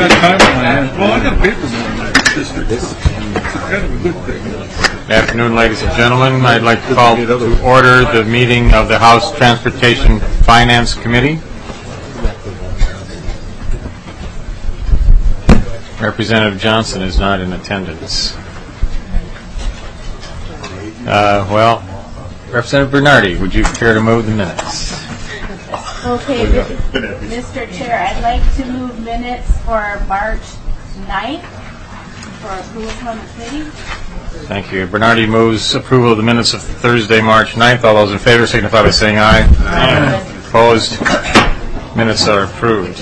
got time on my hands. Well, I got a paper mill in my district. It's kind of a good thing. Good afternoon, ladies and gentlemen. I'd like to call to order the meeting of the House Transportation Finance Committee. Representative Johnson is not in attendance. Representative Bernardi, would you care to move the minutes? Okay, Mr. Chair, I'd like to move minutes for March 9th for approval from the committee. Thank you. Bernardi moves approval of the minutes of Thursday, March 9th. All those in favor signify by saying aye. Aye. Opposed? Minutes are approved.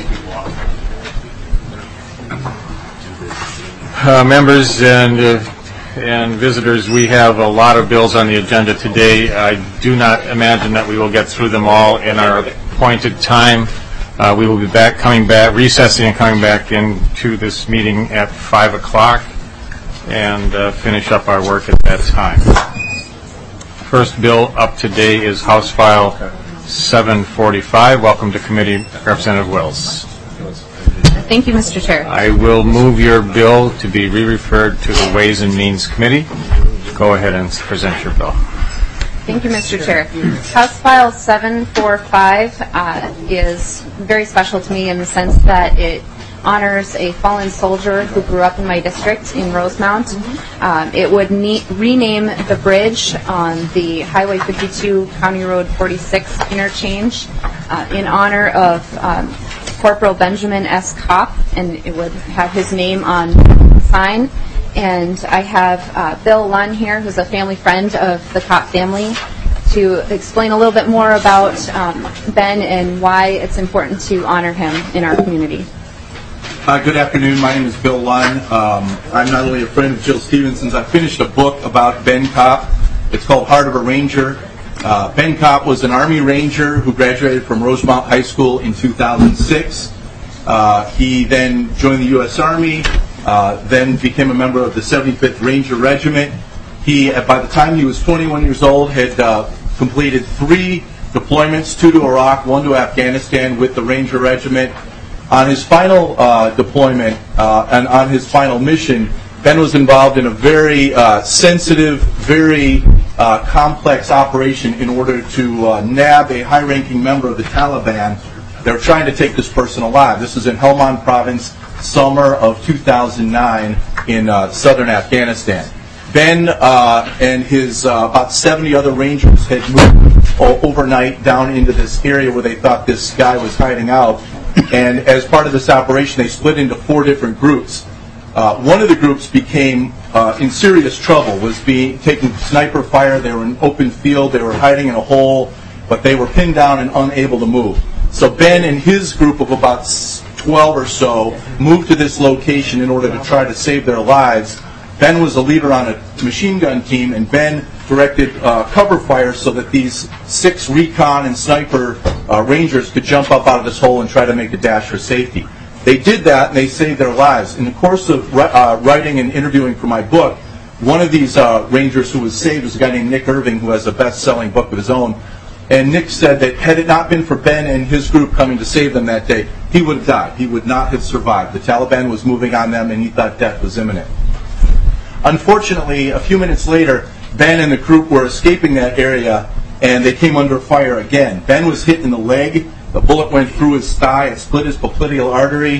Members and visitors, we have a lot of bills on the agenda today. I do not imagine that we will get through them all in our appointed time. We will be recessing and coming back into this meeting at 5 o'clock and finish up our work at that time. First bill up today is House File 745. Welcome to committee, Representative Wells. Thank you, Mr. Chair. I will move your bill to be re-referred to the Ways and Means Committee. Go ahead and present your bill. Thank you, Mr. Chair. House File 745 is very special to me in the sense that it honors a fallen soldier who grew up in my district in Rosemount. It would rename the bridge on the Highway 52 County Road 46 interchange in honor of Corporal Benjamin S. Kopp, and it would have his name on the sign. And I have Bill Lunn here, who's a family friend of the Kopp family, to explain a little bit more about Ben and why it's important to honor him in our community. Good afternoon. My name is Bill Lunn. I'm not only a friend of Jill Stevenson's, I finished a book about Ben Kopp. It's called Heart of a Ranger. Ben Kopp was an Army Ranger who graduated from Rosemount High School in 2006. He then joined the U.S. Army, then became a member of the 75th Ranger Regiment. He, by the time he was 21 years old, had completed 3 deployments, 2 to Iraq, 1 to Afghanistan with the Ranger Regiment. On his final deployment and on his final mission, Ben was involved in a very sensitive, very complex operation in order to nab a high-ranking member of the Taliban. They were trying to take this person alive. This was in Helmand Province, summer of 2009 in southern Afghanistan. Ben and his about 70 other Rangers had moved overnight down into this area where they thought this guy was hiding out. And as part of this operation, they split into 4 different groups. One of the groups became in serious trouble, was taking sniper fire. They were in open field. They were hiding in a hole, but they were pinned down and unable to move. So Ben and his group of about 12 or so moved to this location in order to try to save their lives. Ben was a leader on a machine gun team, and Ben directed cover fire so that these 6 recon and sniper Rangers could jump up out of this hole and try to make a dash for safety. They did that, and they saved their lives. In the course of writing and interviewing for my book, one of these Rangers who was saved was a guy named Nick Irving, who has a best-selling book of his own. And Nick said that had it not been for Ben and his group coming to save them that day, he would have died. He would not have survived. The Taliban was moving on them, and he thought death was imminent. Unfortunately, a few minutes later, Ben and the group were escaping that area, and they came under fire again. Ben was hit in the leg. The bullet went through his thigh. It split his popliteal artery.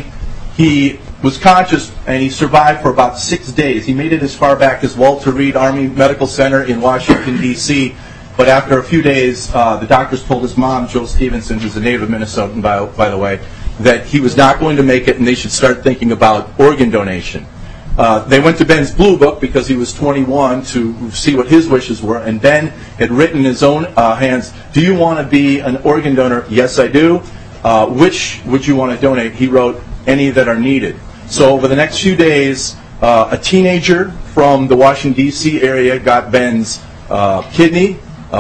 He was conscious, and he survived for about 6 days. He made it as far back as Walter Reed Army Medical Center in Washington, D.C., but after a few days, the doctors told his mom, Jill Stevenson, who's a native Minnesotan, by the way, that he was not going to make it and they should start thinking about organ donation. They went to Ben's Blue Book because he was 21 to see what his wishes were, and Ben had written in his own hands, "Do you want to be an organ donor?" "Yes, I do." "Which would you want to donate?" He wrote, "Any that are needed." So over the next few days, a teenager from the Washington, D.C. area got Ben's kidney.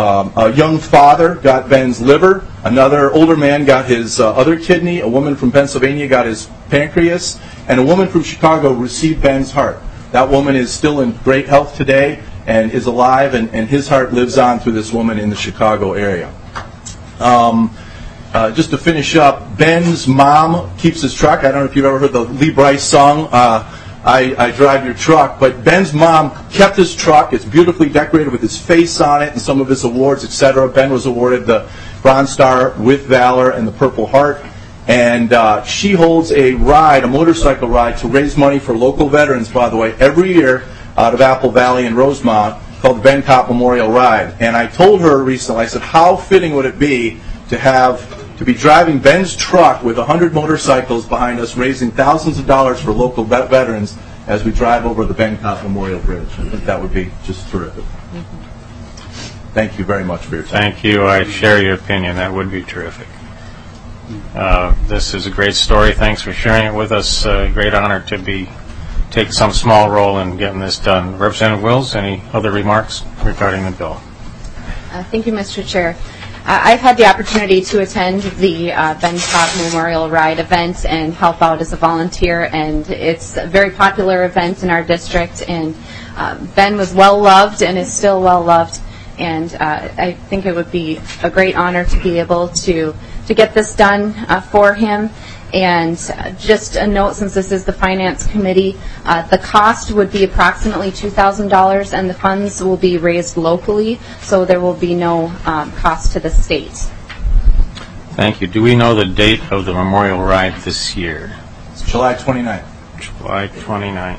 A young father got Ben's liver. Another older man got his other kidney. A woman from Pennsylvania got his pancreas. And a woman from Chicago received Ben's heart. That woman is still in great health today and is alive, and his heart lives on through this woman in the Chicago area. just to finish up, Ben's mom keeps his truck. I don't know if you've ever heard the Lee Brice song, I Drive Your Truck, but Ben's mom kept his truck. It's beautifully decorated with his face on it and some of his awards, etc. Ben was awarded the Bronze Star with Valor and the Purple Heart. And she holds a motorcycle ride to raise money for local veterans, by the way, every year out of Apple Valley and Rosemont, called the Ben Kopp Memorial Ride. And I told her recently, I said, how fitting would it be to be driving Ben's truck with 100 motorcycles behind us, raising thousands of dollars for local veterans as we drive over the Ben Kopp Memorial Bridge. I think that would be just terrific. Thank you very much for your time. Thank you. I share your opinion. That would be terrific. This is a great story. Thanks for sharing it with us. Great honor to take some small role in getting this done. Representative Wills, any other remarks regarding the bill? Thank you, Mr. Chair. I've had the opportunity to attend the Ben Kopp Memorial Ride event and help out as a volunteer, and it's a very popular event in our district, and Ben was well loved and is still well loved, and I think it would be a great honor to be able to get this done for him. And just a note, since this is the Finance Committee, the cost would be approximately $2,000, and the funds will be raised locally, so there will be no cost to the state. Thank you. Do we know the date of the Memorial Ride this year? It's July 29th. July 29th.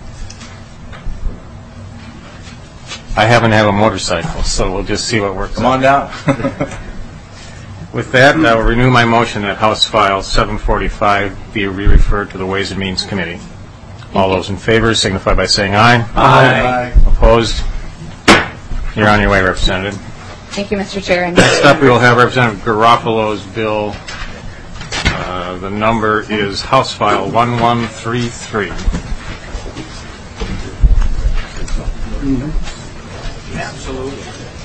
I haven't had a motorcycle, so we'll just see what works. Come on down. With that, I will renew my motion that House File 745 be re-referred to the Ways and Means Committee. All those in favor signify by saying aye. Aye. Opposed? You're on your way, Representative. Thank you, Mr. Chair. Next up, we will have Representative Garofalo's bill. The number is House File 1133. Absolutely.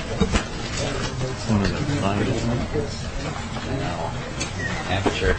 Sure.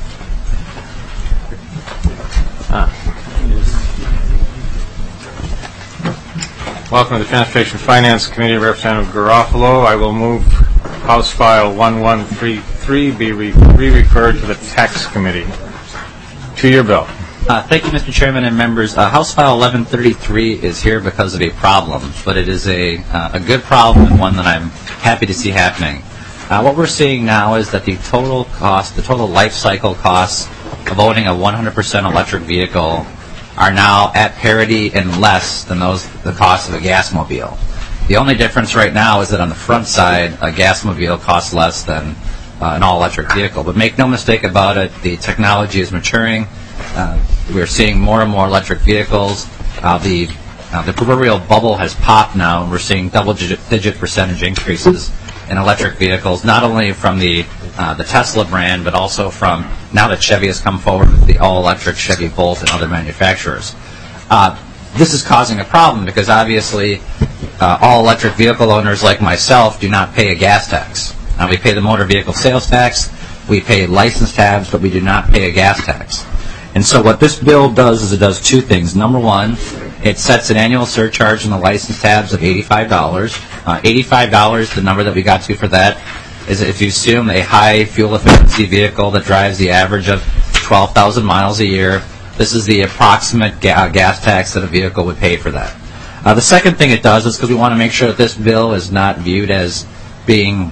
Welcome to the Transportation Finance Committee, Representative Garofalo. I will move House File 1133 be re-referred to the Tax Committee. To your bill. Thank you, Mr. Chairman and members. House File 1133 is here because of a problem, but it is a good problem and one that I'm happy to see happening. What we're seeing now is that the total life cycle costs of owning a 100% electric vehicle are now at parity and less than the cost of a gasmobile. The only difference right now is that on the front side, a gasmobile costs less than an all-electric vehicle. But make no mistake about it, the technology is maturing. We're seeing more and more electric vehicles. The proverbial bubble has popped now, and we're seeing double-digit percentage increases in electric vehicles, not only from the Tesla brand, but also from now that Chevy has come forward with the all-electric Chevy Bolt and other manufacturers. This is causing a problem because obviously all-electric vehicle owners like myself do not pay a gas tax. We pay the motor vehicle sales tax, we pay license tabs, but we do not pay a gas tax. And so what this bill does is it does two things. Number one, it sets an annual surcharge in the license tabs of $85. $85, the number that we got to for that, is if you assume a high fuel efficiency vehicle that drives the average of 12,000 miles a year, this is the approximate gas tax that a vehicle would pay for that. The second thing it does is because we want to make sure that this bill is not viewed as being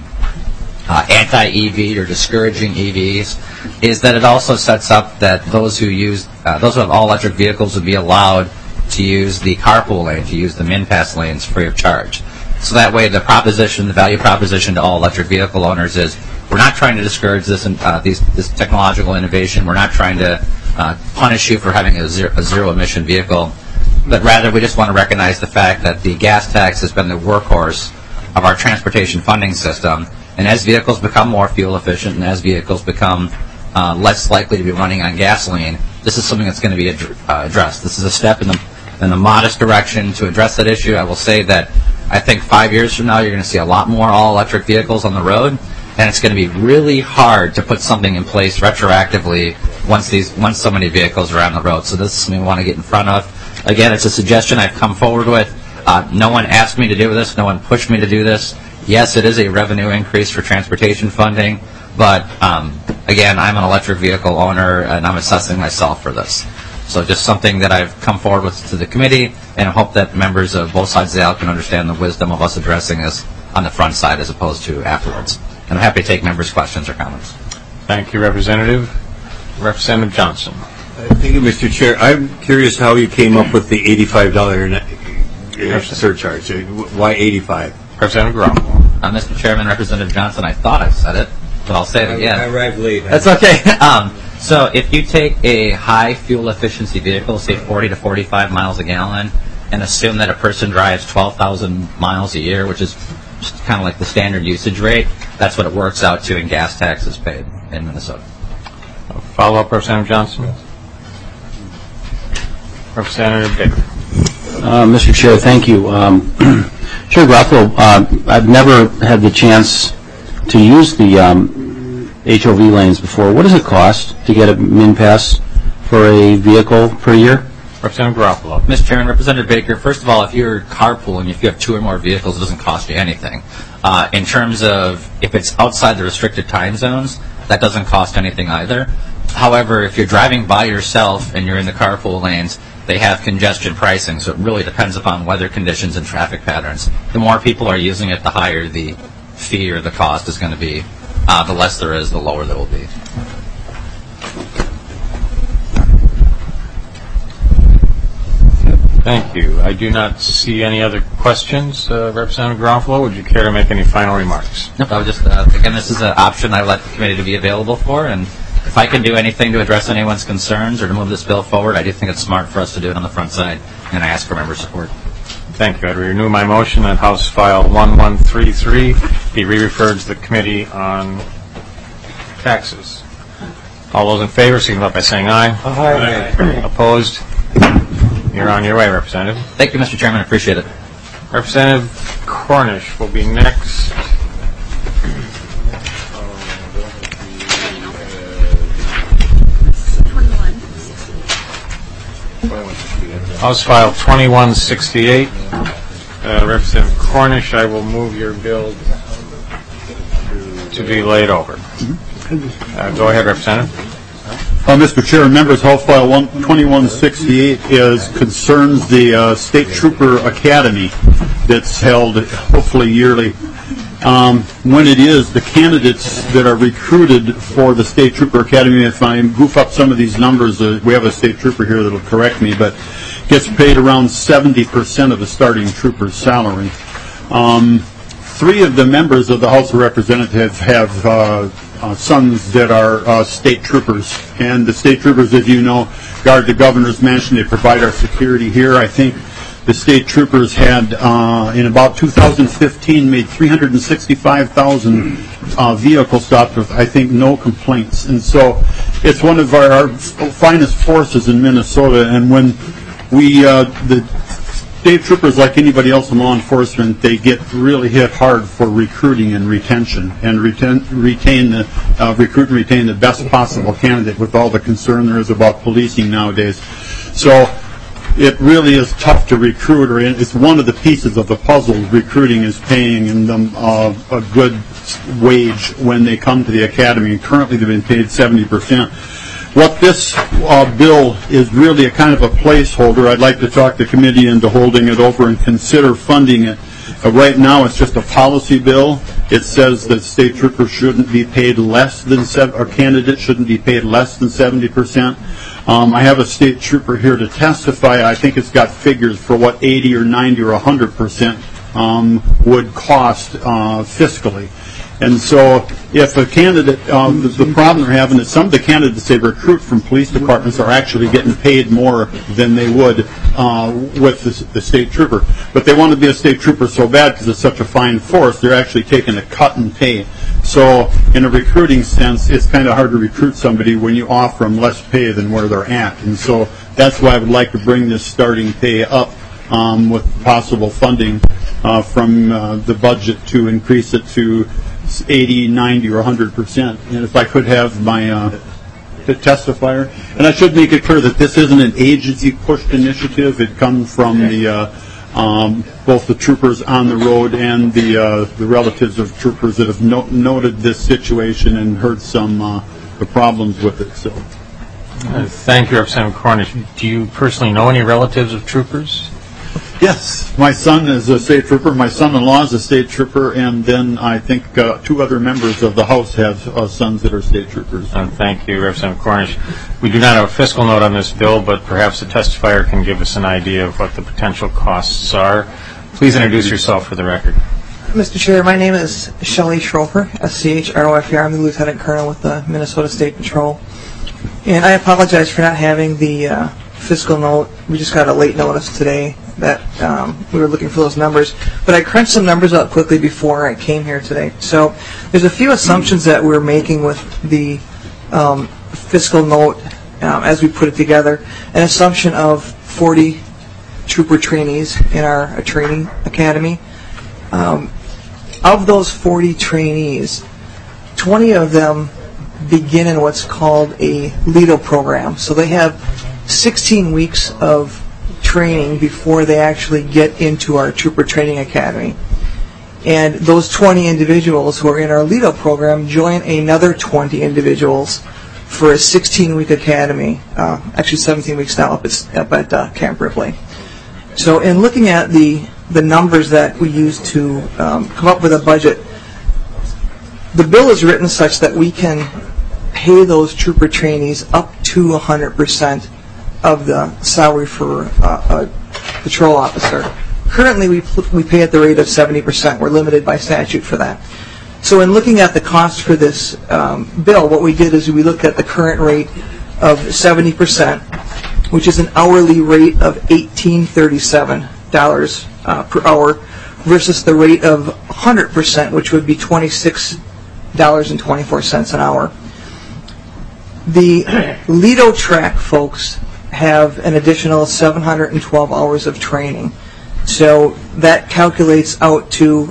anti-EV or discouraging EVs, is that it also sets up that those who have all-electric vehicles would be allowed to use the carpool lane, to use the min-pass lanes free of charge. So that way the value proposition to all-electric vehicle owners is we're not trying to discourage this technological innovation. We're not trying to punish you for having a zero-emission vehicle, but rather we just want to recognize the fact that the gas tax has been the workhorse of our transportation funding system. And as vehicles become more fuel efficient and as vehicles become less likely to be running on gasoline, this is something that's going to be addressed. This is a step in the modest direction to address that issue. I will say that I think 5 years from now you're going to see a lot more all-electric vehicles on the road, and it's going to be really hard to put something in place retroactively once so many vehicles are on the road. So this is something we want to get in front of. Again, it's a suggestion I've come forward with. No one asked me to do this. No one pushed me to do this. Yes, it is a revenue increase for transportation funding, but again, I'm an electric vehicle owner, and I'm assessing myself for this. So just something that I've come forward with to the committee, and I hope that members of both sides of the aisle can understand the wisdom of us addressing this on the front side as opposed to afterwards. And I'm happy to take members' questions or comments. Thank you, Representative. Representative Johnson. Thank you, Mr. Chair. I'm curious how you came up with the $85 surcharge. Why 85? Representative Garofalo. Mr. Chairman, Representative Johnson, I thought I said it, but I'll say it again. I arrived late. That's okay. So if you take a high fuel efficiency vehicle, say 40 to 45 miles a gallon, and assume that a person drives 12,000 miles a year, which is just kind of like the standard usage rate, that's what it works out to in gas taxes paid in Minnesota. Follow-up, Representative Johnson. Representative Baker. Mr. Chair, thank you. Chair Garofalo, I've never had the chance to use the HOV lanes before. What does it cost to get a min pass for a vehicle per year? Representative Garofalo. Mr. Chairman, Representative Baker, first of all, if you're carpooling, if you have 2 or more vehicles, it doesn't cost you anything. In terms of if it's outside the restricted time zones, that doesn't cost anything either. However, if you're driving by yourself and you're in the carpool lanes, they have congestion pricing, so it really depends upon weather conditions and traffic patterns. The more people are using it, the higher the fee or the cost is going to be. The less there is, the lower there will be. Thank you. I do not see any other questions. Representative Garofalo, would you care to make any final remarks? Nope, I would just, again, this is an option I let the committee to be available for, and if I can do anything to address anyone's concerns or to move this bill forward, I do think it's smart for us to do it on the front side, and I ask for member support. Thank you. I renew my motion that House File 1133 be re-referred to the Committee on Taxes. All those in favor, signify by saying aye. Aye. Opposed? You're on your way, Representative. Thank you, Mr. Chairman. I appreciate it. Representative Cornish will be next. House File 2168. Representative Cornish, I will move your bill to be laid over. Go ahead, Representative. Mr. Chair, members, House File 2168 concerns the State Trooper Academy that's held hopefully yearly. When it is, the candidates that are recruited for the State Trooper Academy, if I goof up some of these numbers, we have a State Trooper here that will correct me, but gets paid around 70% of the starting trooper's salary. 3 of the members of the House of Representatives have sons that are state troopers, and the state troopers, as you know, guard the governor's mansion. They provide our security here. I think the state troopers had, in about 2015, made 365,000 vehicle stops with, I think, no complaints. And so it's one of our finest forces in Minnesota. And when the state troopers, like anybody else in law enforcement, they get really hit hard for recruiting and retention, and recruit and retain the best possible candidate with all the concern there is about policing nowadays. So it really is tough to recruit, or it's one of the pieces of the puzzle. Recruiting is paying them a good wage when they come to the academy, and currently they've been paid 70%. What this bill is really a kind of a placeholder. I'd like to talk the committee into holding it over and consider funding it. Right now it's just a policy bill. It says that state troopers shouldn't be paid less than, or candidates shouldn't be paid less than 70%. I have a state trooper here to testify. I think it's got figures for what 80 or 90 or 100% would cost fiscally. And so if a candidate, the problem they're having is some of the candidates they recruit from police departments are actually getting paid more than they would with the state trooper. But they want to be a state trooper so bad because it's such a fine force, they're actually taking a cut in pay. So in a recruiting sense, it's kind of hard to recruit somebody when you offer them less pay than where they're at. And so that's why I would like to bring this starting pay up with possible funding from the budget to increase it to 80, 90, or 100%. And if I could have my the testifier. And I should make it clear that this isn't an agency-pushed initiative. It comes from the both the troopers on the road and the relatives of troopers that have noted this situation and heard some the problems with it. So, Thank you, Representative Cornish. Do you personally know any relatives of troopers? yes, my son is a state trooper. My son-in-law is a state trooper, and then I think 2 other members of the House have sons that are state troopers. Thank you, Representative Cornish. We do not have a fiscal note on this bill, but perhaps the testifier can give us an idea of what the potential costs are. Please introduce yourself for the record. Mr. Chair, my name is Shelley Schrofer, SCHROFER. I'm the Lieutenant Colonel with the Minnesota State Patrol. And I apologize for not having the fiscal note. We just got a late notice today that we were looking for those numbers. But I crunched some numbers out quickly before I came here today. So there's a few assumptions that we're making with the fiscal note as we put it together. An assumption of 40 trooper trainees in our training academy. Of those 40 trainees, 20 of them begin in what's called a LEADO program. So they have 16 weeks of training before they actually get into our Trooper Training Academy. And those 20 individuals who are in our LEADO program join another 20 individuals for a 16-week academy, actually 17 weeks now up at Camp Ripley. So in looking at the numbers that we use to come up with a budget, the bill is written such that we can pay those trooper trainees up to 100% of the salary for a patrol officer. Currently, we pay at the rate of 70%. We're limited by statute for that. So in looking at the cost for this bill, what we did is we looked at the current rate of 70%, which is an hourly rate of $18.37 per hour, versus the rate of 100%, which would be $26.24 an hour. The LEADO track folks have an additional 712 hours of training. So that calculates out to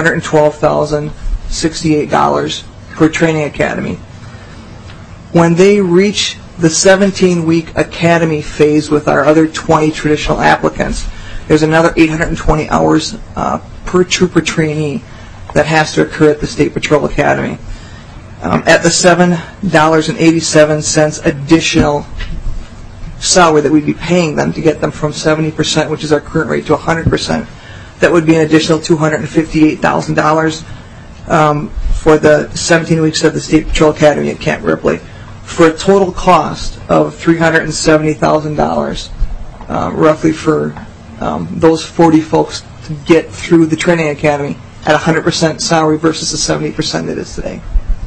$112,068 per training academy. When they reach the 17-week academy phase with our other 20 traditional applicants, there's another 820 hours per trooper trainee that has to occur at the State Patrol Academy. At the $7.87 additional salary that we'd be paying them to get them from 70%, which is our current rate, to 100%, that would be an additional $258,000 for the 17 weeks of the State Patrol Academy at Camp Ripley, for a total cost of $370,000, roughly for those 40 folks to get through the training academy at 100% salary versus the 70% it is today.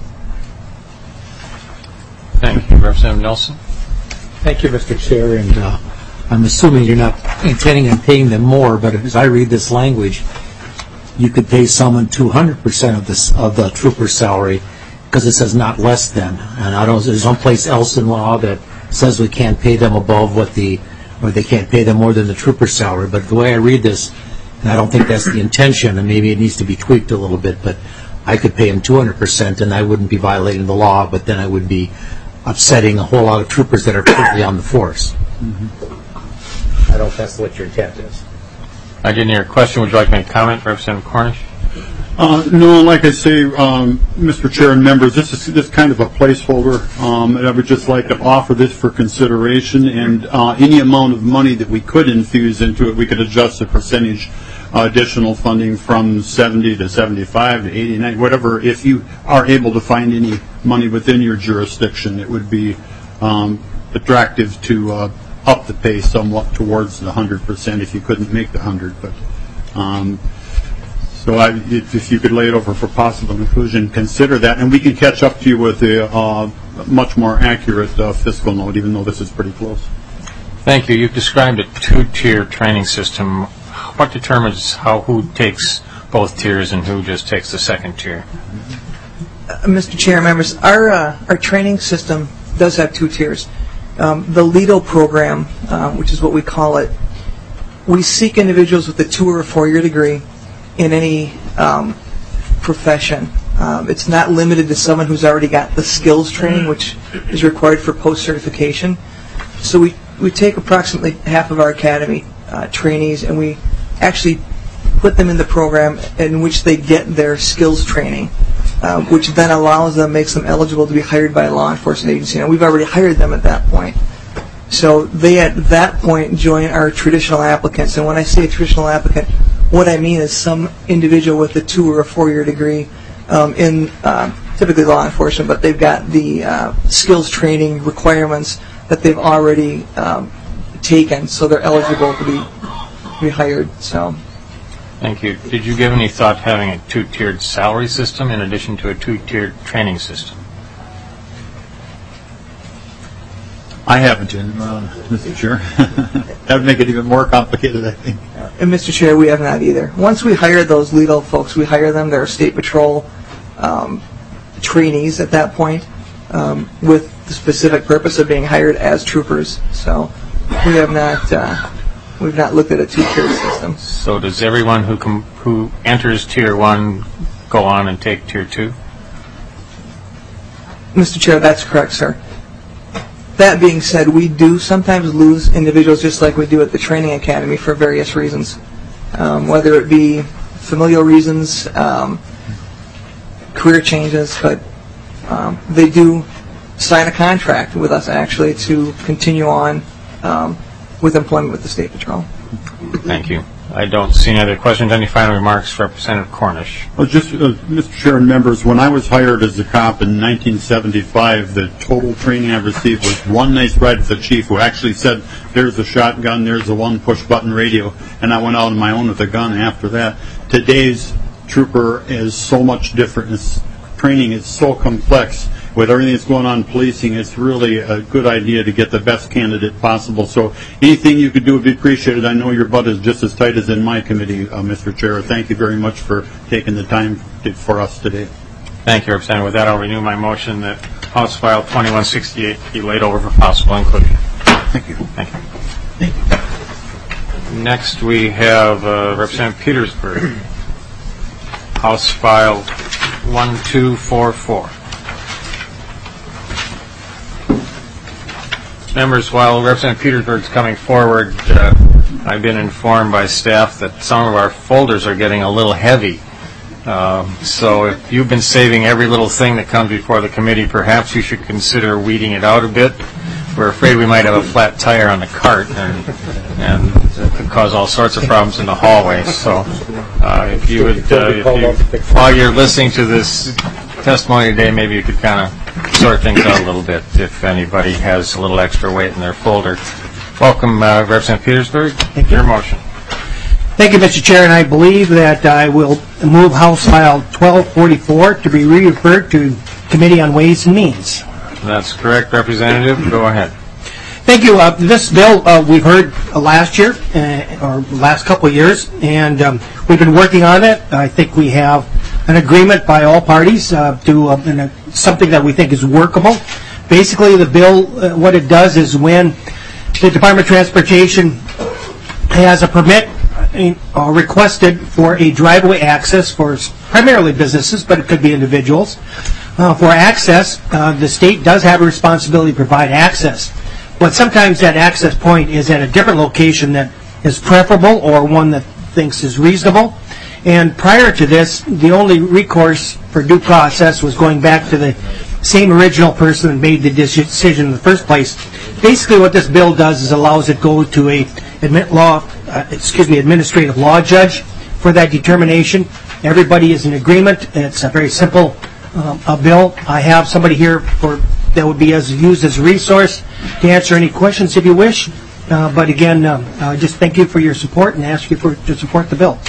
Thank you. Representative Nelson. Thank you, Mr. Chair. And I'm assuming you're not intending on paying them more, but as I read this language, you could pay someone 200% of the trooper's salary because it says not less than. And I don't. There's some place else in law that says we can't pay them above what or they can't pay them more than the trooper's salary. But the way I read this, and I don't think that's the intention, and maybe it needs to be tweaked a little bit, but I could pay them 200% and I wouldn't be violating the law, but then I would be upsetting a whole lot of troopers that are currently on the force. Mm-hmm. I don't know if that's what your intent is. I didn't hear a question. Would you like to make a comment, Representative Cornish? No, like I say, Mr. Chair and members, this is kind of a placeholder. And I would just like to offer this for consideration, and any amount of money that we could infuse into it, we could adjust the percentage additional funding from 70 to 75 to 89, whatever. If you are able to find any money within your jurisdiction, it would be attractive to up the pay somewhat towards the 100% if you couldn't make the 100. But so if you could lay it over for possible inclusion, consider that, and we can catch up to you with a much more accurate fiscal note, even though this is pretty close. Thank you. You've described a two-tier training system. What determines who takes both tiers and who just takes the second tier? Mr. Chair, members, our training system does have two tiers. The LEADO program, which is what we call it, we seek individuals with a 2 or a 4-year degree in any profession. It's not limited to someone who's already got the skills training, which is required for post-certification. So we take approximately half of our academy trainees, and we actually put them in the program in which they get their skills training. which then allows them, makes them eligible to be hired by a law enforcement agency. And we've already hired them at that point. So they at that point join our traditional applicants. And when I say traditional applicant, what I mean is some individual with a 2 or a 4-year degree in typically law enforcement, but they've got the skills training requirements that they've already taken, so they're eligible to be hired. So. Thank you. Did you give any thought to having a 2-tiered salary system in addition to a 2-tiered training system? I haven't, Mr. Chair. That would make it even more complicated, I think. And Mr. Chair, we have not either. Once we hire those legal folks, we hire them. They're State Patrol trainees at that point, with the specific purpose of being hired as troopers. So we have not. We've not looked at a 2-tier system. So does everyone who enters Tier 1 go on and take Tier 2? Mr. Chair, that's correct, sir. That being said, we do sometimes lose individuals just like we do at the training academy for various reasons, whether it be familial reasons, career changes, but they do sign a contract with us actually to continue on with employment with the State Patrol. Thank you. I don't see any other questions. Any final remarks, Representative Cornish? Well, just, Mr. Chair and members, when I was hired as a cop in 1975, the total training I received was one nice ride with the chief who actually said, there's a shotgun, there's a one-push-button radio, and I went out on my own with a gun after that. Today's trooper is so much different. Training is so complex. With everything that's going on in policing, it's really a good idea to get the best candidate possible. So anything you could do would be appreciated. I know your butt is just as tight as in my committee, Mr. Chair. Thank you very much for taking the time for us today. Thank you, Representative. With that, I'll renew my motion that House File 2168 be laid over for possible inclusion. Thank you. Thank you. Next, we have Representative Petersburg, House File 1244. Members, while Representative Petersburg is coming forward, I've been informed by staff that some of our folders are getting a little heavy. So if you've been saving every little thing that comes before the committee, perhaps you should consider weeding it out a bit. We're afraid we might have a flat tire on the cart, and it could cause all sorts of problems in the hallway. So if you would, while you're listening to this testimony today, maybe you could kind of sort things out a little bit if anybody has a little extra weight in their folder. Welcome, Representative Petersburg. Thank you. Your motion. Thank you, Mr. Chair, and I believe that I will move House File 1244 to be referred to Committee on Ways and Means. That's correct, Representative. Go ahead. Thank you. This bill we've heard last year, or last couple of years, and we've been working on it. I think we have an agreement by all parties to something that we think is workable. Basically, the bill, what it does is when the Department of Transportation has a permit requested for a driveway access for primarily businesses, but it could be individuals, for access, the state does have a responsibility to provide access. But sometimes that access point is at a different location that is preferable or one that thinks is reasonable. And prior to this, the only recourse for due process was going back to the same original person that made the decision in the first place. Basically, what this bill does is allows it go to a administrative law judge for that determination. Everybody is in agreement. It's a very simple bill. I have somebody here that would be used as a resource to answer any questions if you wish. But again, just thank you for your support and ask you to support the bill.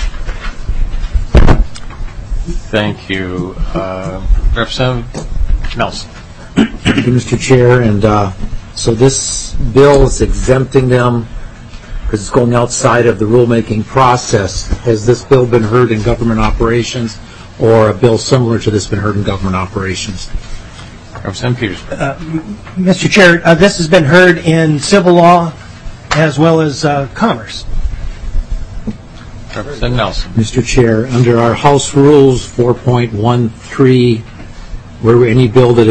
Thank you. Representative Nelson. Thank you, Mr. Chair. And so this bill is exempting them because it's going outside of the rulemaking process. Has this bill been heard in government operations, or a bill similar to this been heard in government operations? Representative Petersburg. Mr. Chair, this has been heard in civil law as well as commerce. Representative Nelson. Mr. Chair, under our House Rules 4.13, where any bill that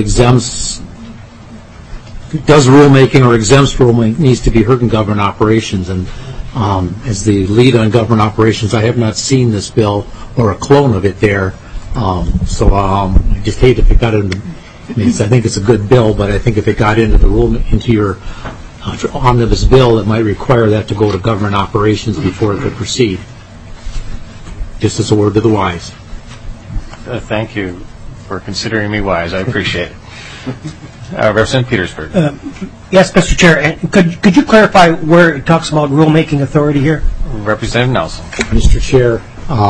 does rulemaking or exempts rulemaking needs to be heard in government operations. And as the lead on government operations, I have not seen this bill or a clone of it there. I just hate if it got into. I think it's a good bill, but I think if it got into your omnibus bill, it might require that to go to government operations before it could proceed. Just as a word to the wise. Thank you for considering me wise. I appreciate it. Representative Petersburg. Yes, Mr. Chair. And could you clarify where it talks about rulemaking authority here? Representative Nelson. Mr. Chair,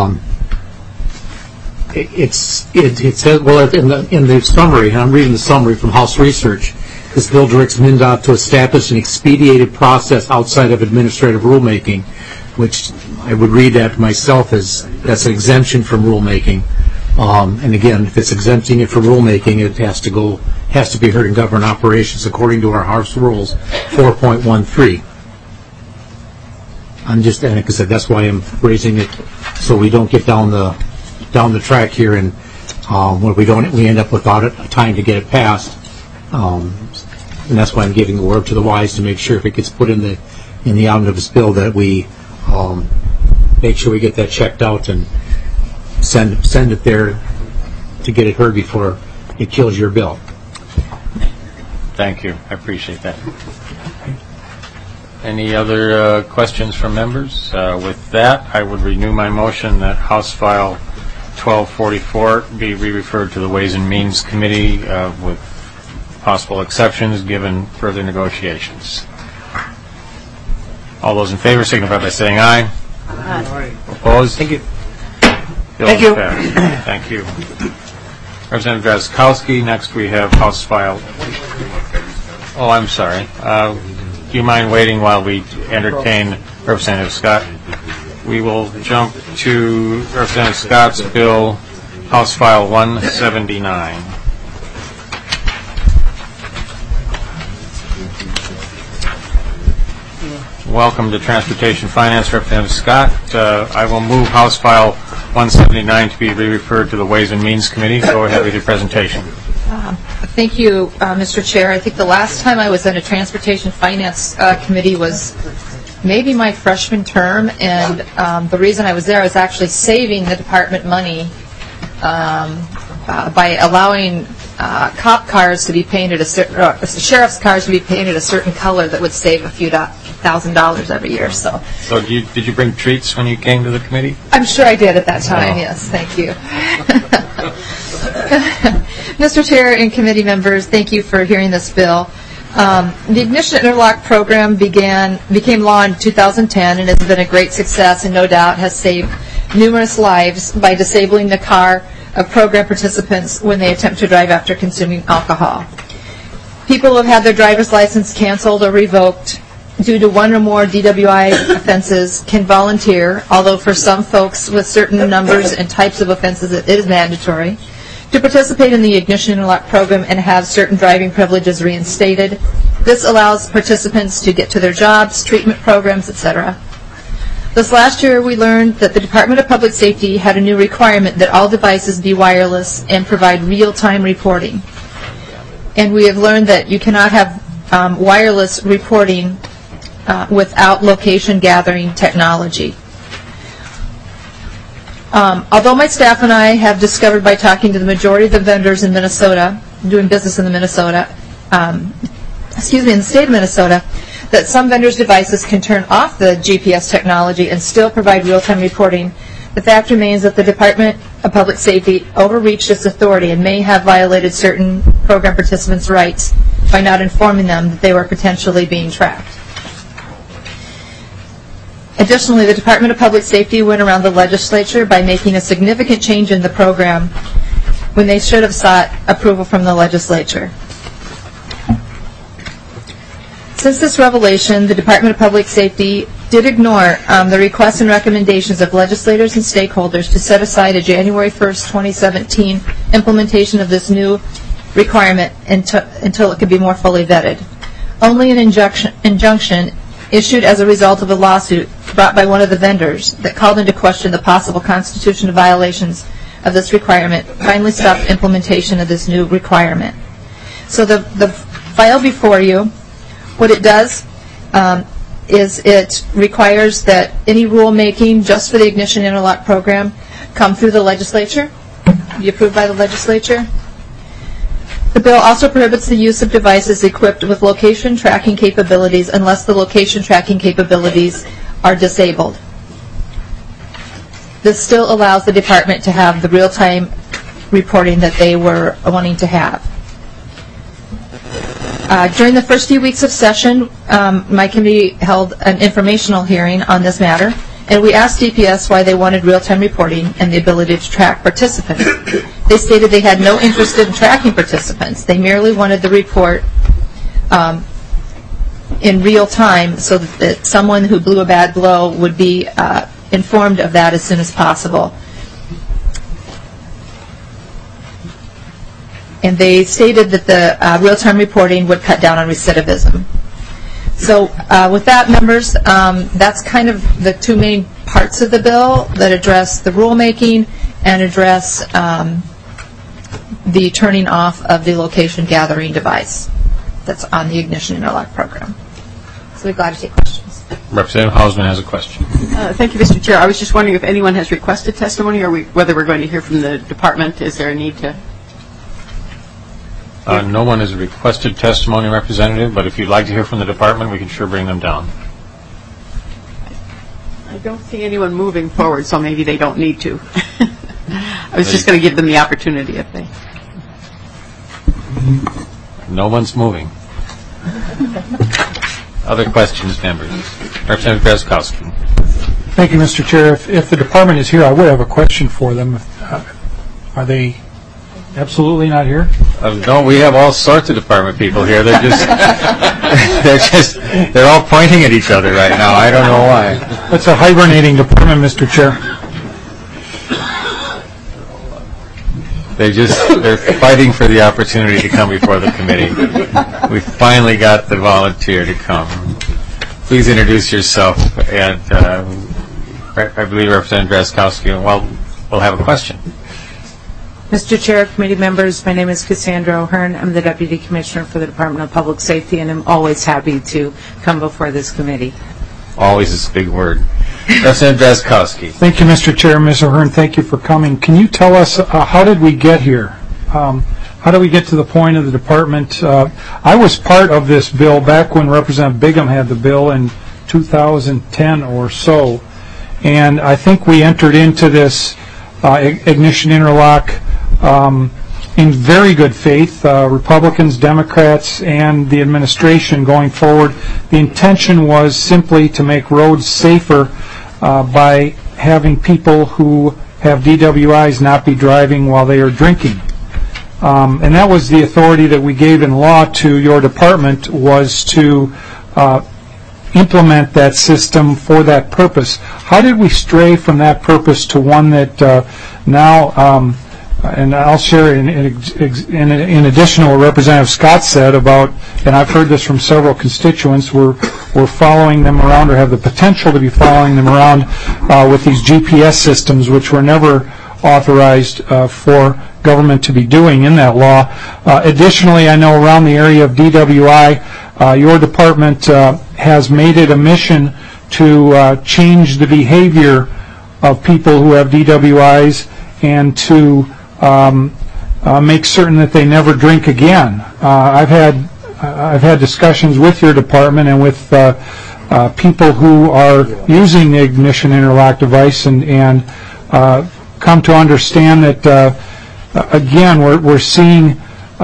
it says, well, in the summary, and I'm reading the summary from House Research, this bill directs MnDOT to establish an expedited process outside of administrative rulemaking, which I would read that myself as that's an exemption from rulemaking. And again, if it's exempting it from rulemaking, it has to be heard in government operations according to our House Rules 4.13. I'm just, and like I said, that's why I'm raising it, so we don't get down the track here and where we end up without time to get it passed. And that's why I'm giving the word to the wise to make sure if it gets put in the omnibus bill that we make sure we get that checked out and send it there to get it heard before it kills your bill. Thank you. I appreciate that. Any other questions from members? With that, I would renew my motion that House File 1244 be re-referred to the Ways and Means Committee with possible exceptions given further negotiations. All those in favor signify by saying aye. Aye. Opposed? Thank you. Thank you. Thank you. Representative Drazkowski. Next we have House File. Oh, I'm sorry. Do you mind waiting while we entertain Representative Scott? We will jump to Representative Scott's bill, House File 179. Welcome to Transportation Finance, Representative Scott. I will move House File 179 to be re-referred to the Ways and Means Committee. Go ahead with your presentation. Thank you, Mr. Chair. I think the last time I was in a Transportation Finance Committee was maybe my freshman term, and the reason I was there, I was actually saving the department money by allowing cop cars to be painted, sheriff's cars to be painted a certain color that would save a few $1,000 every year. So did you bring treats when you came to the committee? I'm sure I did at that time. Yes, thank you. Mr. Chair and committee members, thank you for hearing this bill. The Ignition Interlock program became law in 2010 and has been a great success and no doubt has saved numerous lives by disabling the car of program participants when they attempt to drive after consuming alcohol. People who have had their driver's license canceled or revoked due to one or more DWI offenses can volunteer, although for some folks with certain numbers and types of offenses it is mandatory, to participate in the Ignition Interlock program and have certain driving privileges reinstated. This allows participants to get to their jobs, treatment programs, etc. This last year we learned that the Department of Public Safety had a new requirement that all devices be wireless and provide real-time reporting. And we have learned that you cannot have wireless reporting without location gathering technology. Although my staff and I have discovered by talking to the majority of the vendors in Minnesota, doing business in the Minnesota, in the state of Minnesota, that some vendors' devices can turn off the GPS technology and still provide real-time reporting, the fact remains that the Department of Public Safety overreached its authority and may have violated certain program participants' rights by not informing them that they were potentially being tracked. Additionally, the Department of Public Safety went around the legislature by making a significant change in the program when they should have sought approval from the legislature. Since this revelation, the Department of Public Safety did ignore the requests and recommendations of legislators and stakeholders to set aside a January 1st, 2017 implementation of this new requirement until it could be more fully vetted. Only an injunction issued as a result of a lawsuit brought by one of the vendors that called into question the possible constitutional violations of this requirement finally stopped implementation of this new requirement. So the file before you, what it does is it requires that any rulemaking just for the Ignition Interlock program come through the legislature. be approved by the legislature. The bill also prohibits the use of devices equipped with location tracking capabilities unless the location tracking capabilities are disabled. This still allows the department to have the real-time reporting that they were wanting to have. During the first few weeks of session, my committee held an informational hearing on this matter, and we asked DPS why they wanted real-time reporting and the ability to track participants. They stated they had no interest in tracking participants. They merely wanted the report in real time so that someone who blew a bad blow would be informed of that as soon as possible. And they stated that the real-time reporting would cut down on recidivism. So with that, members, that's kind of the two main parts of the bill that address the rulemaking and address the turning off of the location gathering device that's on the Ignition Interlock program. So we're glad to take questions. Representative Hausman has a question. Thank you, Mr. Chair. I was just wondering if anyone has requested testimony or whether we're going to hear from the department. Is there a need to? No one has requested testimony, Representative, but if you'd like to hear from the department, we can sure bring them down. I don't see anyone moving forward, so maybe they don't need to. I was just going to give them the opportunity if they... No one's moving. Other questions, members? Representative Drazkowski. Thank you, Mr. Chair. If the department is here, I would have a question for them. Are they absolutely not here? No, we have all sorts of department people here. They're they're all pointing at each other right now. I don't know why. That's a hibernating department, Mr. Chair. They're fighting for the opportunity to come before the committee. We finally got the volunteer to come. Please introduce yourself, and I believe Representative Drazkowski will have a question. Mr. Chair, committee members, my name is Cassandra O'Hearn. I'm the Deputy Commissioner for the Department of Public Safety, and I'm always happy to come before this committee. Always is a big word. Representative Drazkowski. Thank you, Mr. Chair. Ms. O'Hearn, thank you for coming. Can you tell us how did we get here? How did we get to the point of the department? I was part of this bill back when Representative Bigham had the bill in 2010 or so, and I think we entered into this Ignition Interlock in very good faith, Republicans, Democrats, and the administration going forward. The intention was simply to make roads safer by having people who have DWIs not be driving while they are drinking. And that was the authority that we gave in law to your department, was to implement that system for that purpose. How did we stray from that purpose to one that now, and I'll share in addition to what Representative Scott said about, and I've heard this from several constituents, we're following them around or have the potential to be following them around with these GPS systems, which were never authorized for government to be doing in that law. Additionally, I know around the area of DWI, your department has made it a mission to change the behavior of people who have DWIs and to make certain that they never drink again. I've had discussions with your department and with people who are using the Ignition Interlock device and come to understand that again we're seeing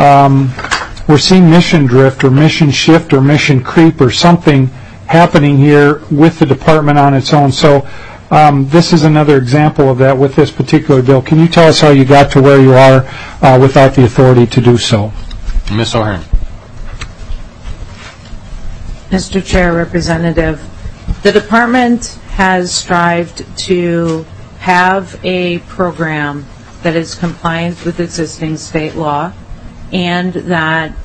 mission drift or mission shift or mission creep or something happening here with the department on its own. So this is another example of that with this particular bill. Can you tell us how you got to where you are without the authority to do so? Ms. O'Hearn. Mr. Chair, Representative, the department has strived to have a program that is compliant with existing state law and that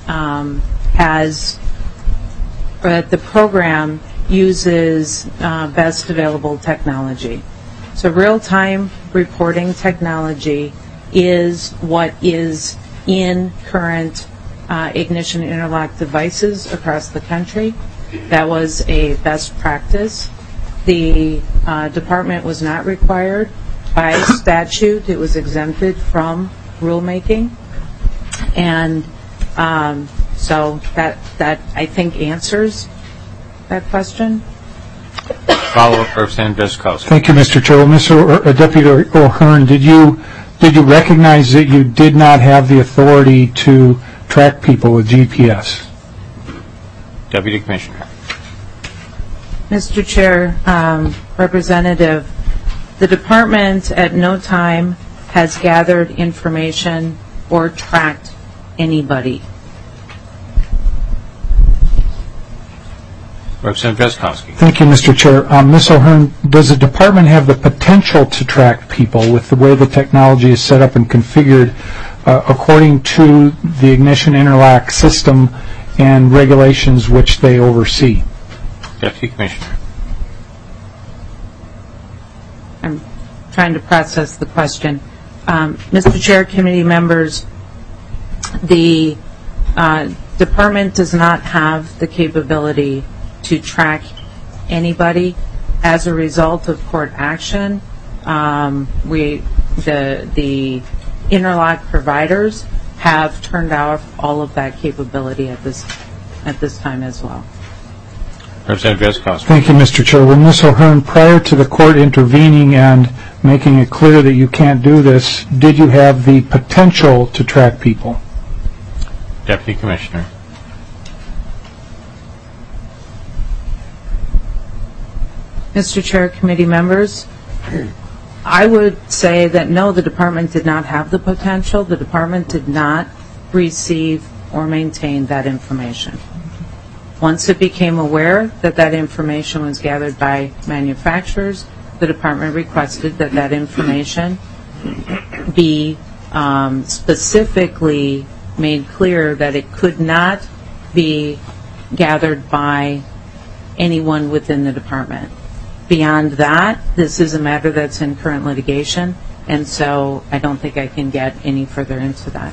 the program uses best available technology. So real-time reporting technology is what is in current Ignition Interlock devices across the country. That was a best practice. The department was not required by statute. It was exempted from rulemaking. And so that I think answers that question. Follow-up, Representative Drazkowski. Thank you, Mr. Chair. Well, Deputy O'Hearn, did you recognize that you did not have the authority to track people with GPS? Deputy Commissioner. Mr. Chair, Representative, the department at no time has gathered information or tracked anybody. Representative Drazkowski. Thank you, Mr. Chair. Ms. O'Hearn, does the department have the potential to track people with the way the technology is set up and configured according to the Ignition Interlock system and regulations which they oversee? Deputy Commissioner. I'm trying to process the question. Mr. Chair, committee members, the department does not have the capability to track anybody as a result of court action. The interlock providers have turned off all of that capability at this time as well. Representative Drazkowski. Thank you, Mr. Chair. Well, Ms. O'Hearn, prior to the court intervening and making it clear that you can't do this, did you have the potential to track people? Deputy Commissioner. Mr. Chair, committee members, I would say that no, the department did not have the potential. The department did not receive or maintain that information. Once it became aware that that information was gathered by manufacturers, the department requested that that information be specifically made clear that it could not be gathered by anyone within the department. Beyond that, this is a matter that's in current litigation, and so I don't think I can get any further into that.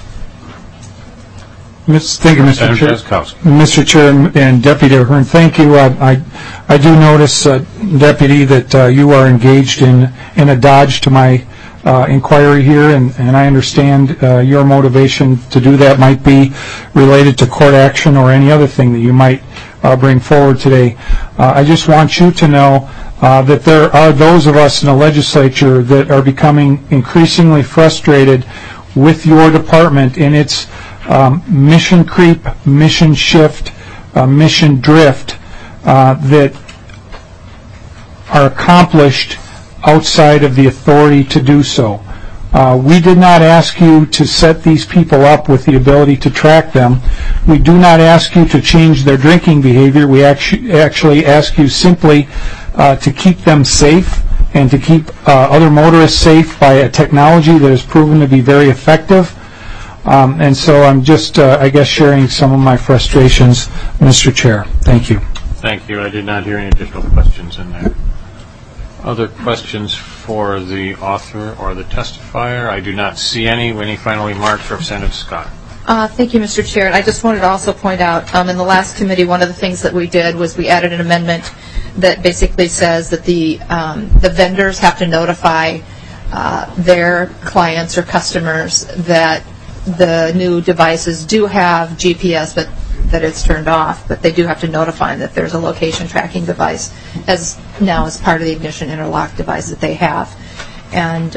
Thank you, Mr. Chair. Mr. Chair and Deputy O'Hearn, thank you. I do notice, Deputy, that you are engaged in a dodge to my inquiry here, and I understand your motivation to do that might be related to court action or any other thing that you might bring forward today. I just want you to know that there are those of us in the legislature that are becoming increasingly frustrated with your department in its mission creep, mission shift, mission drift that are accomplished outside of the authority to do so. We did not ask you to set these people up with the ability to track them. We do not ask you to change their drinking behavior. We actually ask you simply to keep them safe and to keep other motorists safe by a technology that has proven to be very effective. And so I'm just, I guess, sharing some of my frustrations, Mr. Chair. Thank you. Thank you. I did not hear any additional questions in there. Other questions for the author or the testifier? I do not see any. Any final remarks, Representative Scott? Thank you, Mr. Chair. And I just wanted to also point out, in the last committee, one of the things that we did was we added an amendment that basically says that the vendors have to notify their clients or customers that the new devices do have GPS, but that it's turned off, but they do have to notify them that there's a location tracking device as part of the Ignition Interlock device that they have. And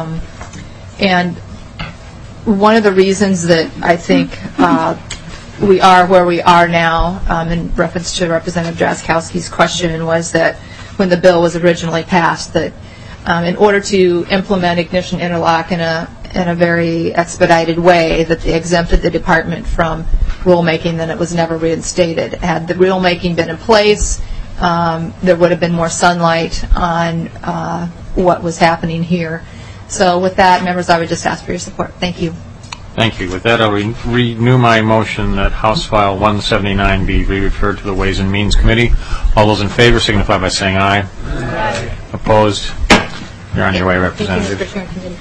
one of the reasons that I think we are where we are now, in reference to Representative Drazkowski's question, was that when the bill was originally passed, that in order to implement Ignition Interlock in a very expedited way, that they exempted the department from rulemaking, then it was never reinstated. Had the rulemaking been in place, there would have been more sunlight on what was happening here. So with that, members, I would just ask for your support. Thank you. Thank you. With that, I'll renew my motion that House File 179 be re-referred to the Ways and Means Committee. All those in favor signify by saying aye. Aye. Opposed? You're on your way, Representative. Thank you, Mr. Chair.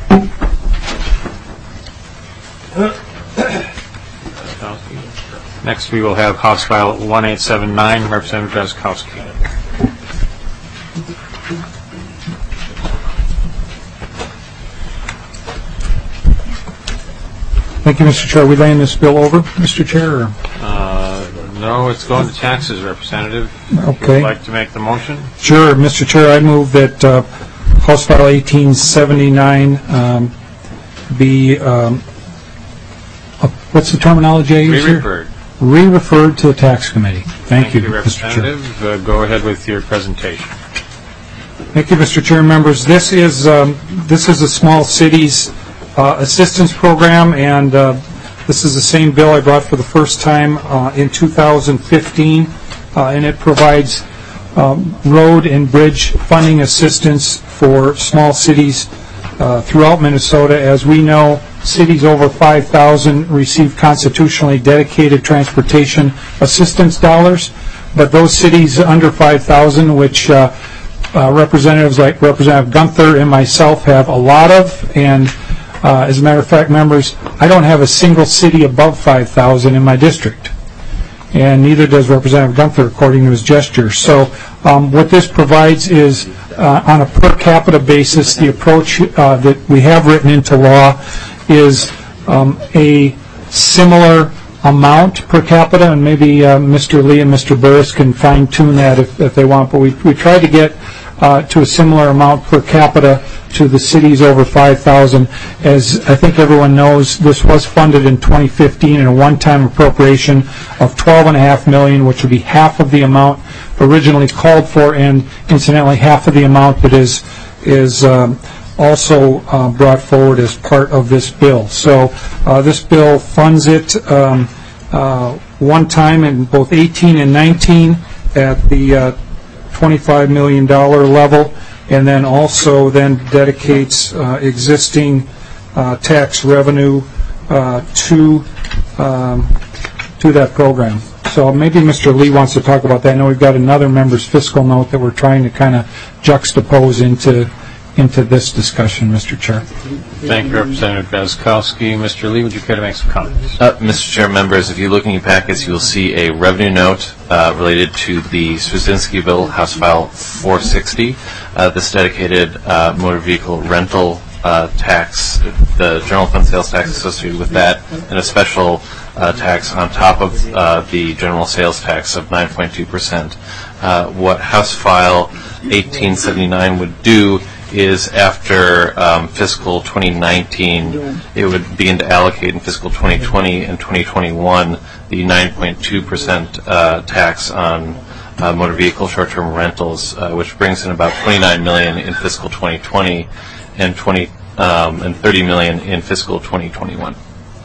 Next, we will have House File 1879, Representative Drazkowski. Thank you, Mr. Chair. Are we laying this bill over, Mr. Chair? Or? No, it's going to taxes, Representative. Okay. Would you like to make the motion? Sure, Mr. Chair. I move that House File 1879 be, what's the terminology I use here? Re-referred. Re-referred to the Tax Committee. Thank you, Mr. Chair. Representative. Go ahead with your presentation. Thank you, Mr. Chair. Members, this is a small cities assistance program, and this is the same bill I brought for the first time in 2015, and it provides road and bridge funding assistance for small cities throughout Minnesota. As we know, cities over 5,000 receive constitutionally dedicated transportation assistance dollars, but those cities under 5,000, which representatives like Representative Gunther and myself have a lot of, and as a matter of fact, members, I don't have a single city above 5,000 in my district, and neither does Representative Gunther, according to his gesture. So what this provides is, on a per capita basis, the approach that we have written into law is a similar amount per capita, and maybe Mr. Lee and Mr. Burris can fine-tune that if they want, but we try to get to a similar amount per capita to the cities over 5,000. As I think everyone knows, this was funded in 2015 in a one-time appropriation of $12.5 million, which would be half of the amount originally called for, and incidentally half of the amount that is also brought forward as part of this bill. So this bill funds it one time in both 18 and 19 at the $25 million level, and then also then dedicates existing tax revenue to that program. So maybe Mr. Lee wants to talk about that. I know we've got another member's fiscal note that we're trying to kind of juxtapose into this discussion, Mr. Chair. Thank you, Representative Guzikowski. Mr. Lee, would you care to make some comments? Mr. Chair, members, if you look in your packets, you will see a revenue note related to the Swedzinski bill, House File 460. This dedicated motor vehicle rental tax, the general fund sales tax associated with that, and a special tax on top of the general sales tax of 9.2%. What House File 1879 would do is after fiscal 2019, it would begin to allocate in fiscal 2020 and 2021 the 9.2% tax on motor vehicle short-term rentals, which brings in about $29 million in fiscal 2020 and $30 million in fiscal 2021.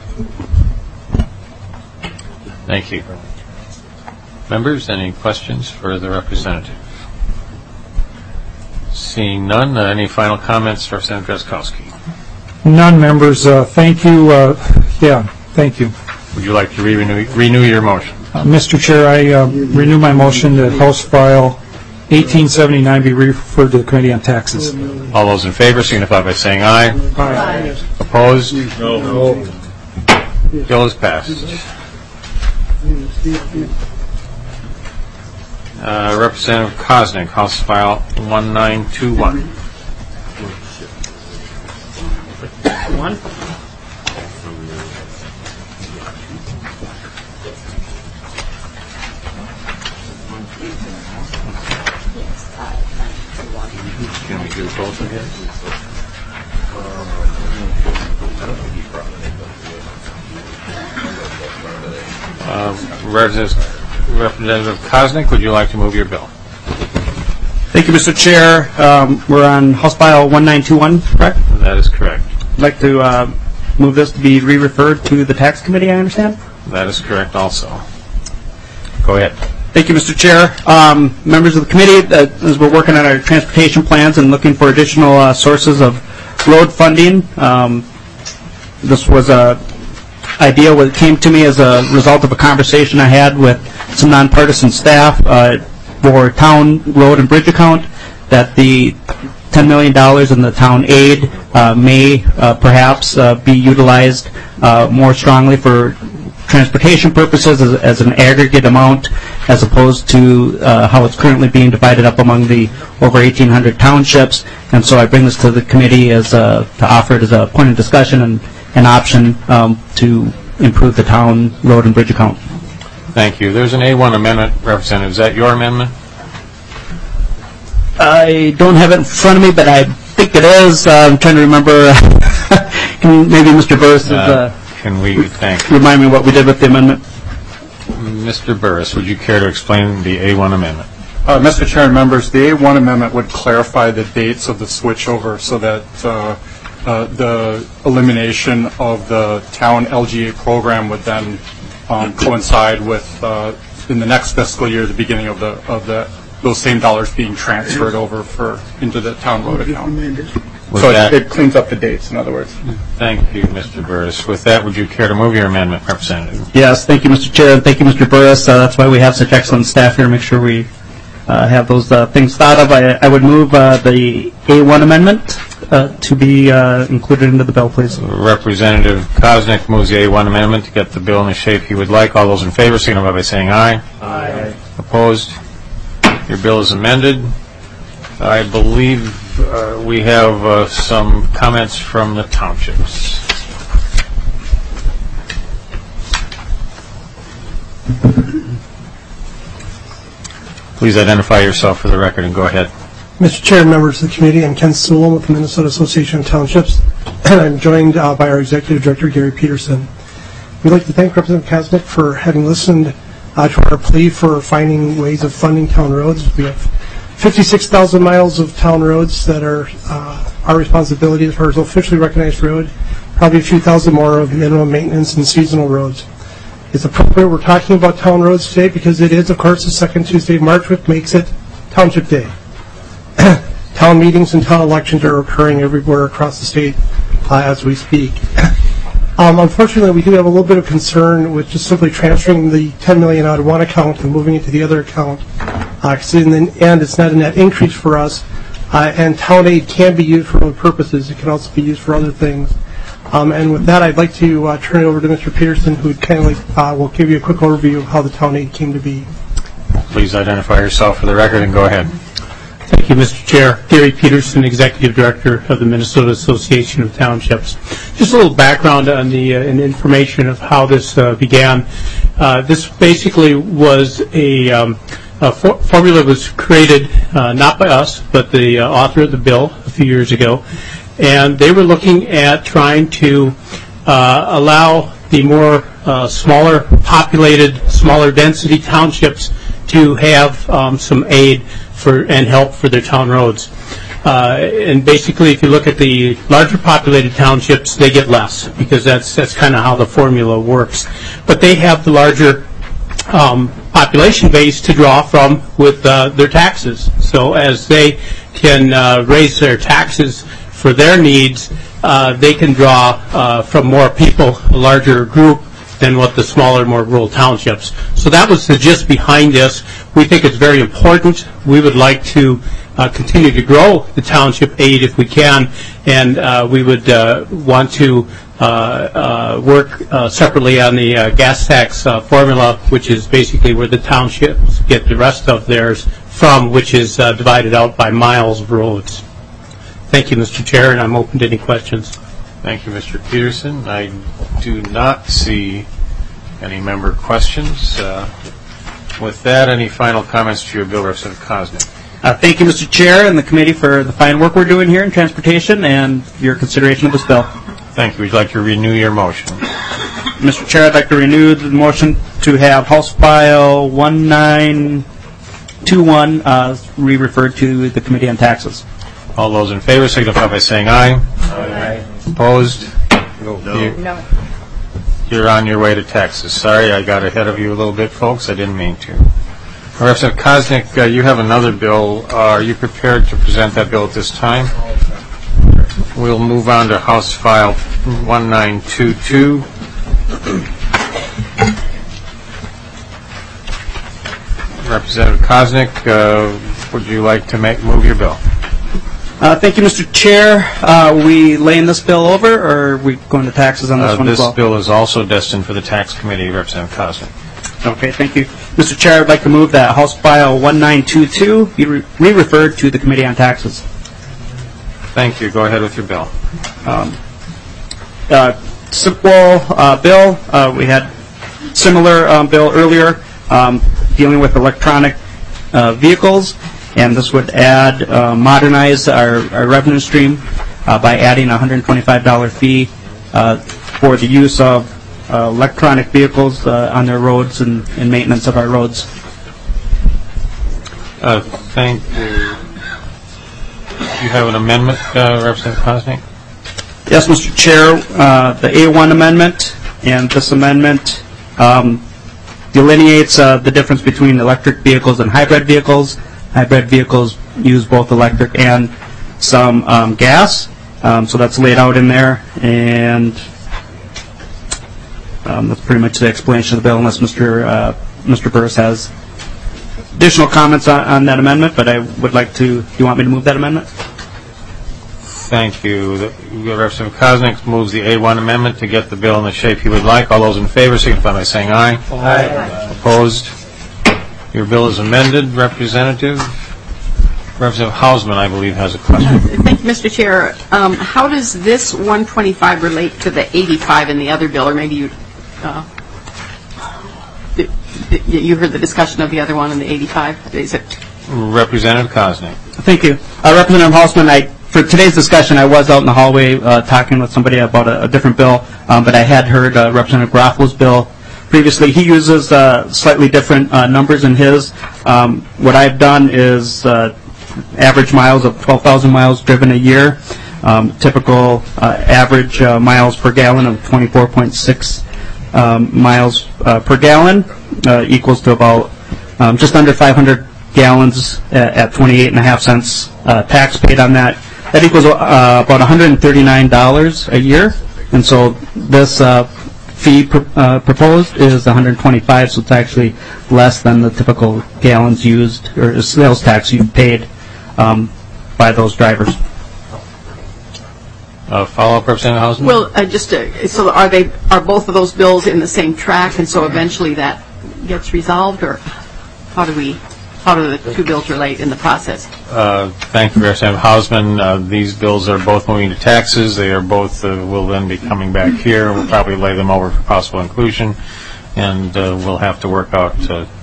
Thank you. Members, any questions for the representative? Seeing none, any final comments, Representative Guzikowski? None, members. Thank you. Thank you. Would you like to renew your motion? Mr. Chair, I renew my motion that House File 1879 be referred to the Committee on Taxes. All those in favor signify by saying aye. Aye. Opposed? No. Bill is passed. Representative Koznick, House File 1921. Can we do both again? Representative Koznick, would you like to move your bill? Thank you, Mr. Chair. We're on House File 1921, correct? That is correct. I'd like to move this to be re-referred to the Tax Committee, I understand? That is correct also. Go ahead. Thank you, Mr. Chair. Members of the committee, as we're working on our transportation plans and looking for additional sources of road funding, this was an idea that came to me as a result of a conversation I had with some nonpartisan staff for town road and bridge account, that the $10 million in the town aid may perhaps be utilized more strongly for transportation purposes as an aggregate amount, as opposed to how it's currently being divided up among the over 1,800 townships. And so I bring this to the committee as to offer it as a point of discussion an option to improve the town road and bridge account. Thank you. There's an A1 amendment, Representative. Is that your amendment? I don't have it in front of me, but I think it is. I'm trying to remember. Maybe Mr. Burris can we remind me what we did with the amendment? Mr. Burris, would you care to explain the A1 amendment? Mr. Chair and members, the A1 amendment would clarify the dates of the switchover so that the elimination of the town LGA program would then coincide with in the next fiscal year the beginning of those same dollars being transferred over into the town road account. So it cleans up the dates, in other words. Thank you, Mr. Burris. With that, would you care to move your amendment, Representative? Yes, thank you, Mr. Chair, and thank you, Mr. Burris. That's why we have such excellent staff here to make sure we have those things thought of. I would move the A1 amendment to be included into the bill, please. Representative Koznick moves the A1 amendment to get the bill in the shape he would like. All those in favor signify by saying aye. Aye. Opposed? Your bill is amended. I believe we have some comments from the townships. Please identify yourself for the record and go ahead. Mr. Chair and members of the committee, I'm Ken Sewell with the Minnesota Association of Townships, and I'm joined by our Executive Director, Gary Peterson. We'd like to thank Representative Koznick for having listened to our plea for finding ways of funding town roads. We have 56,000 miles of town roads that are our responsibility as far as officially recognized road, probably a few thousand more of minimum maintenance and seasonal roads. It's appropriate we're talking about town roads today because it is, of course, the second Tuesday of March, which makes it Township Day. Town meetings and town elections are occurring everywhere across the state as we speak. Unfortunately, we do have a little bit of concern with just simply transferring the $10 million out of one account and moving it to the other account. Because in the end, it's not a net increase for us, and town aid can be used for other purposes. It can also be used for other things. And with that, I'd like to turn it over to Mr. Peterson, who kindly will give you a quick overview of how the town aid came to be. Please identify yourself for the record and go ahead. Thank you, Mr. Chair. Gary Peterson, Executive Director of the Minnesota Association of Townships. Just a little background on the and information of how this began. This basically was a formula was created not by us, but the author of the bill a few years ago, and they were looking at trying to allow the more smaller populated, smaller density townships to have some aid and help for their town roads. And basically, if you look at the larger populated townships, they get less because that's kind of how the formula works. But they have the larger population base to draw from with their taxes. So as they can raise their taxes for their needs, they can draw from more people, a larger group, than what the smaller, more rural townships. So that was the gist behind this. We think it's very important. We would like to continue to grow the township aid if we can, and we would want to work separately on the gas tax formula, which is basically where the townships get the rest of theirs from, which is divided out by miles of roads. Thank you, Mr. Chair, and I'm open to any questions. Thank you, Mr. Peterson. I do not see any member questions. With that, any final comments to your bill, Representative Koznick? Thank you, Mr. Chair, and the committee for the fine work we're doing here in transportation and your consideration of this bill. Thank you. Would you like to renew your motion? Mr. Chair, I'd like to renew the motion to have House File 1921 re-referred to the Committee on Taxes. All those in favor signify by saying aye. Aye. Opposed? No. You're on your way to Texas. Sorry, I got ahead of you a little bit, folks. I didn't mean to. Representative Koznick, you have another bill. Are you prepared to present that bill at this time? We'll move on to House File 1922. Representative Koznick, would you like to move your bill? Thank you, Mr. Chair. We laying this bill over, or are we going to taxes on this one as well? This bill is also destined for the Tax Committee, Representative Koznick. Okay, thank you. Mr. Chair, I'd like to move that House File 1922 be re-referred to the Committee on Taxes. Thank you. Go ahead with your bill. simple bill. We had similar bill earlier dealing with electronic vehicles, and this would add, modernize our revenue stream by adding a $125 fee for the use of electronic vehicles on their roads and maintenance of our roads. Thank you. You have an amendment, Representative Kosnick? Yes, Mr. Chair. The A1 amendment, and this amendment delineates the difference between electric vehicles and hybrid vehicles. Hybrid vehicles use both electric and some gas, so that's laid out in there, and that's pretty much the explanation of the bill, unless Mr. Burris has additional comments on that amendment, but I would like to, do you want me to move that amendment? Thank you. Representative Kosnick moves the A1 amendment to get the bill in the shape he would like. All those in favor signify by saying aye. Aye. Opposed? Your bill is amended. Representative Hausman, I believe, has a question. Thank you, Mr. Chair. How does this 125 relate to the 85 in the other bill, or maybe you heard the discussion of the other one in the 85? Is it? Representative Kosnick. Thank you. Representative Hausman, for today's discussion, I was out in the hallway talking with somebody about a different bill, but I had heard Representative Garofalo's bill previously. He uses slightly different numbers in his. What I've done is average miles of 12,000 miles driven a year, typical average miles per gallon of 24.6 miles per gallon, equals to about just under 500 gallons at 28.5 cents tax paid on that. That equals about $139 a year, and so this fee proposed is $125, so it's actually less than the typical gallons used or sales tax you paid by those drivers. Follow-up, Representative Hausman? Well, so are both of those bills in the same track, and so eventually that gets resolved, or how do the two bills relate in the process? Thank you, Representative Hausman. These bills are both moving to taxes. They are both will then be coming back here. We'll probably lay them over for possible inclusion, and we'll have to work out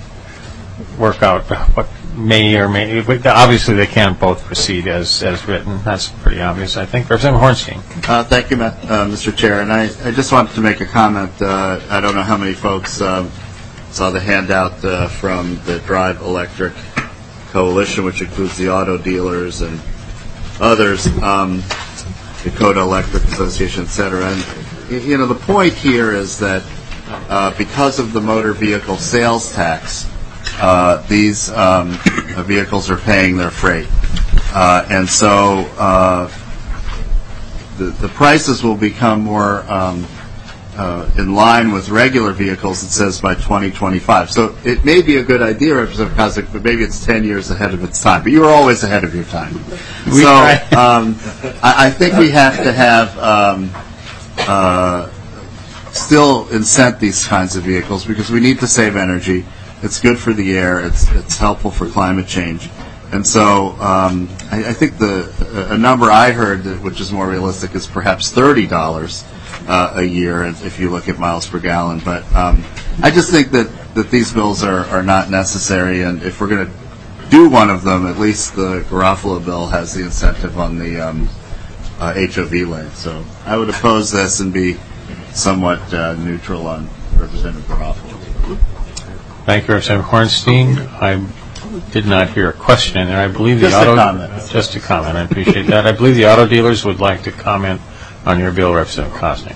what may or may. But obviously, they can't both proceed as written. That's pretty obvious, I think. Representative Hornstein. Thank you, Mr. Chair. And I just wanted to make a comment. I don't know how many folks saw the handout from the Drive Electric Coalition, which includes the auto dealers and others, Dakota Electric Association, et cetera. And, the point here is that because of the motor vehicle sales tax, these vehicles are paying their freight. And so the prices will become more in line with regular vehicles, it says, by 2025. So it may be a good idea, Representative Kosnick, but maybe it's 10 years ahead of its time. But you were always ahead of your time. I think we have to have still incent these kinds of vehicles because we need to save energy. It's good for the air. It's helpful for climate change. And so I think a number I heard, which is more realistic, is perhaps $30 a year if you look at miles per gallon. But I just think that these bills are not necessary, and if we're going to do one of them, at least the Garofalo bill has the incentive on the HOV lane. So I would oppose this and be somewhat neutral on Representative Garofalo. Thank you, Representative Hornstein. I did not hear a question in there. I believe Just a comment. Just a comment. I appreciate that. I believe the auto dealers would like to comment on your bill, Representative Kosnick.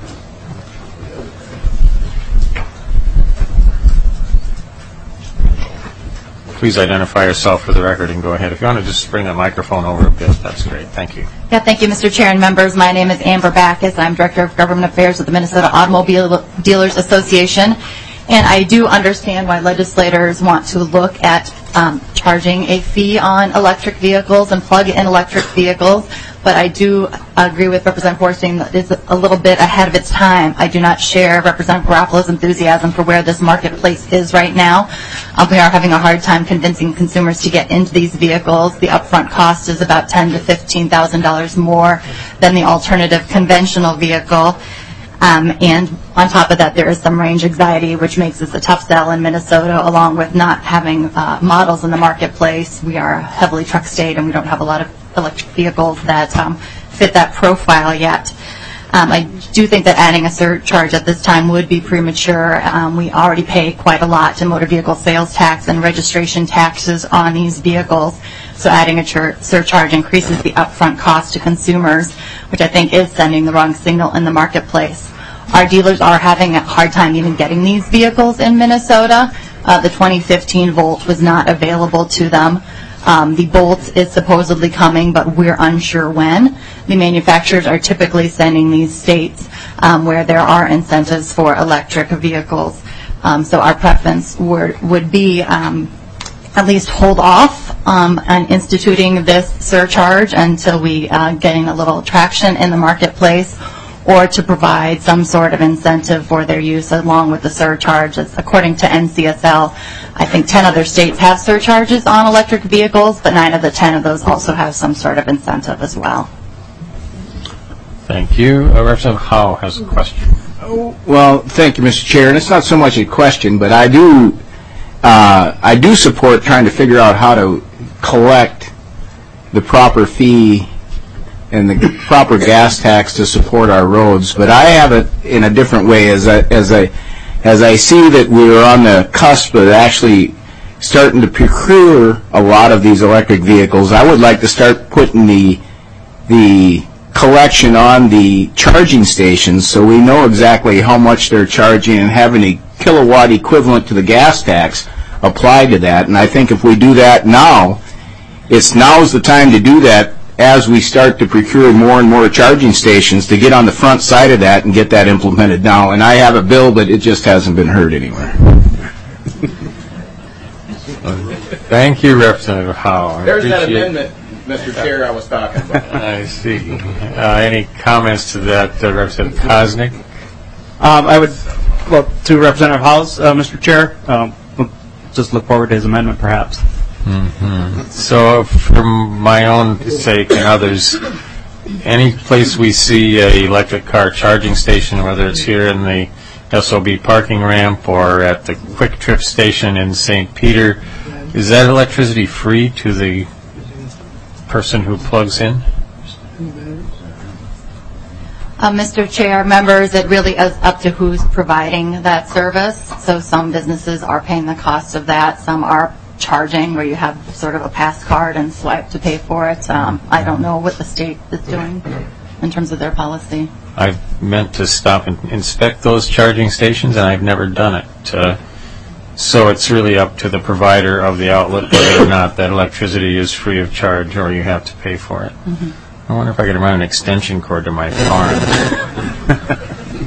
Please identify yourself for the record and go ahead. If you want to just bring the microphone over a bit, that's great. Thank you. Yeah, thank you, Mr. Chair and members. My name is Amber Backus. I'm Director of Government Affairs at the Minnesota Automobile Dealers Association. And I do understand why legislators want to look at charging a fee on electric vehicles and plug-in electric vehicles, but I do agree with Representative Hornstein that it's a little bit ahead of its time. I do not share Representative Garofalo's enthusiasm for where this marketplace is right now. We are having a hard time convincing consumers to get into these vehicles. The upfront cost is about $10,000 to $15,000 more than the alternative conventional vehicle. And on top of that, there is some range anxiety, which makes this a tough sell in Minnesota, along with not having models in the marketplace. We are a heavily truck state, and we don't have a lot of electric vehicles that fit that profile yet. I do think that adding a surcharge at this time would be premature. We already pay quite a lot to motor vehicle sales tax and registration taxes on these vehicles, so adding a surcharge increases the upfront cost to consumers, which I think is sending the wrong signal in the marketplace. Our dealers are having a hard time even getting these vehicles in Minnesota. The 2015 Volt was not available to them. The Bolt is supposedly coming, but we're unsure when. The manufacturers are typically sending these states where there are incentives for electric vehicles. So our preference would be at least hold off on instituting this surcharge until we getting a little traction in the marketplace, or to provide some sort of incentive for their use along with the surcharge. According to NCSL, I think 10 other states have surcharges on electric vehicles, but 9 of the 10 of those also have some sort of incentive as well. Thank you. Representative Howe has a question. Well, thank you, Mr. Chair. And it's not so much a question, but I do support trying to figure out how to collect the proper fee and the proper gas tax to support our roads. But I have it in a different way. As I see that we're on the cusp of actually starting to procure a lot of these electric vehicles, I would like to start putting the collection on the charging stations so we know exactly how much they're charging and having a kilowatt equivalent to the gas tax applied to that. And I think if we do that now, now's the time to do that as we start to procure more and more charging stations, to get on the front side of that and get that implemented now. And I have a bill, but it just hasn't been heard anywhere. Thank you, Representative Howe. There's that amendment, Mr. Chair, I was talking about. I see. Any comments to that, Representative Koznick? I would, to Representative Howe's, Mr. Chair, we'll just look forward to his amendment, perhaps. Mm-hmm. So, for my own sake and others, any place we see an electric car charging station, whether it's here in the SOB parking ramp or at the Quick Trip station in St. Peter, is that electricity free to the person who plugs in? Mr. Chair, members, it really is up to who's providing that service. So some businesses are paying the cost of that. Some are charging where you have sort of a pass card and swipe to pay for it. I don't know what the state is doing in terms of their policy. I've meant to stop and inspect those charging stations, and I've never done it. So it's really up to the provider of the outlet whether or not that electricity is free of charge or you have to pay for it. Mm-hmm. I wonder if I could run an extension cord to my farm.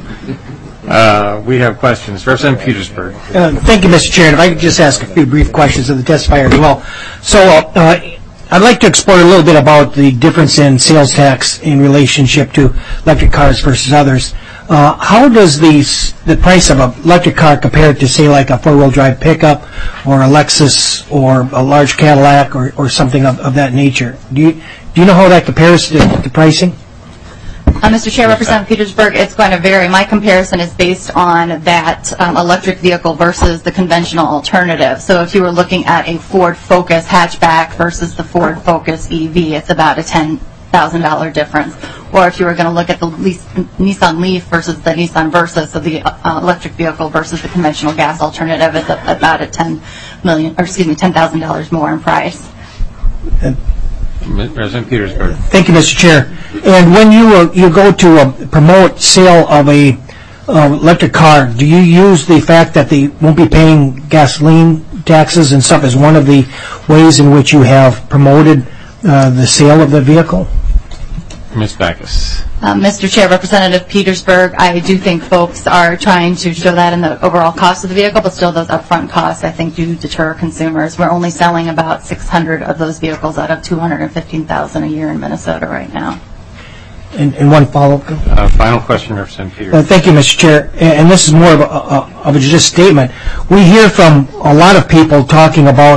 We have questions. Representative Petersburg. Thank you, Mr. Chair. And if I could just ask a few brief questions of the testifier as well. So I'd like to explore a little bit about the difference in sales tax in relationship to electric cars versus others. How does the price of an electric car compare to, say, like a four-wheel drive pickup or a Lexus or a large Cadillac or something of that nature? Do you know how that compares to the pricing? Mr. Chair, Representative Petersburg, it's going to vary. My comparison is based on that electric vehicle versus the conventional alternative. So if you were looking at a Ford Focus hatchback versus the Ford Focus EV, it's about a $10,000 difference. Or if you were going to look at the Nissan Leaf versus the Nissan Versa, so the electric vehicle versus the conventional gas alternative, it's about a $10,000 more in price. President Petersburg. Thank you, Mr. Chair. And when you go to promote sale of a electric car, do you use the fact that they won't be paying gasoline taxes and stuff as one of the ways in which you have promoted the sale of the vehicle? Ms. Backus. Mr. Chair, Representative Petersburg, I do think folks are trying to show that in the overall cost of the vehicle, but still those upfront costs, I think, do deter consumers. We're only selling about 600 of those vehicles out of 215,000 a year in Minnesota right now. And one follow-up. Final question, Representative Petersburg. Thank you, Mr. Chair. And this is more of a just statement. We hear from a lot of people talking about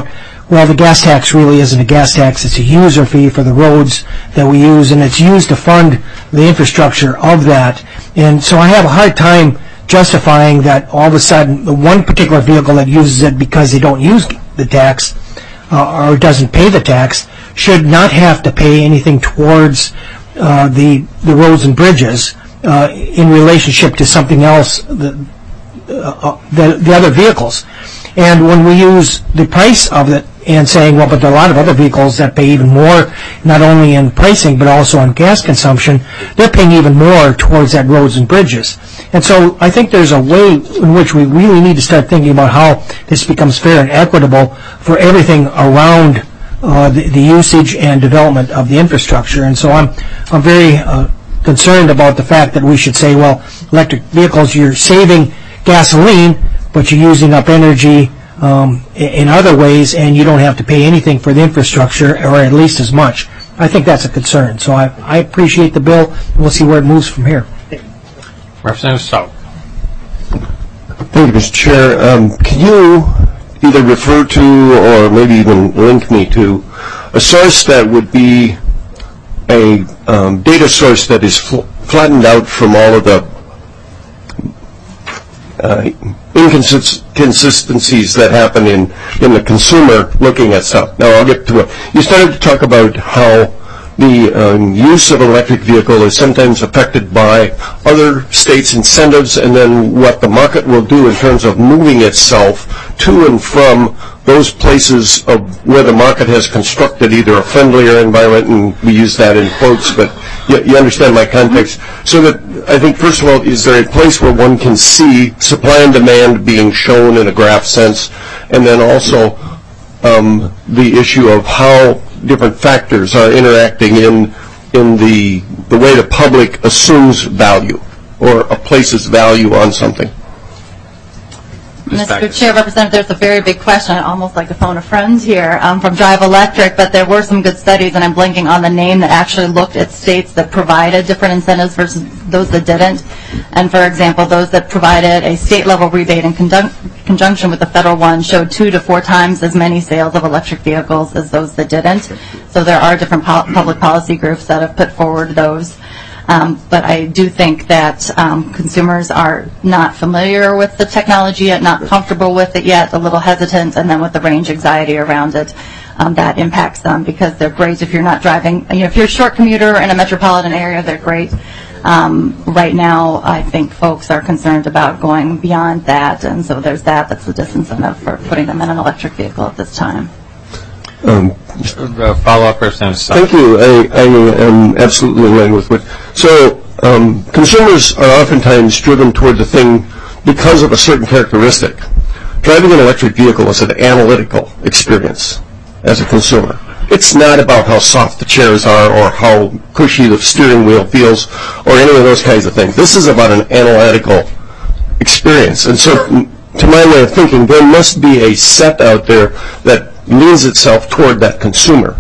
well, the gas tax really isn't a gas tax, it's a user fee for the roads that we use, and it's used to fund the infrastructure of that. And so I have a hard time justifying that all of a sudden the one particular vehicle that uses it because they don't use the tax or doesn't pay the tax should not have to pay anything towards the roads and bridges in relationship to something else, the other vehicles. And when we use the price of it and saying, well, but there are a lot of other vehicles that pay even more, not only in pricing but also on gas consumption, they're paying even more towards that roads and bridges. And so I think there's a way in which we really need to start thinking about how this becomes fair and equitable for everything around the usage and development of the infrastructure. And so I'm very concerned about the fact that we should say, well, electric vehicles, you're saving gasoline, but you're using up energy in other ways, and you don't have to pay anything for the infrastructure, or at least as much. I think that's a concern. So I appreciate the bill, and we'll see where it moves from here. Representative Stout. Thank you, Mr. Chair. Can you either refer to or maybe even link me to a source that would be a data source that is flattened out from all of the inconsistencies that happen in the consumer looking at stuff? Now, I'll get to it. You started to talk about how the use of an electric vehicle is sometimes affected by other states' incentives, and then what the market will do in terms of moving itself to and from those places of where the market has constructed either a friendlier environment, and we use that in quotes, but you understand my context. So that I think, first of all, is there a place where one can see supply and demand being shown in a graph sense, and then also the issue of how different factors are interacting in the way the public assumes value or places value on something? Mr. Chair, Representative, there's a very big question. I'd almost like to phone a friend here from Drive Electric, but there were some good studies, and I'm blanking on the name, that actually looked at states that provided different incentives versus those that didn't. And, for example, those that provided a state-level rebate in conjunction with the federal one showed 2 to 4 times as many sales of electric vehicles as those that didn't. So there are different public policy groups that have put forward those. But I do think that consumers are not familiar with the technology yet, not comfortable with it yet, a little hesitant, and then with the range anxiety around it, that impacts them because they're great if you're not driving. If you're a short commuter in a metropolitan area, they're great. Right now, I think folks are concerned about going beyond that, and so there's that's the disincentive for putting them in an electric vehicle at this time. Follow-up, Representative Stout. Thank you. I am absolutely in line with what. So consumers are oftentimes driven toward the thing because of a certain characteristic. Driving an electric vehicle is an analytical experience as a consumer. It's not about how soft the chairs are or how cushy the steering wheel feels or any of those kinds of things. This is about an analytical experience. And so, to my way of thinking, there must be a set out there that leans itself toward that consumer.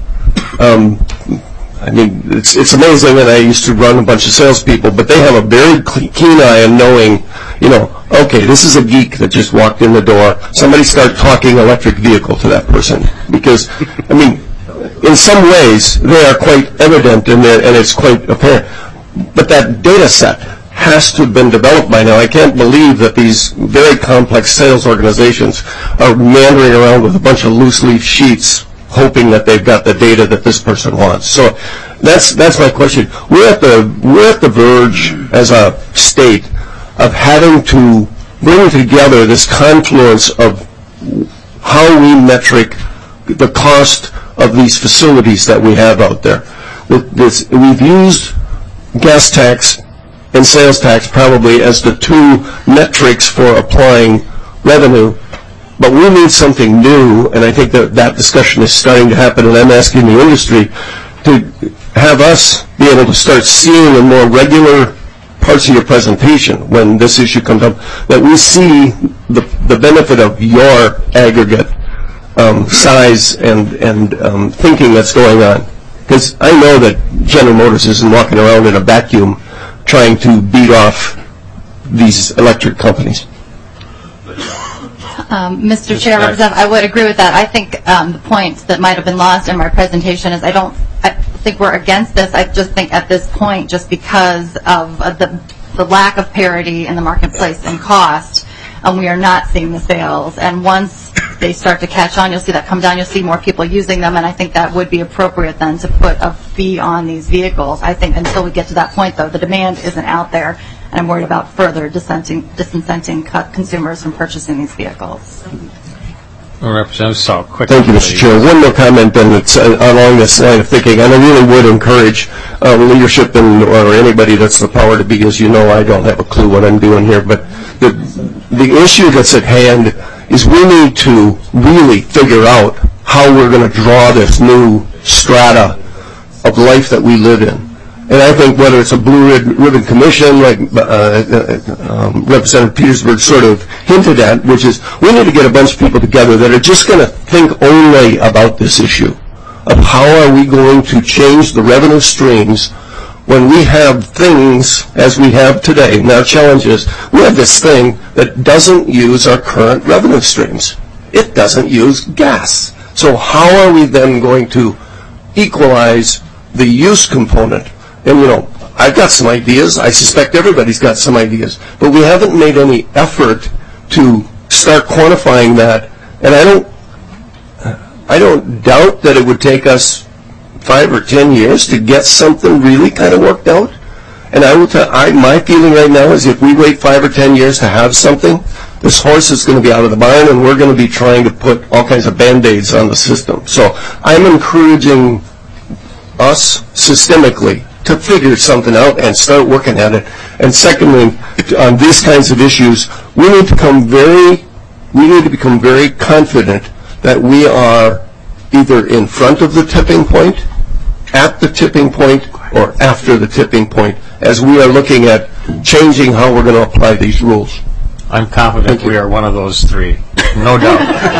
I mean, it's amazing that I used to run a bunch of salespeople, but they have a very keen eye in knowing, okay, this is a geek that just walked in the door. Somebody start talking electric vehicle to that person. Because, I mean, in some ways, they are quite evident and it's quite apparent. But that data set has to have been developed by now. I can't believe that these very complex sales organizations are meandering around with a bunch of loose leaf sheets hoping that they've got the data that this person wants. So that's my question. We're at the verge as a state of having to bring together this confluence of how we metric the cost of these facilities that we have out there. We've used gas tax and sales tax probably as the 2 metrics for applying revenue, but we need something new, and I think that discussion is starting to happen, and I'm asking the industry to have us be able to start seeing in more regular parts of your presentation when this issue comes up, that we see the benefit of your aggregate size and thinking that's going on. Because I know that General Motors isn't walking around in a vacuum trying to beat off these electric companies. Mr. Chair, Representative, I would agree with that. I think the point that might have been lost in my presentation is I think we're against this. I just think at this point, just because of the lack of parity in the marketplace and cost, we are not seeing the sales. And once they start to catch on, you'll see that come down. You'll see more people using them, and I think that would be appropriate then to put a fee on these vehicles. I think until we get to that point, though, the demand isn't out there, and I'm worried about further disincenting consumers from purchasing these vehicles. Representative Saul, quick. Thank you, Mr. Chair. One more comment then that's along this line of thinking, and I really would encourage leadership or anybody that's the power to be, as you know, I don't have a clue what I'm doing here, but the issue that's at hand is we need to really figure out how we're going to draw this new strata of life that we live in. And I think whether it's a blue ribbon commission, like Representative Petersburg sort of hinted at, which is we need to get a bunch of people together that are just going to think only about this issue of how are we going to change the revenue streams when we have things as we have today. Now, the challenge is we have this thing that doesn't use our current revenue streams. It doesn't use gas. So how are we then going to equalize the use component? And, you know, I've got some ideas. I suspect everybody's got some ideas. But we haven't made any effort to start quantifying that. And I don't doubt that it would take us 5 or 10 years to get something really kind of worked out. And I will tell my feeling right now is if we wait 5 or 10 years to have something, this horse is going to be out of the barn and we're going to be trying to put all kinds of Band-Aids on the system. So I'm encouraging us systemically to figure something out and start working at it. And secondly, on these kinds of issues, we need to become very confident that we are either in front of the tipping point, at the tipping point, or after the tipping point, as we are looking at changing how we're going to apply these rules. I'm confident we are one of those three, no doubt.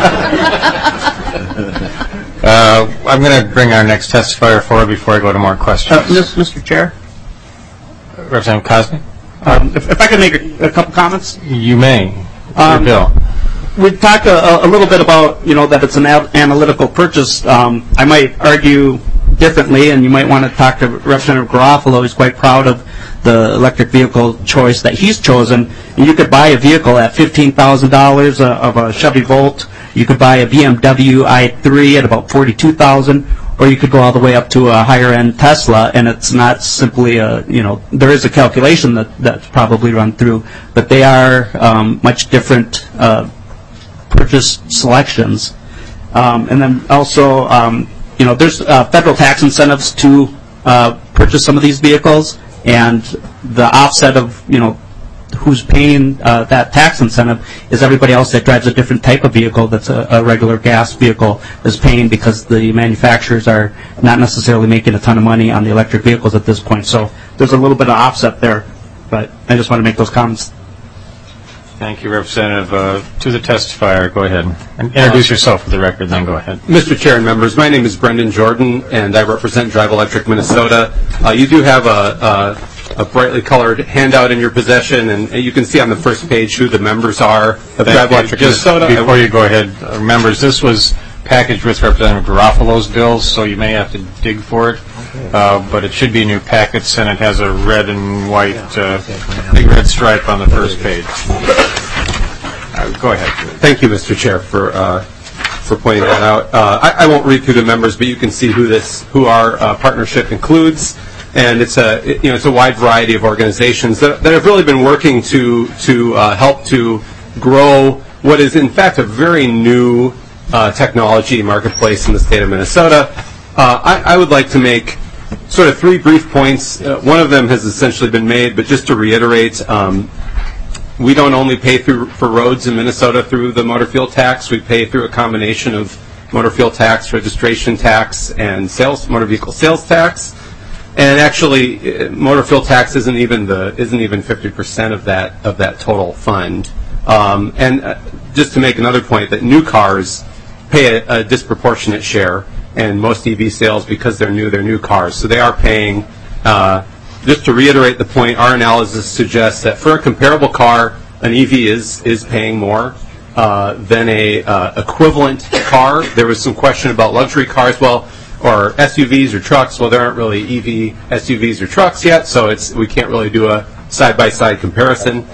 I'm going to bring our next testifier forward before I go to more questions. Mr. Chair? Representative Cosby? If I could make a couple comments? You may. Your bill. We talked a little bit about, that it's an analytical purchase. I might argue differently, and you might want to talk to Representative Garofalo. He's quite proud of the electric vehicle choice that he's chosen. And you could buy a vehicle at $15,000 of a Chevy Volt. You could buy a BMW i3 at about $42,000, or you could go all the way up to a higher-end Tesla, and it's not simply there is a calculation that's probably run through, but they are much different purchase selections. And then also, there's federal tax incentives to purchase some of these vehicles, and the offset of, who's paying that tax incentive is everybody else that drives a different type of vehicle that's a regular gas vehicle is paying, because the manufacturers are not necessarily making a ton of money on the electric vehicles at this point. So there's a little bit of offset there, but I just want to make those comments. Thank you, Representative. To the testifier, go ahead. And introduce yourself for the record, then go ahead. Mr. Chair and members, my name is Brendan Jordan, and I represent Drive Electric Minnesota. You do have a brightly colored handout in your possession, and you can see on the first page who the members are of Drive Electric Minnesota. Before you go ahead, members, this was packaged with Representative Garofalo's bills, so you may have to dig for it. But it should be new packets, and it has a red and white, big red stripe on the first page. Go ahead. Thank you, Mr. Chair, for pointing that out. I won't read through the members, but you can see who our partnership includes, and it's a wide variety of organizations that have really been working to help to grow what is in fact a very new technology marketplace in the state of Minnesota. I would like to make sort of 3 brief points. One of them has essentially been made, but just to reiterate, we don't only pay for roads in Minnesota through the motor fuel tax. We pay through a combination of motor fuel tax, registration tax, and motor vehicle sales tax. And actually, motor fuel tax isn't even 50% of that total fund. And just to make another point, that new cars pay a disproportionate share, and most EV sales, because they're new cars. So they are paying, just to reiterate the point, our analysis suggests that for a comparable car, an EV is paying more. than a equivalent car. There was some question about luxury cars, or SUVs or trucks. Well, there aren't really EV SUVs or trucks yet, so we can't really do a side-by-side comparison.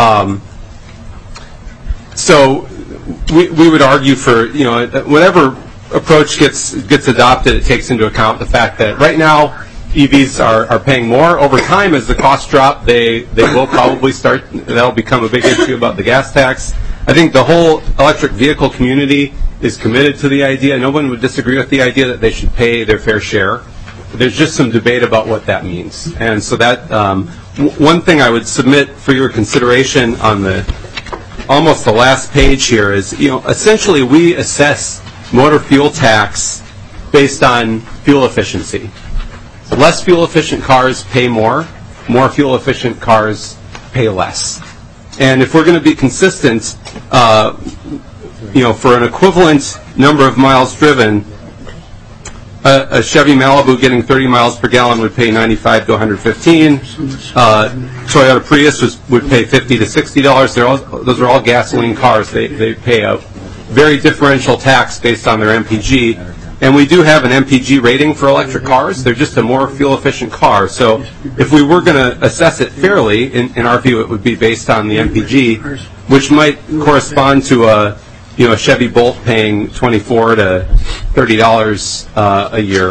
So we would argue for, whatever approach gets adopted, it takes into account the fact that right now EVs are paying more. Over time, as the costs drop, they will probably that'll become a big issue about the gas tax. I think the whole electric vehicle community is committed to the idea. No one would disagree with the idea that they should pay their fair share. There's just some debate about what that means. And so that one thing I would submit for your consideration on almost the last page here is, essentially we assess motor fuel tax based on fuel efficiency. Less fuel efficient cars pay more fuel efficient cars pay less. And if we're going to be consistent, for an equivalent number of miles driven, a Chevy Malibu getting 30 miles per gallon would pay $95 to $115. Toyota Prius would pay $50 to $60. Those are all gasoline cars. They pay a very differential tax based on their MPG. And we do have an MPG rating for electric cars. They're just a more fuel-efficient car. So if we were going to assess it fairly, in our view, it would be based on the MPG, which might correspond to a Chevy Bolt paying $24 to $30 a year.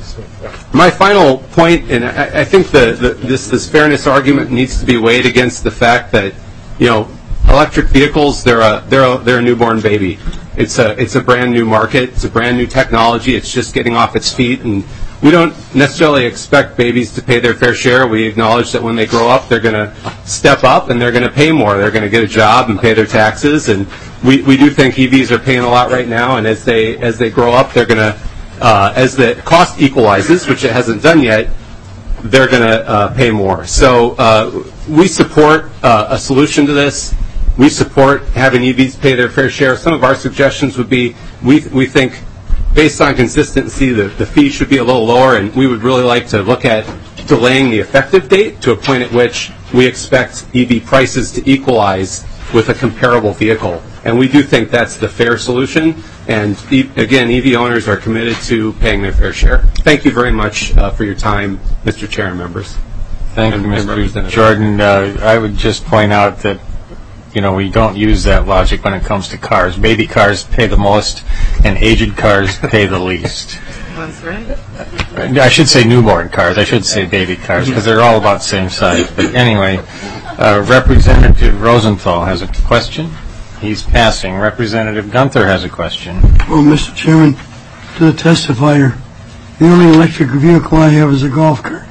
My final point, and I think this fairness argument needs to be weighed against the fact that electric vehicles, they're a newborn baby. It's a brand new market. It's a brand new technology. It's just getting off its feet, and we don't necessarily expect babies to pay their fair share. We acknowledge that when they grow up, they're going to step up and they're going to pay more. They're going to get a job and pay their taxes, and we do think EVs are paying a lot right now. And as they grow up, they're going to as the cost equalizes, which it hasn't done yet, they're going to pay more. So we support a solution to this. We support having EVs pay their fair share. Some of our suggestions would be, we think, based on consistency, the fee should be a little lower, and we would really like to look at delaying the effective date to a point at which we expect EV prices to equalize with a comparable vehicle. And we do think that's the fair solution. And again, EV owners are committed to paying their fair share. Thank you very much for your time, Mr. Chair and members. Thank you, Mr. Jordan. I would just point out that we don't use that logic when it comes to cars. Baby cars pay the most, and aged cars pay the least. That's right. I should say newborn cars. I should say baby cars, because they're all about the same size. But anyway, Representative Rosenthal has a question. He's passing. Representative Gunther has a question. Well, Mr. Chairman, to the testifier, the only electric vehicle I have is a golf cart.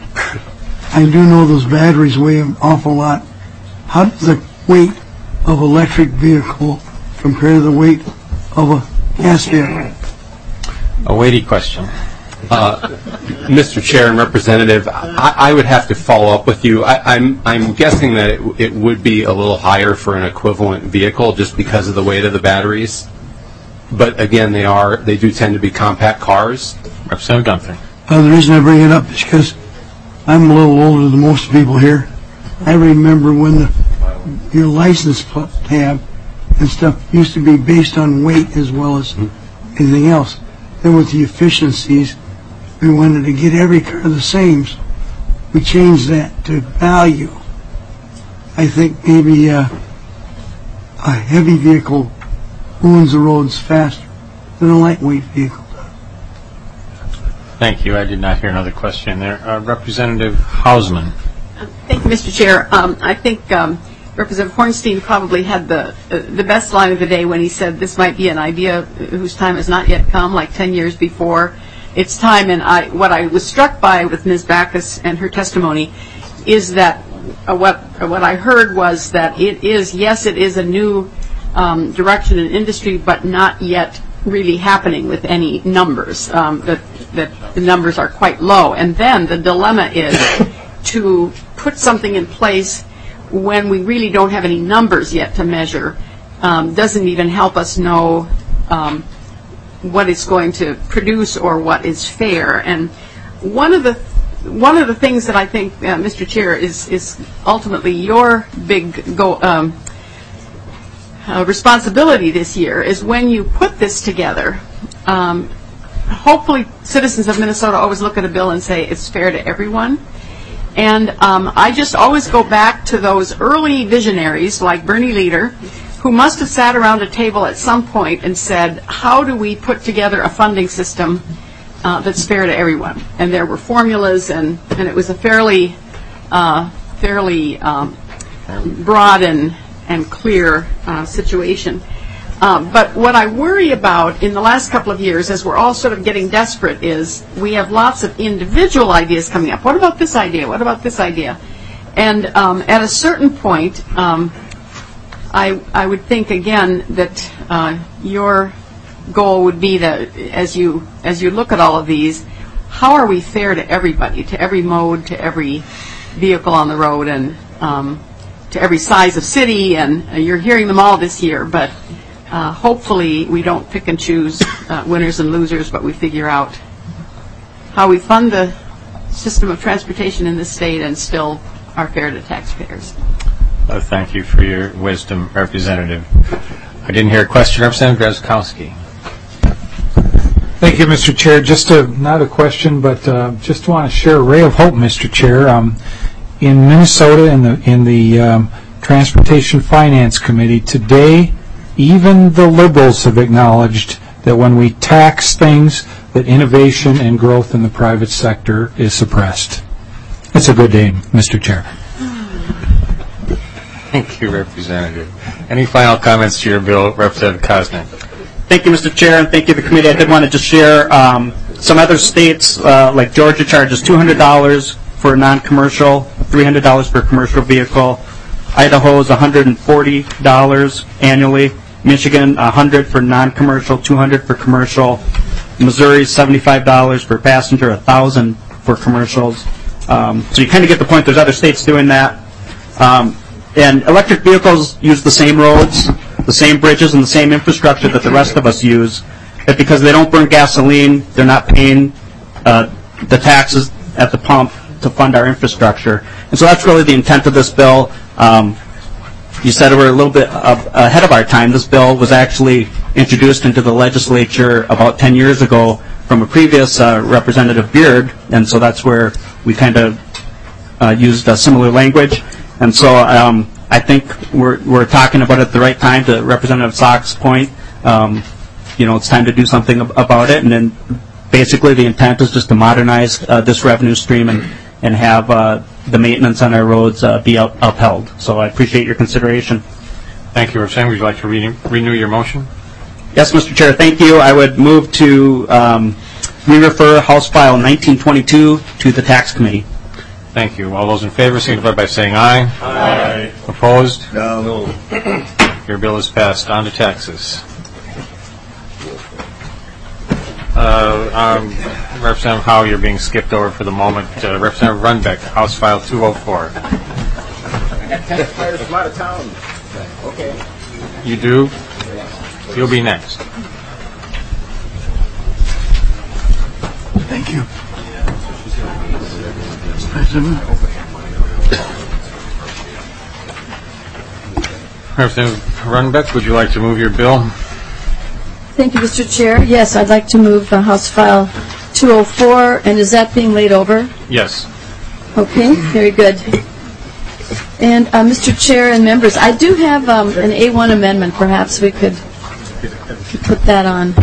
I do know those batteries weigh an awful lot. How does the weight of electric vehicle compare to the weight of a gas vehicle? A weighty question. Mr. Chair and Representative, I would have to follow up with you. I'm guessing that it would be a little higher for an equivalent vehicle just because of the weight of the batteries. But again, they do tend to be compact cars. Representative Gunther. The reason I bring it up is because I'm a little older than most people here. I remember when your license tab and stuff used to be based on weight as well as anything else. Then with the efficiencies, we wanted to get every car the same. So we changed that to value. I think maybe a heavy vehicle ruins the roads faster than a lightweight vehicle does. Thank you. I did not hear another question there. Representative Hausman. Thank you, Mr. Chair. I think Representative Hornstein probably had the best line of the day when he said this might be an idea whose time has not yet come, like 10 years before its time. And what I was struck by with Ms. Backus and her testimony is that what I heard was that it is a new direction in industry, but not yet really happening with any numbers, that the numbers are quite low. And then the dilemma is to put something in place when we really don't have any numbers yet to measure, doesn't even help us know what it's going to produce or what is fair. And one of the things that I think, Mr. Chair, is ultimately your big responsibility this year is when you put this together, hopefully citizens of Minnesota always look at a bill and say it's fair to everyone. And I just always go back to those early visionaries like Bernie Leader, who must have sat around a table at some point and said, how do we put together a funding system that's fair to everyone? And there were formulas, and it was a fairly broad and clear situation. But what I worry about in the last couple of years, as we're all sort of getting desperate, is we have lots of individual ideas coming up. What about this idea? What about this idea? And at a certain point, I would think, again, that your goal would be that as you look at all of these, how are we fair to everybody, to every mode, to every vehicle on the road, and to every size of city? And you're hearing them all this year, but hopefully we don't pick and choose winners and losers, but we figure out how we fund the system of transportation in this state and still are fair to taxpayers. Thank you for your wisdom, Representative. I didn't hear a question. Representative Drazkowski. Thank you, Mr. Chair. Just not a question, but just want to share a ray of hope, Mr. Chair. In Minnesota, in the Transportation Finance Committee today, even the liberals have acknowledged that when we tax things, that innovation and growth in the private sector is suppressed. It's a good day, Mr. Chair. Thank you, Representative. Any final comments to your bill, Representative Koznick? Thank you, Mr. Chair, and thank you, the committee. I did want to just share some other states, like Georgia charges $200 for non-commercial, $300 for a commercial vehicle. Idaho is $140 annually. Michigan, $100 for non-commercial, $200 for commercial. Missouri, $75 per passenger, $1,000 for commercials. So you kind of get the point. There's other states doing that. And electric vehicles use the same roads, the same bridges, and the same infrastructure that the rest of us use. But because they don't burn gasoline, they're not paying the taxes at the pump to fund our infrastructure. And so that's really the intent of this bill. You said we're a little bit ahead of our time. This bill was actually introduced into the legislature about 10 years ago from a previous Representative Beard, and so that's where we kind of used a similar language. And so I think we're talking about it at the right time. To Representative Sock's point, it's time to do something about it. And then basically the intent is just to modernize this revenue stream and have the maintenance on our roads be upheld. So I appreciate your consideration. Thank you, Representative. Would you like to renew your motion? Yes, Mr. Chair. Thank you. I would move to re-refer House File 1922 to the Tax Committee. Thank you. All those in favor signify by saying aye. Aye. Opposed? No. Your bill is passed. On to taxes. Representative Howe, you're being skipped over for the moment. Representative Runbeck, House File 204. I got testifiers from out of town. Okay. You do? You'll be next. Thank you. President. Representative Runbeck, would you like to move your bill? Thank you, Mr. Chair. Yes, I'd like to move House File 204, and is that being laid over? Yes. Okay, very good. And Mr. Chair and members, I do have an A1 amendment. Perhaps we could put that on.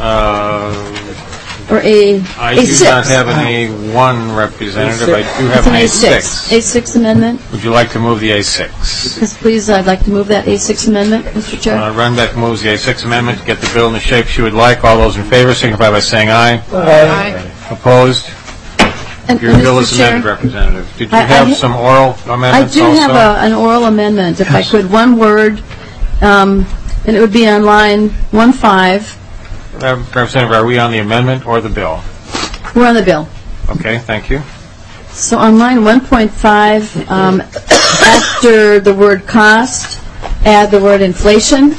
Or A6. I do not have an A1 representative. I do have an A6. A6 amendment. Would you like to move the A6? Yes, please. I'd like to move that A6 amendment, Mr. Chair. Runbeck moves the A6 amendment to get the bill in the shape she would like. All those in favor signify by saying aye. Aye. Opposed? And Your bill is Mr. Chair, amended, Representative. Did you have some oral amendments also? I do have an oral amendment, if I could. One word, and it would be on line 15. Representative, are we on the amendment or the bill? We're on the bill. Okay, thank you. So on line 1.5, after the word cost, add the word inflation.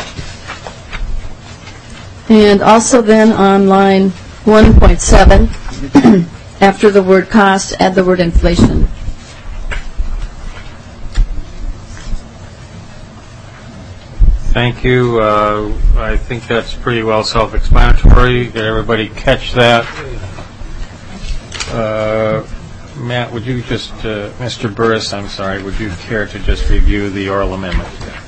And also then on line 1.7, after the word cost, add the word inflation. Thank you. I think that's pretty well self-explanatory. Did everybody catch that? Matt, would you just, Mr. Burris, I'm sorry, would you care to just review the oral amendment?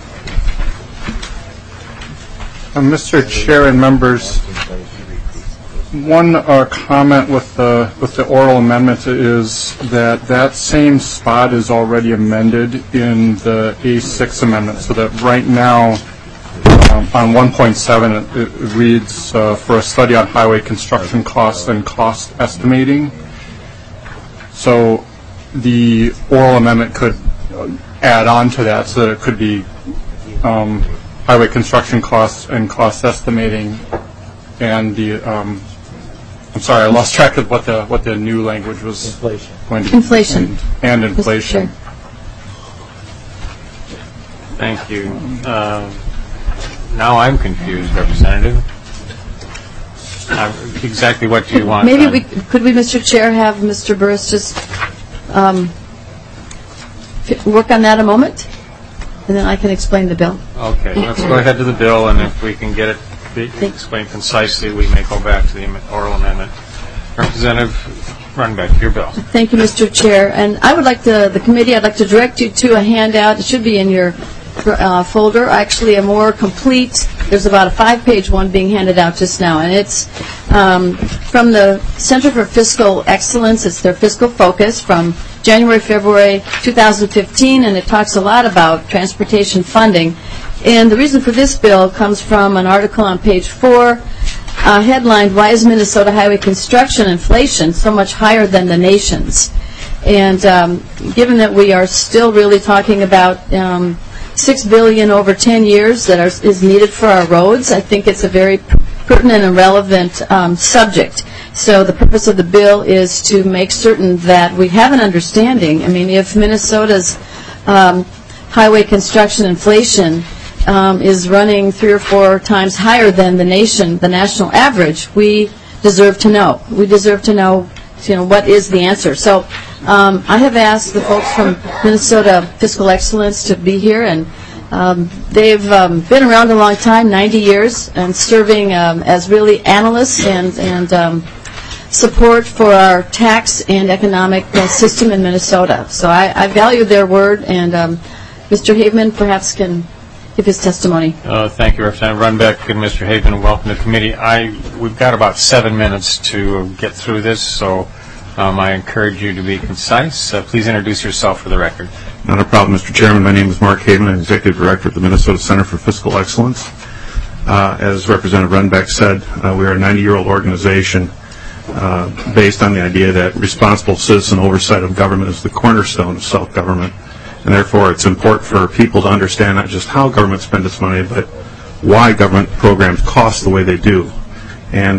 Mr. Chair and members, one comment with the oral amendment is that same spot is already amended in the A6 amendment, so that right now on 1.7 it reads for a study on highway construction costs and cost estimating. So the oral amendment could add on to that, so that it could be highway construction costs and cost estimating, and the I'm sorry, I lost track of what the new language was going to be. Inflation. And inflation. Thank you. Now I'm confused, Representative. Exactly what do you want? Maybe could we, Mr. Chair, have Mr. Burris just work on that a moment, and then I can explain the bill. Okay, let's go ahead to the bill, and if we can get it explained concisely, we may go back to the oral amendment. Representative Runbeck, your bill. Thank you, Mr. Chair. And I would like the committee, I'd like to direct you to a handout. It should be in your folder. Actually, a more complete, there's about a 5-page one being handed out just now, and it's from the Center for Fiscal Excellence. It's their fiscal focus from January, February 2015, and it talks a lot about transportation funding. And the reason for this bill comes from an article on page 4, headlined, "Why is Minnesota highway construction inflation so much higher than the nation's?" And given that we are still really talking about $6 billion over 10 years that is needed for our roads, I think it's a very pertinent and relevant subject. So the purpose of the bill is to make certain that we have an understanding. I mean, if Minnesota's highway construction inflation is running 3 or 4 times higher than the national average, we deserve to know. We deserve to know, what is the answer. So I have asked the folks from Minnesota Fiscal Excellence to be here, and they've been around a long time, 90 years, and serving as really analysts and support for our tax and economic system in Minnesota. So I value their word, and Mr. Haveman perhaps can give his testimony. Thank you, Representative Runbeck and Mr. Haveman. Welcome to the committee. We've got about 7 minutes to get through this, so I encourage you to be concise. Please introduce yourself for the record. Not a problem, Mr. Chairman. My name is Mark Haveman. I'm Executive Director of the Minnesota Center for Fiscal Excellence. As Representative Runbeck said, we are a 90-year-old organization based on the idea that responsible citizen oversight of government is the cornerstone of self-government. And therefore, it's important for people to understand not just how government spends its money, but why government programs cost the way they do. And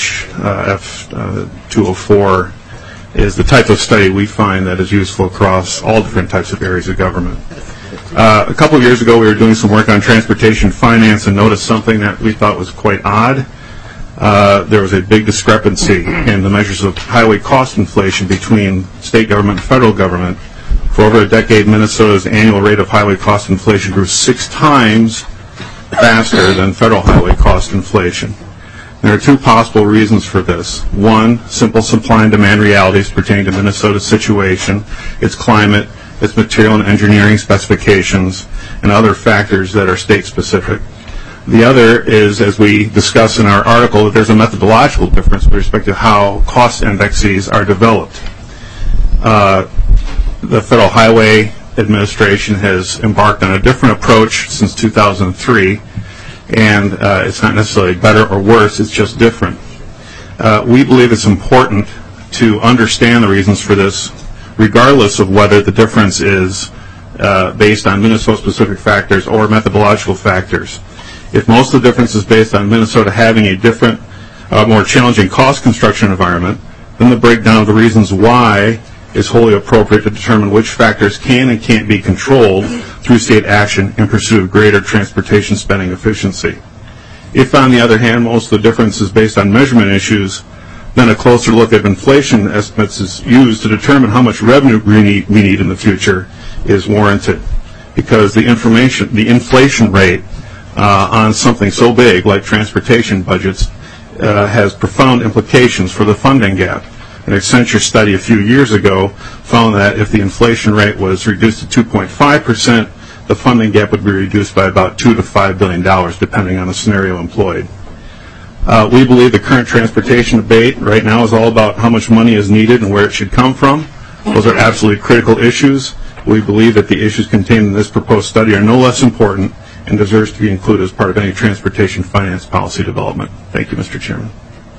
HF 204 is the type of study we find that is useful across all different types of areas of government. A couple of years ago, we were doing some work on transportation finance and noticed something that we thought was quite odd. There was a big discrepancy in the measures of highway cost inflation between state government and federal government. For over a decade, Minnesota's annual rate of highway cost inflation grew 6 times faster than federal highway cost inflation. There are 2 possible reasons for this. One, simple supply and demand realities pertaining to Minnesota's situation, its climate, its material and engineering specifications, and other factors that are state-specific. The other is, as we discuss in our article, that there's a methodological difference with respect to how cost indexes are developed. The Federal Highway Administration has embarked on a different approach since 2003, and it's not necessarily better or worse, it's just different. We believe it's important to understand the reasons for this, regardless of whether the difference is based on Minnesota-specific factors or methodological factors. If most of the difference is based on Minnesota having a different, more challenging cost construction environment, then the breakdown of the reasons why is wholly appropriate to determine which factors can and can't be controlled through state action in pursuit of greater transportation spending efficiency. If, on the other hand, most of the difference is based on measurement issues, then a closer look at inflation estimates is used to determine how much revenue we need in the future is warranted, because the inflation rate on something so big like transportation budgets has profound implications for the funding gap. An Accenture study a few years ago found that if the inflation rate was reduced to 2.5%, the funding gap would be reduced by about $2 to $5 billion, depending on the scenario employed. We believe the current transportation debate right now is all about how much money is needed and where it should come from. Those are absolutely critical issues. We believe that the issues contained in this proposed study are no less important and deserves to be included as part of any transportation finance policy development. Thank you, Mr. Chairman.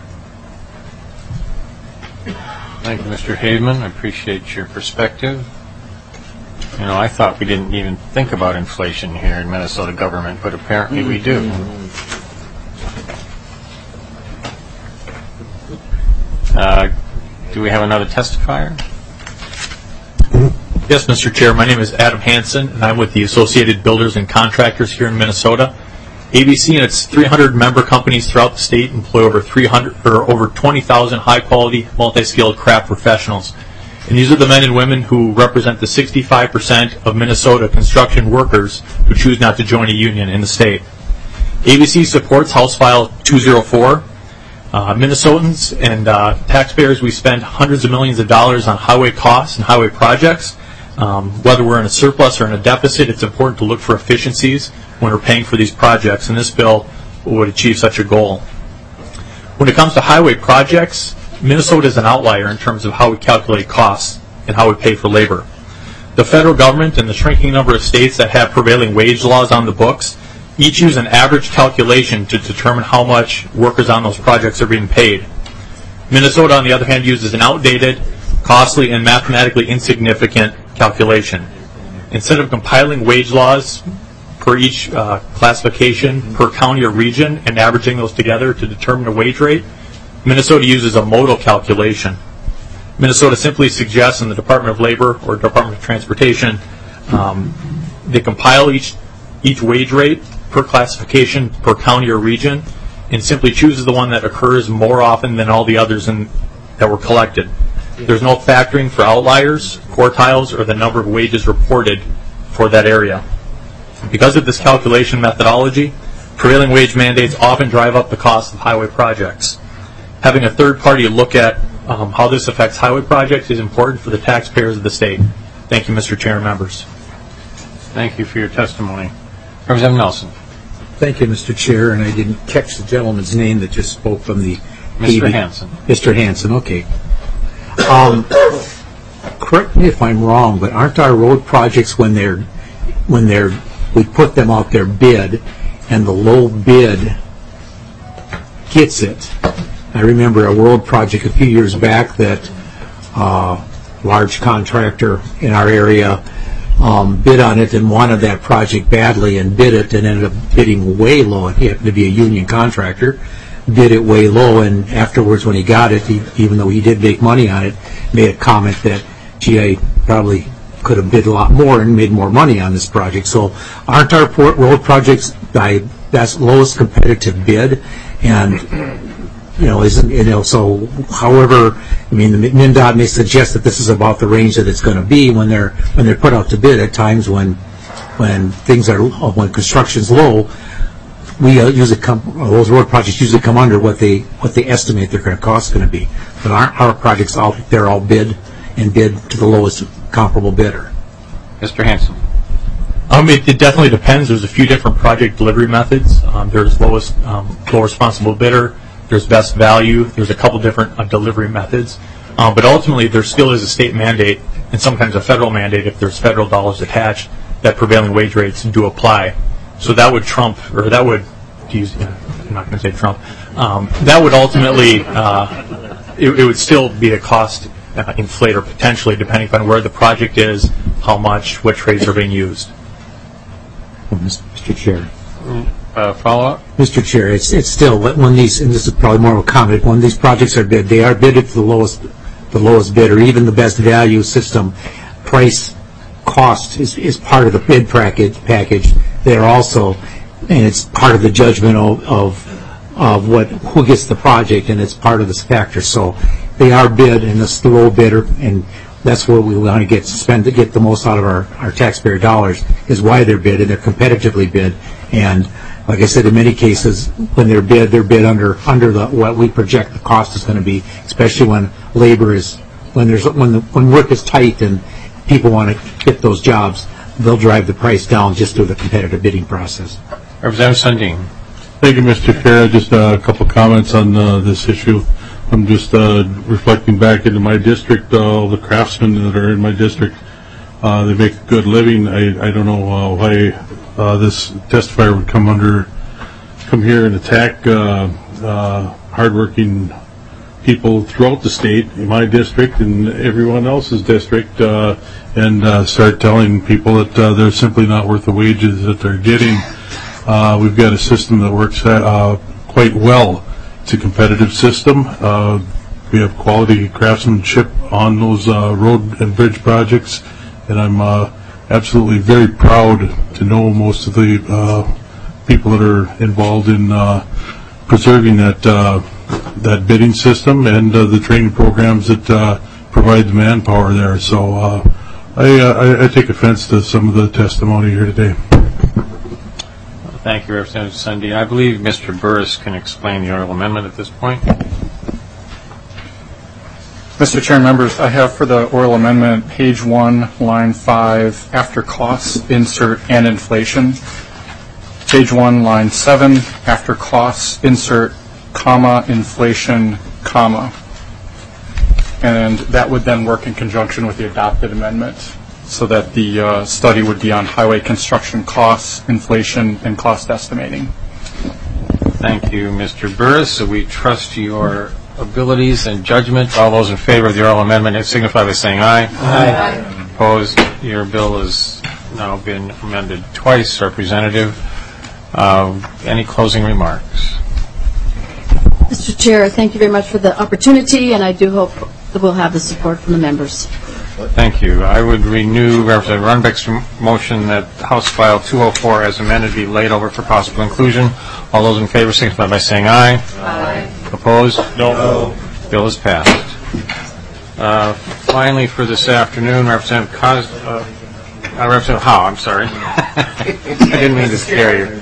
Thank you, Mr. Haveman. I appreciate your perspective. You know, I thought we didn't even think about inflation here in Minnesota government, but apparently we do. Do we have another testifier? Yes, Mr. Chair. My name is Adam Hansen, and I'm with the Associated Builders and Contractors here in Minnesota. ABC and its 300 member companies throughout the state employ over 20,000 high-quality, multi-skilled craft professionals. And these are the men and women who represent the 65% of Minnesota construction workers who choose not to join a union in the state. ABC supports House File 204. Minnesotans and taxpayers, we spend hundreds of millions of dollars on highway costs and highway projects. Whether we're in a surplus or in a deficit, it's important to look for efficiencies when we're paying for these projects, and this bill would achieve such a goal. When it comes to highway projects, Minnesota is an outlier in terms of how we calculate costs and how we pay for labor. The federal government and the shrinking number of states that have prevailing wage laws on the books each use an average calculation to determine how much workers on those projects are being paid. Minnesota, on the other hand, uses an outdated, costly, and mathematically insignificant calculation. Instead of compiling wage laws per each classification, per county or region, and averaging those together to determine a wage rate, Minnesota uses a modal calculation. Minnesota simply suggests in the Department of Labor or Department of Transportation, they compile each wage rate per classification, per county or region, and simply chooses the one that occurs more often than all the others that were collected. There's no factoring for outliers, quartiles, or the number of wages reported for that area. Because of this calculation methodology, prevailing wage mandates often drive up the cost of highway projects. Having a third party look at how this affects highway projects is important for the taxpayers of the state. Thank you, Mr. Chair and members. Thank you for your testimony. Representative Nelson. Thank you, Mr. Chair, and I didn't catch the gentleman's name that just spoke from the Mr. Hansen. Mr. Hansen, okay. Correct me if I'm wrong, but aren't our road projects when we put them out there bid, and the low bid gets it? I remember a road project a few years back that large contractor in our area bid on it and wanted that project badly and bid it and ended up bidding way low. He happened to be a union contractor, bid it way low, and afterwards when he got it, even though he did make money on it, made a comment that, gee, I probably could have bid a lot more and made more money on this project. So aren't our road projects by that's lowest competitive bid? And so however, I mean, the MnDOT may suggest that this is about the range that it's going to be when they're put out to bid. At times when construction's low, those road projects usually come under what they estimate their cost going to be. But aren't our projects they're all bid to the lowest comparable bidder? Mr. Hansen. It definitely depends. There's a few different project delivery methods. There's lowest responsible bidder. There's best value. There's a couple different delivery methods. But ultimately, there still is a state mandate and sometimes a federal mandate if there's federal dollars attached that prevailing wage rates do apply. So that would trump, or that would, I'm not going to say trump, that would ultimately, it would still be a cost inflator potentially depending upon where the project is, how much, what trades are being used. Mr. Chair. Follow-up? Mr. Chair, it's still, when these, and this is probably more of a comment, when these projects are bid, they are bidded to the lowest bid, or even the best value system. Price cost is part of the bid package. They're also, and it's part of the judgment of who gets the project, and it's part of this factor. So they are bid, and it's the low bidder, and that's where we want to get the most out of our taxpayer dollars, is why they're bid, and they're competitively bid, And like I said, in many cases, when they're bid under what we project the cost is going to be, especially when labor is, when work is tight and people want to get those jobs, they'll drive the price down just through the competitive bidding process. Representative Sundin. Thank you, Mr. Chair. Just a couple comments on this issue. I'm just reflecting back into my district, all the craftsmen that are in my district. They make a good living. I don't know why this testifier would come here and attack hardworking people throughout the state, in my district and everyone else's district, and start telling people that they're simply not worth the wages that they're getting. We've got a system that works quite well. It's a competitive system. We have quality craftsmanship on those road and bridge projects, and I'm absolutely very proud to know most of the people that are involved in preserving that bidding system and the training programs that provide the manpower there. So I take offense to some of the testimony here today. Thank you, Representative Sundin. I believe Mr. Burris can explain the oral amendment at this point. Mr. Chair and members, I have for the oral amendment page 1, line 5, after costs, insert and inflation. Page 1, line 7, after costs, insert, comma, inflation, comma. And that would then work in conjunction with the adopted amendment, so that the study would be on highway construction costs, inflation, and cost estimating. Thank you, Mr. Burris. So we trust your abilities and judgment. All those in favor of the oral amendment signify by saying aye. Aye. Opposed? Your bill has now been amended twice. Representative, any closing remarks? Mr. Chair, thank you very much for the opportunity, and I do hope that we'll have the support from the members. Thank you. I would renew Representative Runbeck's motion that House File 204 as amended be laid over for possible inclusion. All those in favor signify by saying aye. Aye. Opposed? No. Bill is passed. Finally, for this afternoon, Representative Howe, I'm sorry. I didn't mean to scare you.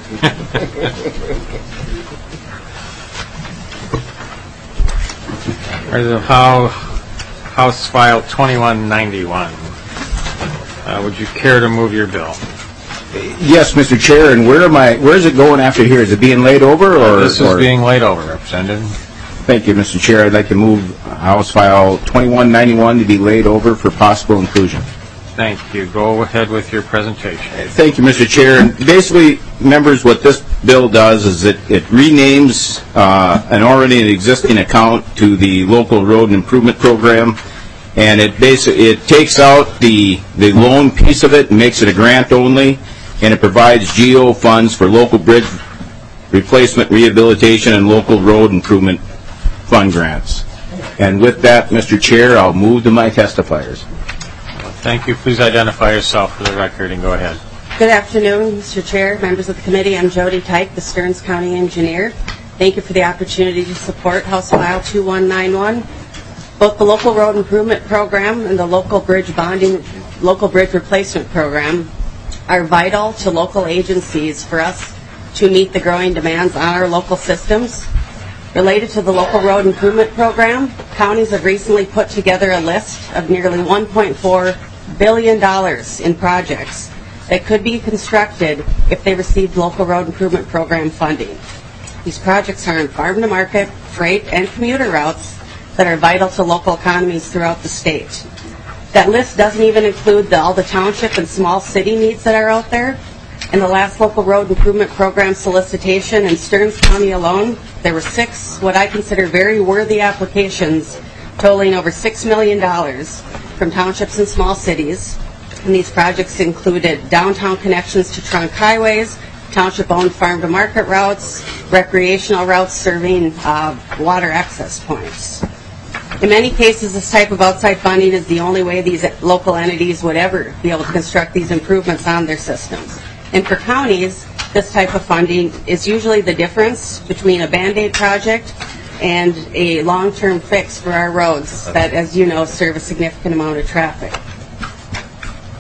Representative Howe, House File 2191. Would you care to move your bill? Yes, Mr. Chair, and where is it going after here? Is it being laid over? This is being laid over, Representative. Thank you, Mr. Chair. I'd like to move House File 2191 to be laid over for possible inclusion. Thank you. Go ahead with your presentation. Thank you, Mr. Chair. And basically, members, what this bill does is it renames an already existing account to the local road improvement program, and it takes out the loan piece of it and makes it a grant only, and it provides GO funds for local bridge replacement, rehabilitation, and local road improvement fund grants. And with that, Mr. Chair, I'll move to my testifiers. Thank you. Please identify yourself for the record and go ahead. Good afternoon, Mr. Chair, members of the committee. I'm Jody Tyke, the Stearns County Engineer. Thank you for the opportunity to support House File 2191. Both the local road improvement program and the local bridge replacement program are vital to local agencies for us to meet the growing demands on our local systems. Related to the local road improvement program, counties have recently put together a list of nearly $1.4 billion in projects that could be constructed if they received local road improvement program funding. These projects are in farm-to-market, freight, and commuter routes that are vital to local economies throughout the state. That list doesn't even include all the township and small city needs that are out there. In the last local road improvement program solicitation in Stearns County alone, there were 6 what I consider very worthy applications totaling over $6 million from townships and small cities. And these projects included downtown connections to trunk highways, township-owned farm-to-market routes, recreational routes serving water access points. In many cases, this type of outside funding is the only way these local entities would ever be able to construct these improvements on their systems. And for counties, this type of funding is usually the difference between a Band-Aid project and a long-term fix for our roads that, as you know, serve a significant amount of traffic.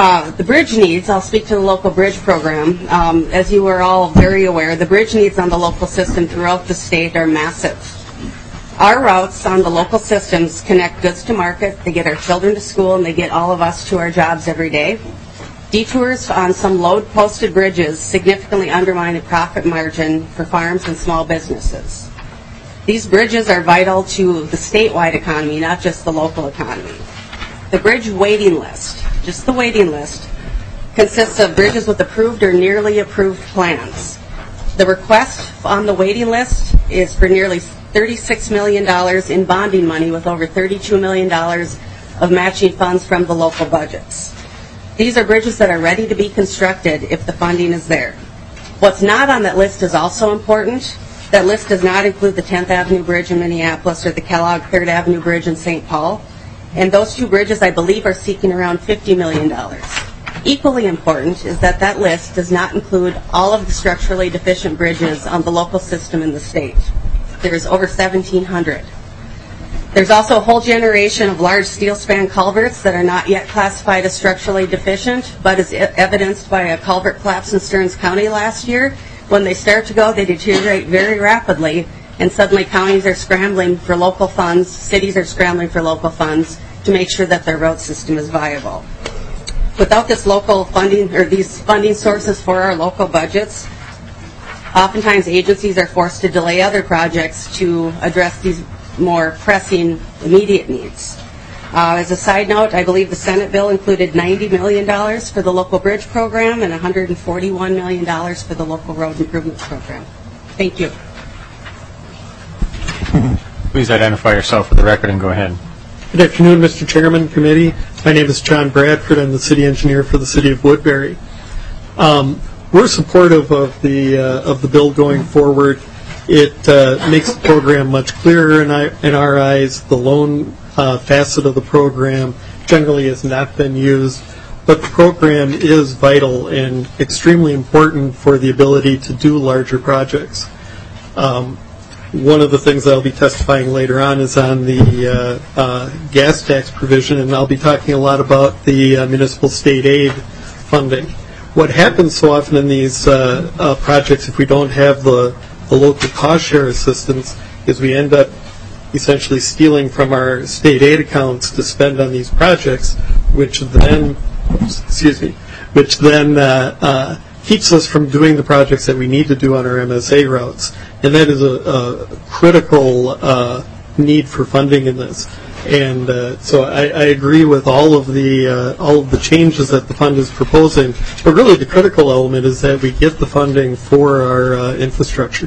The bridge needs, I'll speak to the local bridge program. As you are all very aware, the bridge needs on the local system throughout the state are massive. Our routes on the local systems connect goods to market, they get our children to school, and they get all of us to our jobs every day. Detours on some load-posted bridges significantly undermine the profit margin for farms and small businesses. These bridges are vital to the statewide economy, not just the local economy. The bridge waiting list, just the waiting list, consists of bridges with approved or nearly approved plans. The request on the waiting list is for nearly $36 million in bonding money with over $32 million of matching funds from the local budgets. These are bridges that are ready to be constructed if the funding is there. What's not on that list is also important. That list does not include the 10th Avenue Bridge in Minneapolis or the Kellogg 3rd Avenue Bridge in St. Paul. And those two bridges, I believe, are seeking around $50 million. Equally important is that that list does not include all of the structurally deficient bridges on the local system in the state. There's over 1,700. There's also a whole generation of large steel span culverts that are not yet classified as structurally deficient, but is evidenced by a culvert collapse in Stearns County last year. When they start to go, they deteriorate very rapidly, and suddenly counties are scrambling for local funds, cities are scrambling for local funds to make sure that their road system is viable. Without this local funding, or these funding sources for our local budgets, oftentimes agencies are forced to delay other projects to address these more pressing immediate needs. As a side note, I believe the Senate bill included $90 million for the local bridge program and $141 million for the local road improvement program. Thank you. Please identify yourself for the record and go ahead. Good afternoon, Mr. Chairman, committee. My name is John Bradford. I'm the city engineer for the city of Woodbury. We're supportive of the bill going forward. It makes the program much clearer in our eyes. The loan facet of the program generally has not been used, but the program is vital and extremely important for the ability to do larger projects. One of the things that I'll be testifying later on is on the gas tax provision, and I'll be talking a lot about the municipal state aid funding. What happens so often in these projects, if we don't have the local cost share assistance, is we end up essentially stealing from our state aid accounts to spend on these projects, which then keeps us from doing the projects that we need to do on our MSA routes. And that is a critical need for funding in this. And so I agree with all of the changes that the fund is proposing. But really the critical element is that we get the funding for our infrastructure.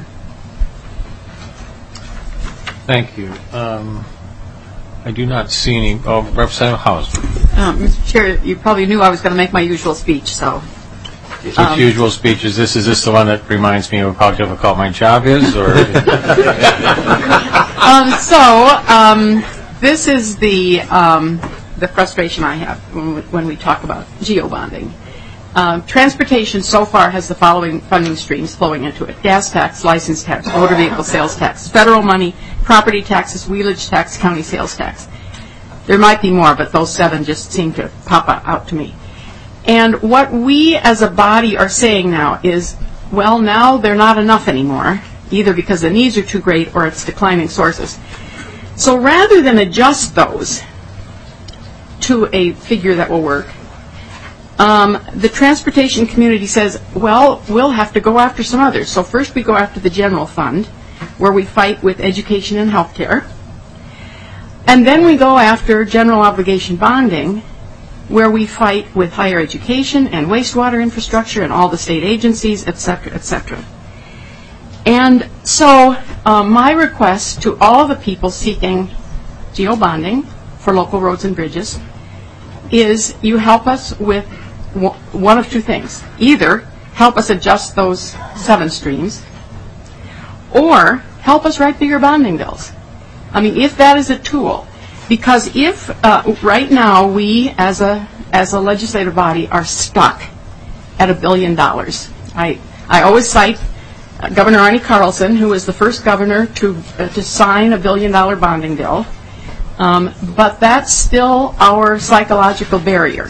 Thank you. I do not see any. Oh, Representative Hauser. Mr. Chair, you probably knew I was going to make my usual speech, so. Which usual speech is this? Is this the one that reminds me of how difficult my job is? Or this is the frustration I have when we talk about geo-bonding. Transportation so far has the following funding streams flowing into it: gas tax, license tax, motor vehicle sales tax, federal money, property taxes, wheelage tax, county sales tax. There might be more, but those 7 just seem to pop out to me. And what we as a body are saying now is, well, now they're not enough anymore, either because the needs are too great or it's declining sources. So rather than adjust those to a figure that will work, the transportation community says, well, we'll have to go after some others. So first we go after the general fund, where we fight with education and health care. And then we go after general obligation bonding, where we fight with higher education and wastewater infrastructure and all the state agencies, et cetera, et cetera. And so my request to all the people seeking geo-bonding for local roads and bridges is you help us with one of two things. Either help us adjust those 7 streams, or help us write bigger bonding bills. I mean, if that is a tool. Because if right now we, as a legislative body, are stuck at $1 billion, I always cite Governor Arne Carlson, who was the first governor to sign $1 billion bonding bill, but that's still our psychological barrier.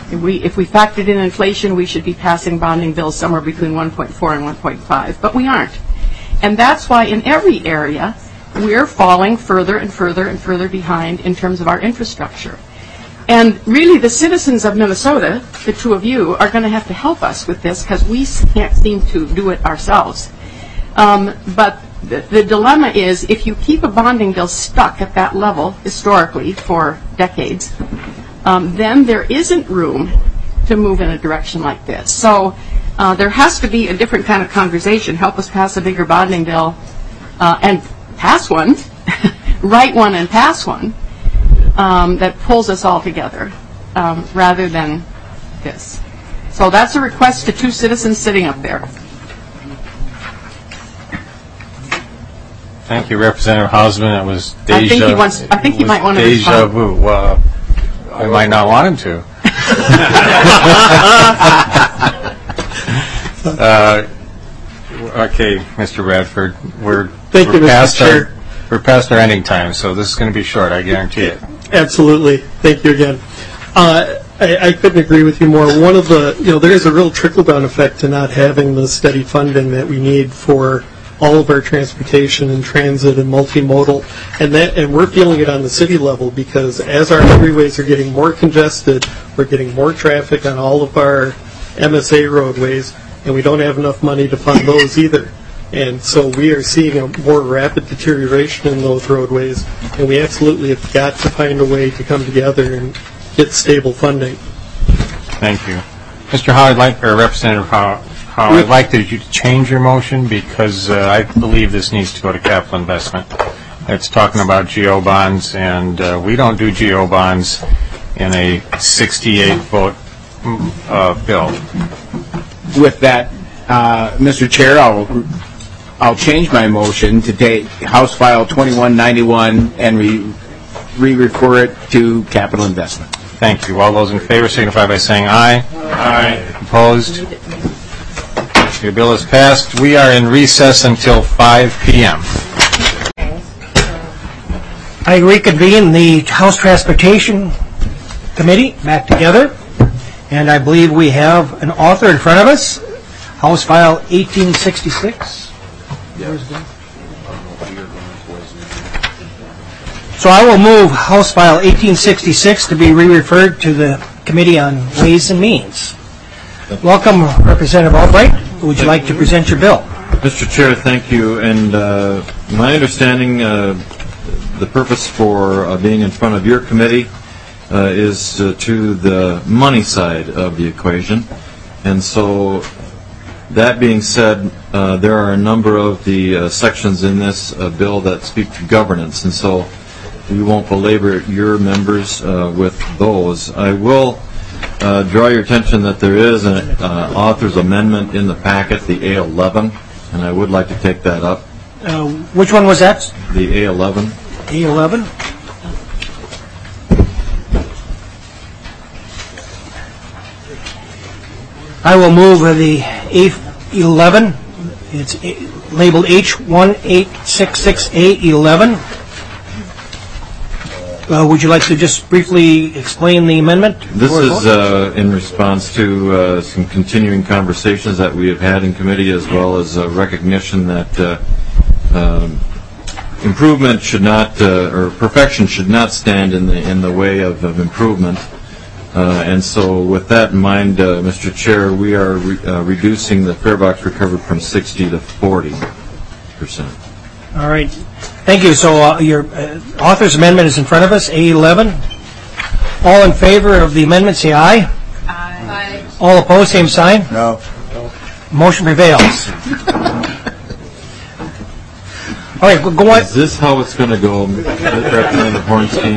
If we factored in inflation, we should be passing bonding bills somewhere between 1.4 and 1.5, but we aren't. And that's why in every area, we're falling further and further and further behind in terms of our infrastructure. And really, the citizens of Minnesota, the two of you, are going to have to help us with this because we can't seem to do it ourselves. But the dilemma is, if you keep a bonding bill stuck at that level historically for decades, then there isn't room to move in a direction like this. So there has to be a different kind of conversation. Help us pass a bigger bonding bill and pass one, write one and pass one, that pulls us all together rather than this. So that's a request to two citizens sitting up there. Thank you, Representative Hausman. It was I think he might want to deja respond. vu. I might not want him to. Okay, Mr. Bradford, we're past our ending time, so this is going to be short, I guarantee it. Absolutely. Thank you again. I couldn't agree with you more. One of the, there is a real trickle-down effect to not having the steady funding that we need for all of our transportation and transit and multimodal, and we're feeling it on the city level because as our freeways are getting more congested, we're getting more traffic on all of our MSA roadways, and we don't have enough money to fund those either. And so we are seeing a more rapid deterioration in those roadways, and we absolutely have got to find a way to come together and get stable funding. Thank you. Mr. Howe, Representative Howe, I'd like you to change your motion because I believe this needs to go to capital investment. It's talking about GO bonds, and we don't do GO bonds in a 68-vote bill. With that, Mr. Chair, I'll change my motion to take House File 2191 and re-refer it to capital investment. Thank you. All those in favor signify by saying aye. Aye. Opposed? The bill is passed. We are in recess until 5 p.m. I reconvene the House Transportation Committee back together, and I believe we have an author in front of us, House File 1866. So I will move House File 1866 to be re-referred to the Committee on Ways and Means. Welcome, Representative Albright. Would you like to present your bill? Mr. Chair, thank you. And my understanding, the purpose for being in front of your committee is to the money side of the equation. And so, that being said, there are a number of the sections in this bill that speak to governance. And so, we won't belabor your members with those. I will draw your attention that there is an author's amendment in the packet, the A11, and I would like to take that up. Which one was that? The A11. A11. I will move the A11. It's labeled H1866A11. Would you like to just briefly explain the amendment? This is in response to some continuing conversations that we have had in committee, as well as recognition that improvement should not, or perfection should not stand in the way of improvement. And so with that in mind, Mr. Chair, we are reducing the fare box recovered from 60 to 40%. All right. Thank you. So your author's amendment is in front of us, A11. All in favor of the amendment, say aye. Aye. All opposed, same sign. No. Motion prevails. All right, go on. Is this how it's going to go, Representative Hornstein?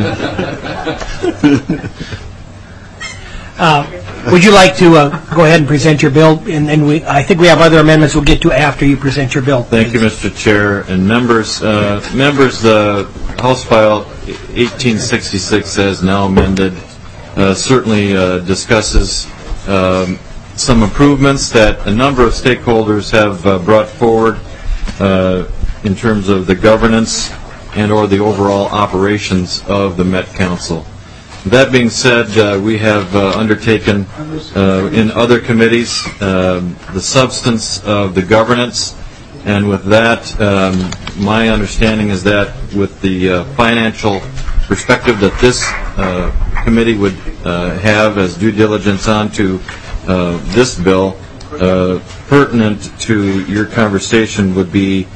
Would you like to go ahead and present your bill? And I think we have other amendments we'll get to after you present your bill. Thank you, Mr. Chair. And members, House File 1866, as now amended, certainly discusses some improvements that a number of stakeholders have brought forward in terms of the governance and or the overall operations of the Met Council. That being said, we have undertaken in other committees the substance of the governance, and with that, my understanding is that with the financial perspective that this committee would have as due diligence onto this bill, pertinent to your conversation would be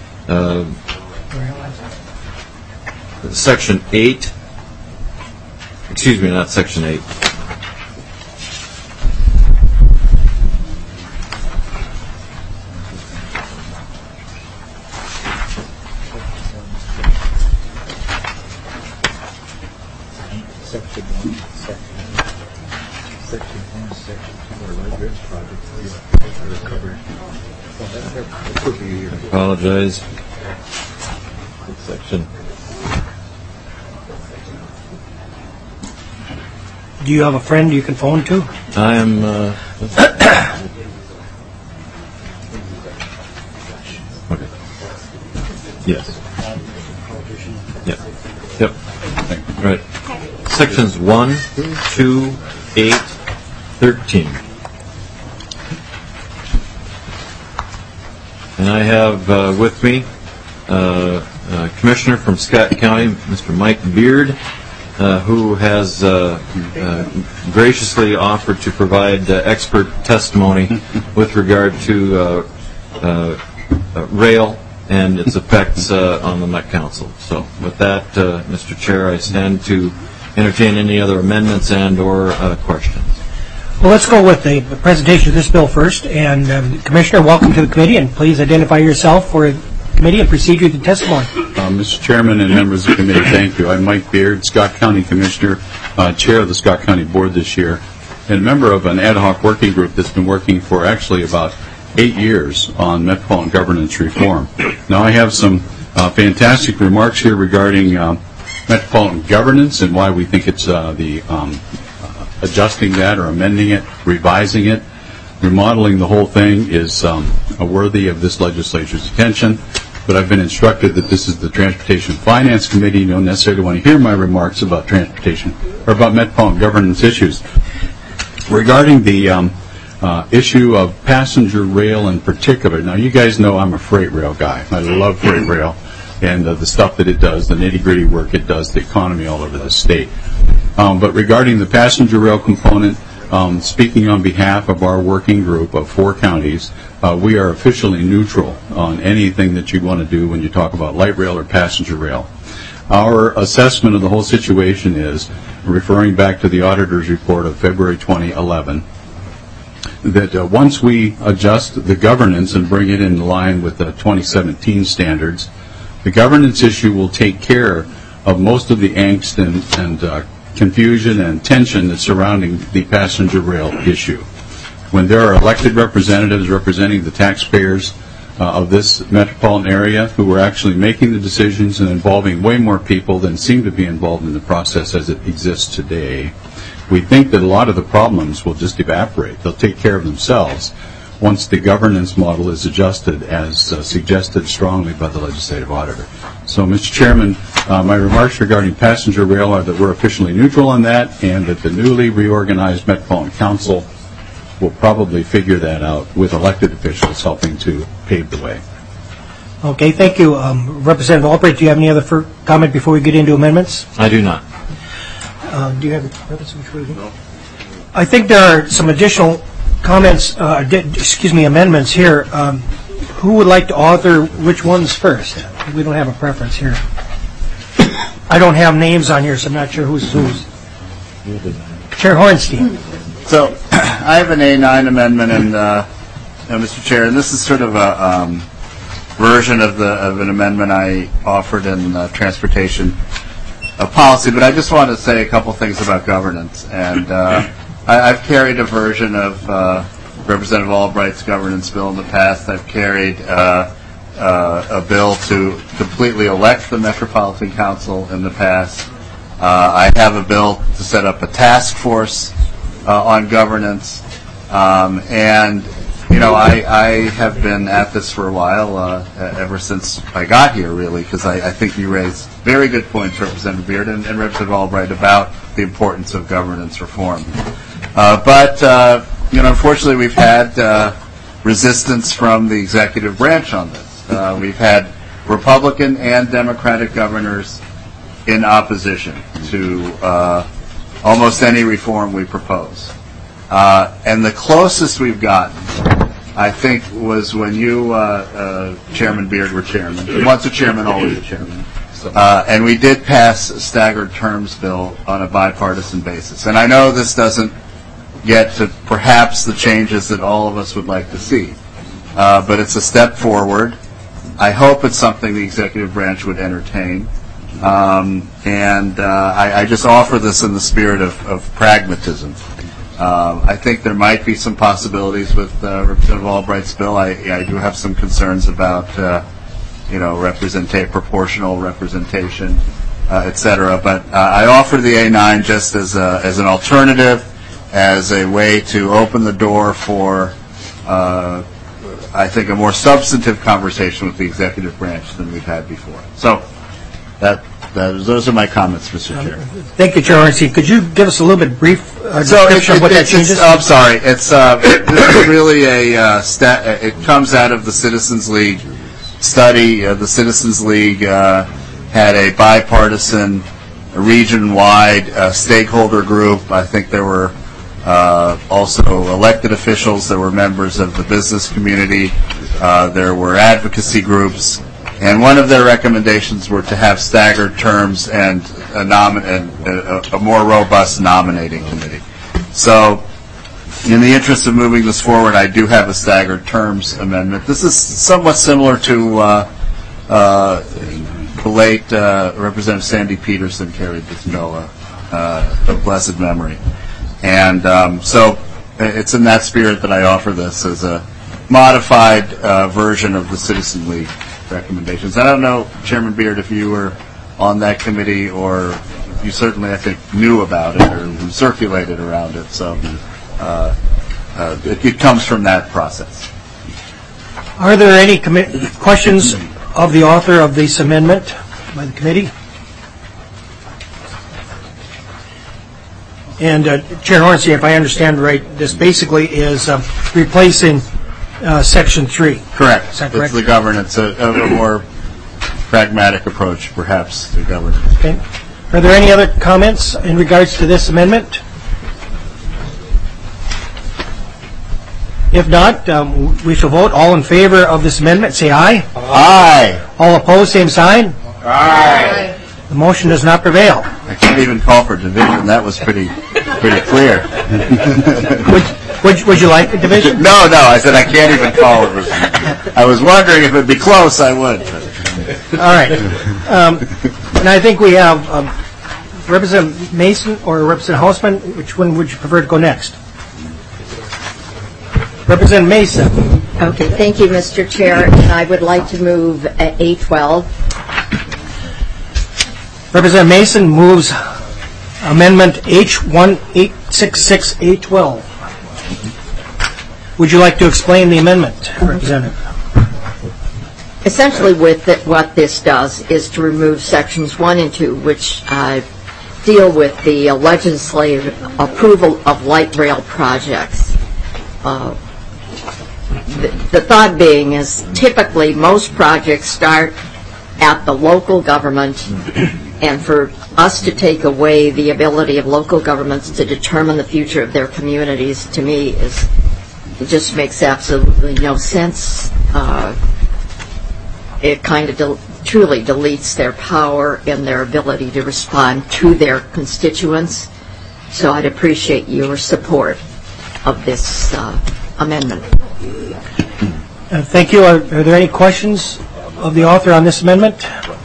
Section 8. Excuse me, not Section 8. Apologize. Section. Do you have a friend you can phone to? I am. Okay. Yes. Yep. Right. Sections 1, 2, 8, 13. And I have with me a commissioner from Scott County, Mr. Mike Beard, who has graciously offered to provide expert testimony with regard to rail and its effects on the Met Council. So with that, Mr. Chair, I stand to entertain any other amendments and or questions. Well, let's go with the presentation of this bill first. And Commissioner, welcome to the committee, and please identify yourself for the committee and proceed with the testimony. Mr. Chairman and members of the committee, thank you. I'm Mike Beard, Scott County Commissioner, Chair of the Scott County Board this year, and a member of an ad hoc working group that's been working for actually about 8 years on metropolitan governance reform. Now, I have some fantastic remarks here regarding metropolitan governance and why we think it's adjusting that or amending it, revising it, remodeling the whole thing is worthy of this legislature's attention. But I've been instructed that this is the Transportation Finance Committee. You don't necessarily want to hear my remarks about transportation or about metropolitan governance issues. Regarding the issue of passenger rail in particular, now you guys know I'm a freight rail guy. I love freight rail and the stuff that it does, the nitty-gritty work it does, the economy all over the state. But regarding the passenger rail component, speaking on behalf of our working group of 4 counties, we are officially neutral on anything that you want to do when you talk about light rail or passenger rail. Our assessment of the whole situation is, referring back to the auditor's report of February 2011, that once we adjust the governance and bring it in line with the 2017 standards, the governance issue will take care of most of the angst and confusion and tension that's surrounding the passenger rail issue. When there are elected representatives representing the taxpayers of this metropolitan area who are actually making the decisions and involving way more people than seem to be involved in the process as it exists today, we think that a lot of the problems will just evaporate. They'll take care of themselves once the governance model is adjusted as suggested strongly by the legislative auditor. So, Mr. Chairman, my remarks regarding passenger rail are that we're officially neutral on that and that the newly reorganized Metropolitan Council will probably figure that out with elected officials helping to pave the way. Okay, thank you. Representative Albright, do you have any other comment before we get into amendments? I do not. Do you have no. I think there are some additional comments, amendments here. Who would like to author which ones first? We don't have a preference here. I don't have names on here, so I'm not sure who's. Chair Hornstein. So I have an A9 amendment, and Mr. Chair, and this is sort of a version of an amendment I offered in transportation policy, but I just want to say a couple things about governance. And I've carried a version of Representative Albright's governance bill in the past. I've carried a bill to completely elect the Metropolitan Council in the past. I have a bill to set up a task force on governance. And I have been at this for a while, ever since I got here, really, because I think you raised very good points, Representative Beard and Representative Albright, about the importance of governance reform. But unfortunately, we've had resistance from the executive branch on this. We've had Republican and Democratic governors in opposition to almost any reform we propose. And the closest we've gotten, I think, was when you, Chairman Beard, were chairman. Once a chairman, always a chairman. And we did pass a staggered terms bill on a bipartisan basis. And I know this doesn't get to perhaps the changes that all of us would like to see. But it's a step forward. I hope it's something the executive branch would entertain. I just offer this in the spirit of pragmatism. I think there might be some possibilities with Representative Albright's bill. I do have some concerns about, proportional representation, et cetera. But I offer the A9 just as an alternative, as a way to open the door for, I think, a more substantive conversation with the executive branch than we've had before. So those are my comments, Mr. Chair. Thank you, Chair Ornstein. Could you give us a little bit brief description of what that changes? I'm sorry. This is really it comes out of the Citizens League study. The Citizens League had a bipartisan, region-wide stakeholder group. I think there were also elected officials. There were members of the business community. There were advocacy groups. And one of their recommendations were to have staggered terms and a more robust nominating committee. So, in the interest of moving this forward, I do have a staggered terms amendment. This is somewhat similar to the late Representative Sandy Peterson carried this bill of blessed memory. And so it's in that spirit that I offer this as a modified version of the Citizen League recommendations. I don't know, Chairman Beard, if you were on that committee, or you certainly, I think, knew about it or circulated around it. So it comes from that process. Are there any questions of the author of this amendment by the committee? And Chair Hornsey, if I understand right, this basically is replacing Section 3. Correct. Is that correct? It's the governance, a more pragmatic approach, perhaps, to governance. Okay. Are there any other comments in regards to this amendment? If not, we shall vote. All in favor of this amendment, say aye. Aye. All opposed, same sign. Aye. The motion does not prevail. I can't even call for division. That was pretty clear. Would you like a division? No. I said I can't even call it. I was wondering if it'd be close. I would. All right. And I think we have Representative Mason or Representative Hausman. Which one would you prefer to go next? Representative Mason. Okay. Thank you, Mr. Chair. And I would like to move A12. Representative Mason moves Amendment H1866A12. Would you like to explain the amendment, Representative? Essentially, what this does is to remove Sections 1 and 2, which deal with the legislative approval of light rail projects. The thought being is typically most projects start at the local government, and for us to take away the ability of local governments to determine the future of their communities, to me, it just makes absolutely no sense. It kind of truly deletes their power and their ability to respond to their constituents. So I'd appreciate your support of this amendment. Thank you. Are there any questions of the author on this amendment?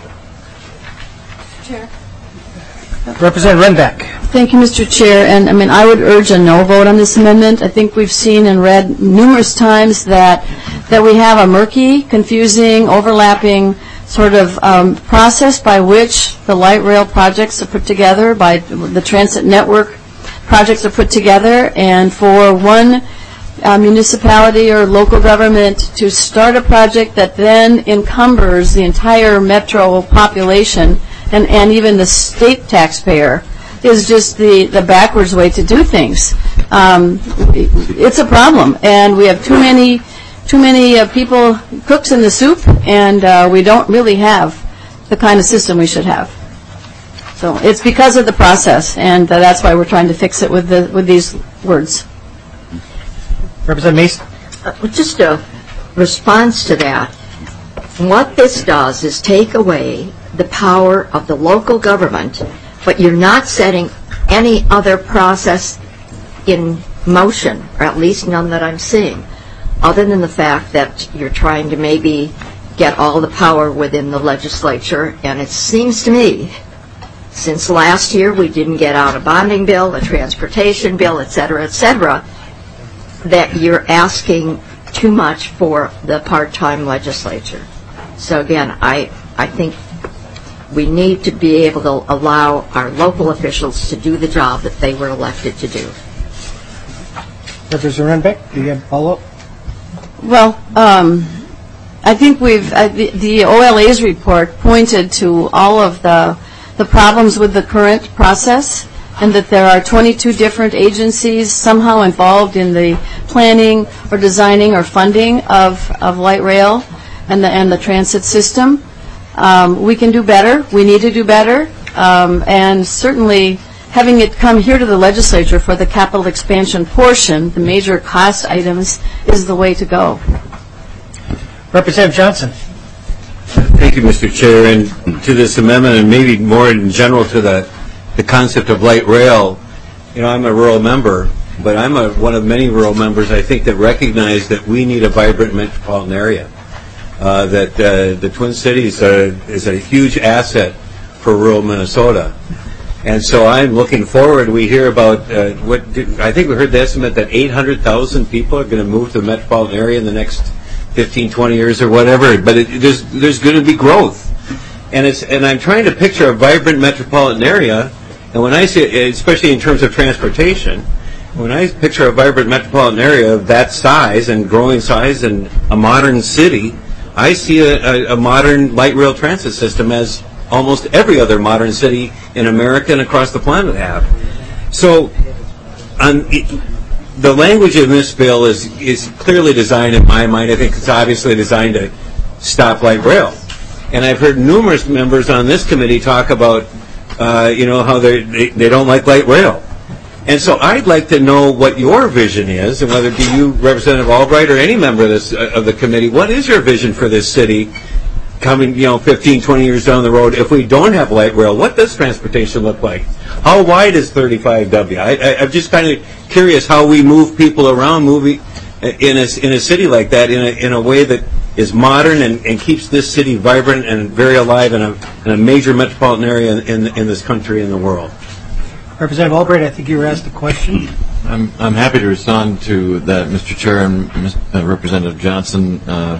Chair. Representative Renbeck. Thank you, Mr. Chair. And I would urge a no vote on this amendment. I think we've seen and read numerous times that we have a murky, confusing, overlapping sort of process by which the light rail projects are put together, by the transit network projects are put together, and for one municipality or local government to start a project that then encumbers the entire metro population and even the state taxpayer is just the backwards way to do things. It's a problem, and we have too many people, cooks in the soup, and we don't really have the kind of system we should have. So it's because of the process, and that's why we're trying to fix it with these words. Representative Mason? Just a response to that. What this does is take away the power of the local government, but you're not setting any other process in motion, or at least none that I'm seeing, other than the fact that you're trying to maybe get all the power within the legislature. And it seems to me, since last year we didn't get out a bonding bill, a transportation bill, et cetera, that you're asking too much for the part-time legislature. So again, I think we need to be able to allow our local officials to do the job that they were elected to do. Representative Runbeck, do you have a follow-up? Well, I think the OLA's report pointed to all of the problems with the current process, and that there are 22 different agencies somehow involved in the planning or designing or funding of light rail and the transit system. We can do better. We need to do better. And certainly having it come here to the legislature for the capital expansion portion, the major cost items, is the way to go. Representative Johnson. Thank you, Mr. Chair. And to this amendment, and maybe more in general to the concept of light rail, I'm a rural member, but I'm one of many rural members, I think, that recognize that we need a vibrant metropolitan area. That the Twin Cities is a huge asset for rural Minnesota. And so I'm looking forward. We hear about I think we heard the estimate that 800,000 people are going to move to the metropolitan area in the next 15, 20 years or whatever. But there's going to be growth. And I'm trying to picture a vibrant metropolitan area. And when I say, especially in terms of transportation, when I picture a vibrant metropolitan area of that size and growing size and a modern city, I see a modern light rail transit system as almost every other modern city in America and across the planet have. So the language in this bill is clearly designed, in my mind, I think it's obviously designed to stop light rail. And I've heard numerous members on this committee talk about, how they don't like light rail. And so I'd like to know what your vision is, and whether it be you, Representative Albright, or any member of the committee, what is your vision for this city coming, 15, 20 years down the road? If we don't have light rail, what does transportation look like? How wide is 35W? I'm just kind of curious how we move people around moving in a city like that in a way that is modern and keeps this city vibrant and very alive in a major metropolitan area in this country and the world. Representative Albright, I think you were asked a question. I'm happy to respond to that, Mr. Chair, and Representative Johnson.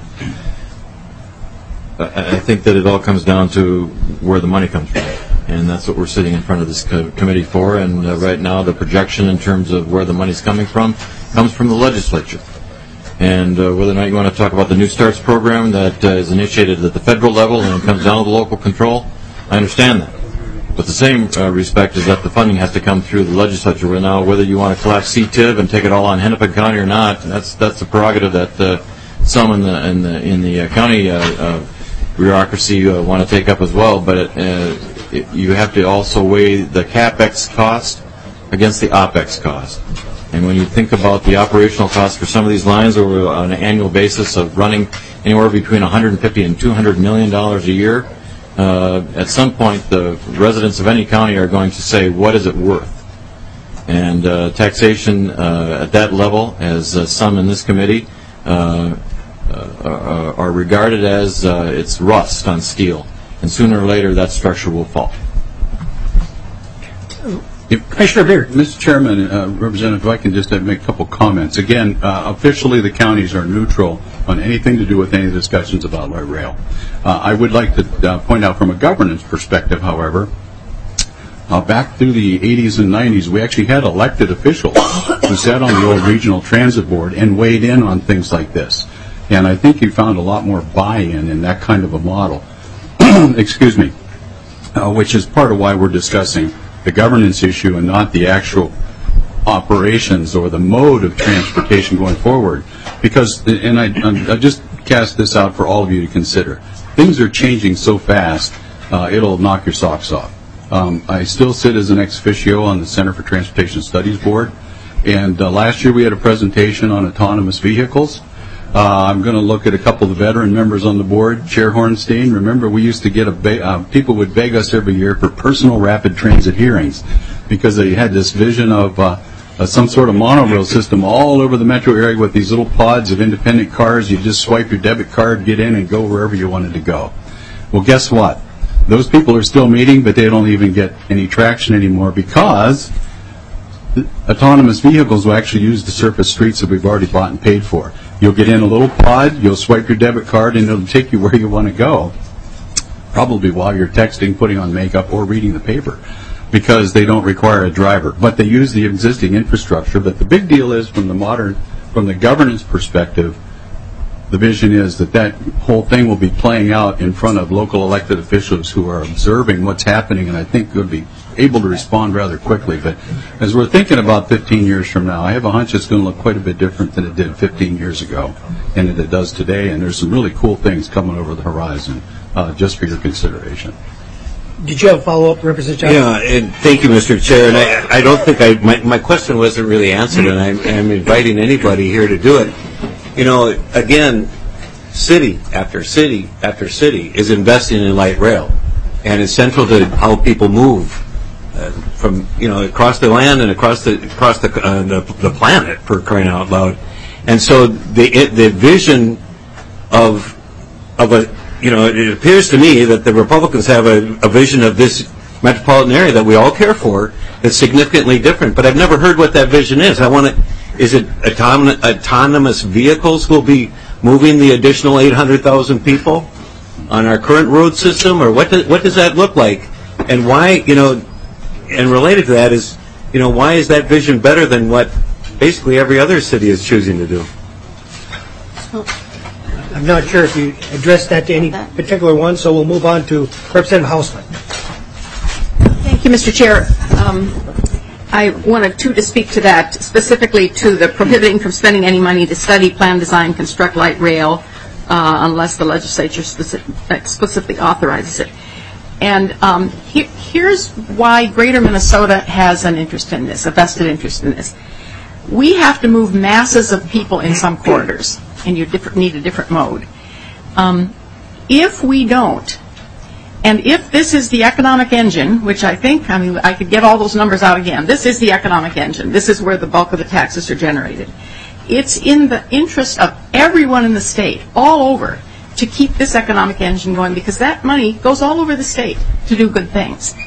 I think that it all comes down to where the money comes from, and that's what we're sitting in front of this committee for. And right now, the projection in terms of where the money's coming from comes from the legislature. And whether or not you want to talk about the New Starts program that is initiated at the federal level and it comes down to the local control, I understand that. But the same respect is that the funding has to come through the legislature. Now, whether you want to collapse CTIV and take it all on Hennepin County or not, that's the prerogative that some in the county bureaucracy want to take up as well. But you have to also weigh the CapEx cost against the OpEx cost. And when you think about the operational cost for some of these lines over on an annual basis of running anywhere between $150 and $200 million a year, at some point the residents of any county are going to say, what is it worth? And taxation at that level, as some in this committee are regarded as it's rust on steel. And sooner or later that structure will fall. Commissioner Beard. Mr. Chairman, Representative, if I can just make a couple comments. Again, officially the counties are neutral on anything to do with any discussions about light rail. I would like to point out from a governance perspective, however, back through the 80s and 90s, we actually had elected officials who sat on the old regional transit board and weighed in on things like this. And I think you found a lot more buy-in in that kind of a model. Excuse me. Which is part of why we're discussing the governance issue and not the actual operations or the mode of transportation going forward. Because, and I just cast this out for all of you to consider, things are changing so fast, it'll knock your socks off. I still sit as an ex officio on the Center for Transportation Studies Board, and last year we had a presentation on autonomous vehicles. I'm going to look at a couple of the veteran members on the board. Chair Hornstein, remember we used to get people would beg us every year for personal rapid transit hearings because they had this vision of some sort of monorail system all over the metro area with these little pods of independent cars. You just swipe your debit card, get in, and go wherever you wanted to go. Well, guess what? Those people are still meeting, but they don't even get any traction anymore because autonomous vehicles will actually use the surface streets that we've already bought and paid for. You'll get in a little pod, you'll swipe your debit card, and it'll take you where you want to go, probably while you're texting, putting on makeup, or reading the paper, because they don't require a driver. But they use the existing infrastructure. But the big deal is, from the governance perspective, the vision is that that whole thing will be playing out in front of local elected officials who are observing what's happening, and I think will be able to respond rather quickly. But as we're thinking about 15 years from now, I have a hunch it's going to look quite a bit different than it did 15 years ago and that it does today, and there's some really cool things coming over the horizon, just for your consideration. Did you have a follow-up, Representative Johnson? Yeah, and thank you, Mr. Chair. And I don't think my question wasn't really answered, and I'm inviting anybody here to do it. You know, again, city after city after city is investing in light rail, and it's central to how people move from, you know, across the land and across the planet, for crying out loud. And so the vision of a, you know, it appears to me that the Republicans have a vision of this metropolitan area that we all care for that's significantly different. But I've never heard what that vision is. Is it autonomous vehicles will be moving the additional 800,000 people on our current road system, or what does that look like? And why, you know, and related to that is, you know, why is that vision better than what basically every other city is choosing to do? I'm not sure if you addressed that to any particular one, so we'll move on to Representative Hausman. Thank you, Mr. Chair. I wanted to speak to that, specifically to the prohibiting from spending any money to study, plan, design, construct light rail, unless the legislature explicitly authorizes it. And here's why Greater Minnesota has an interest in this, a vested interest in this. We have to move masses of people in some corridors, and you need a different mode. If we don't, and if this is the economic engine, which I think, I mean, I could get all those numbers out again. This is the economic engine. This is where the bulk of the taxes are generated. It's in the interest of everyone in the state, all over, to keep this economic engine going, because that money goes all over the state to do good things.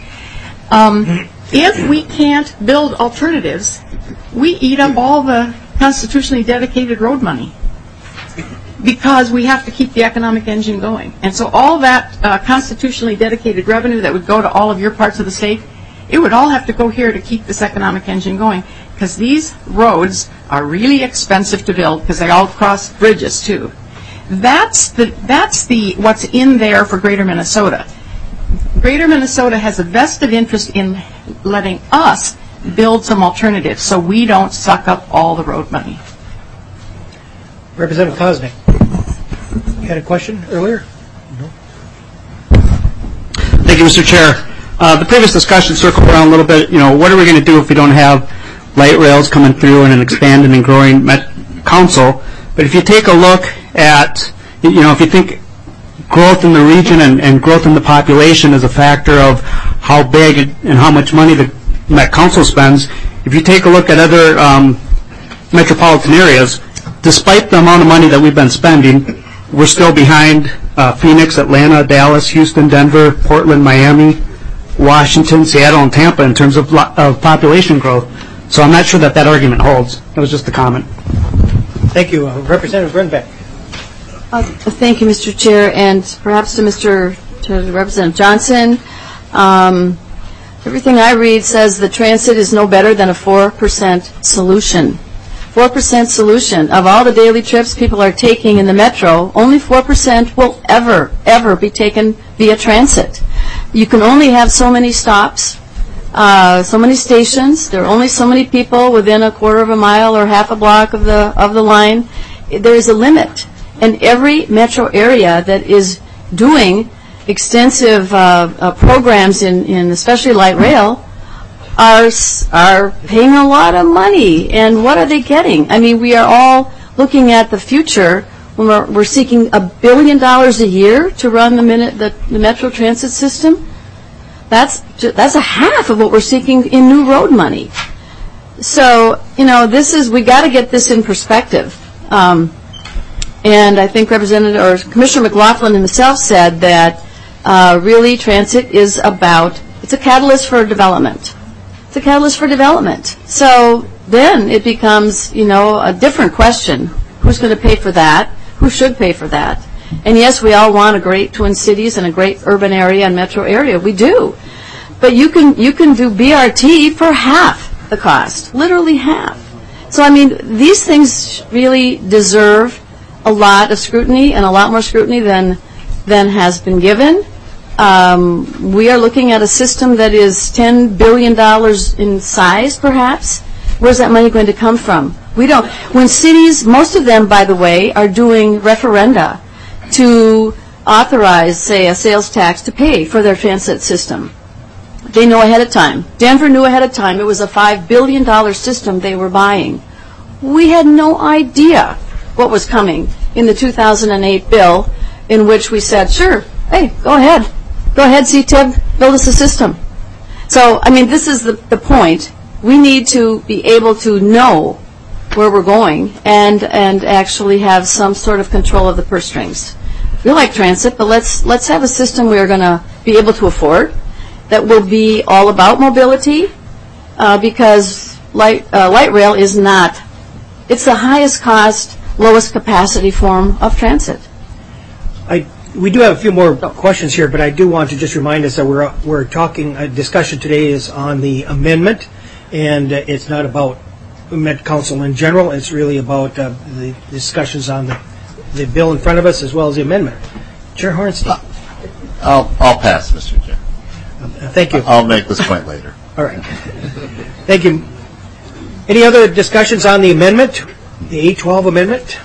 If we can't build alternatives, we eat up all the constitutionally dedicated road money, because we have to keep the economic engine going. And so all that constitutionally dedicated revenue that would go to all of your parts of the state, it would all have to go here to keep this economic engine going, because these roads are really expensive to build, because they all cross bridges too. That's what's in there for Greater Minnesota. Greater Minnesota has a vested interest in letting us build some alternatives so we don't suck up all the road money. Representative Koznick, you had a question earlier? No. Thank you, Mr. Chair. The previous discussion circled around a little bit, you know, what are we going to do if we don't have light rails coming through and an expanding and growing council? But if you take a look at, you know, if you think growth in the region and growth in the population is a factor of how big and how much money the Met Council spends, if you take a look at other metropolitan areas, despite the amount of money that we've been spending, we're still behind Phoenix, Atlanta, Dallas, Houston, Denver, Portland, Miami, Washington, Seattle, and Tampa in terms of population growth. So I'm not sure that argument holds. That was just a comment. Thank you. Representative Brenbeck. Thank you, Mr. Chair, and perhaps to Representative Johnson. Everything I read says the transit is no better than a 4% solution. 4% solution. Of all the daily trips people are taking in the metro, only 4% will ever be taken via transit. You can only have so many stops, so many stations. There are only so many people within a quarter of a mile or half a block of the line. There is a limit. And every metro area that is doing extensive programs in especially light rail are paying a lot of money. And what are they getting? I mean, we are all looking at the future when we're seeking $1 billion a year to run the metro transit system. That's a half of what we're seeking in new road money. So, we got to get this in perspective. And I think Commissioner McLaughlin himself said that really transit is it's a catalyst for development. It's a catalyst for development. So then it becomes, a different question. Who's going to pay for that? Who should pay for that? And yes, we all want a great Twin Cities and a great urban area and metro area. We do. But you can do BRT for half the cost, literally half. So, these things really deserve a lot of scrutiny and a lot more scrutiny than has been given. We are looking at a system that is $10 billion in size, perhaps. Where's that money going to come from? When cities, most of them, by the way, are doing referenda to authorize, say, a sales tax to pay for their transit system. They know ahead of time. Denver knew ahead of time it was a $5 billion system they were buying. We had no idea what was coming in the 2008 bill, in which we said, sure, hey, go ahead, CTIB, build us a system. So, this is the point. We need to be able to know where we're going and actually have some sort of control of the purse strings. We like transit, but let's have a system we're going to be able to afford that will be all about mobility, because light rail is not. It's the highest cost, lowest capacity form of transit. We do have a few more questions here, but I do want to just remind us that we're talking. A discussion today is on the amendment, and it's not about Met Council in general. It's really about the discussions on the bill in front of us as well as the amendment. Chair Hornstein. I'll pass, Mr. Chair. Thank you. I'll make this point later. All right. Thank you. Any other discussions on the amendment, the 812 amendment?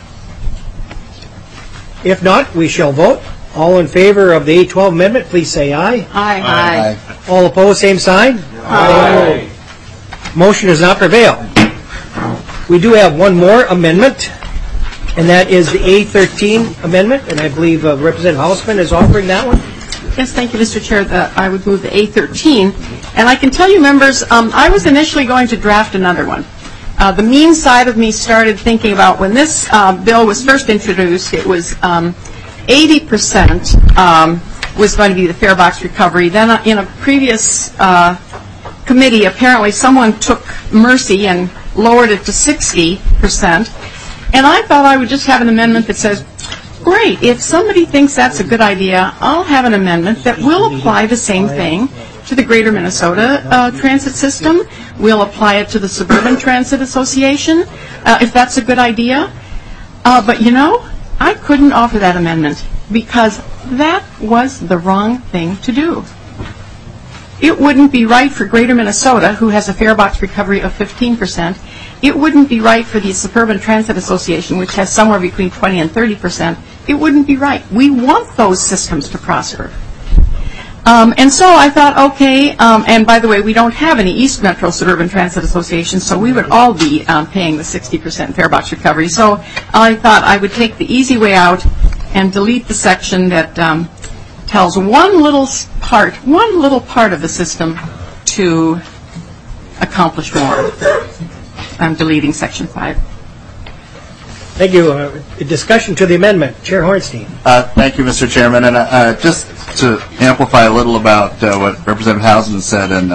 If not, we shall vote. All in favor of the 812 amendment, please say aye. Aye. All opposed, same sign. Aye. Motion does not prevail. We do have one more amendment, and that is the A13 amendment, and I believe Representative Hausman is offering that one. Yes, thank you, Mr. Chair. I would move the A13. And I can tell you, members, I was initially going to draft another one. The mean side of me started thinking about when this bill was first introduced, it was 80% was going to be the fare box recovery. Then in a previous committee, apparently someone took mercy and lowered it to 60%. And I thought I would just have an amendment that says, great, if somebody thinks that's a good idea, I'll have an amendment that will apply the same thing to the Greater Minnesota Transit System. We'll apply it to the Suburban Transit Association, if that's a good idea. But I couldn't offer that amendment because that was the wrong thing to do. It wouldn't be right for Greater Minnesota, who has a fare box recovery of 15%. It wouldn't be right for the Suburban Transit Association, which has somewhere between 20 and 30%. It wouldn't be right. We want those systems to prosper. And so I thought, okay, and by the way, we don't have any East Metro Suburban Transit Association, so we would all be paying the 60% fare box recovery. So I thought I would take the easy way out and delete the section that tells one little part of the system to accomplish more. I'm deleting section 5. Thank you. A discussion to the amendment. Chair Hornstein. Thank you, Mr. Chairman. And just to amplify a little about what Representative Hausman said, and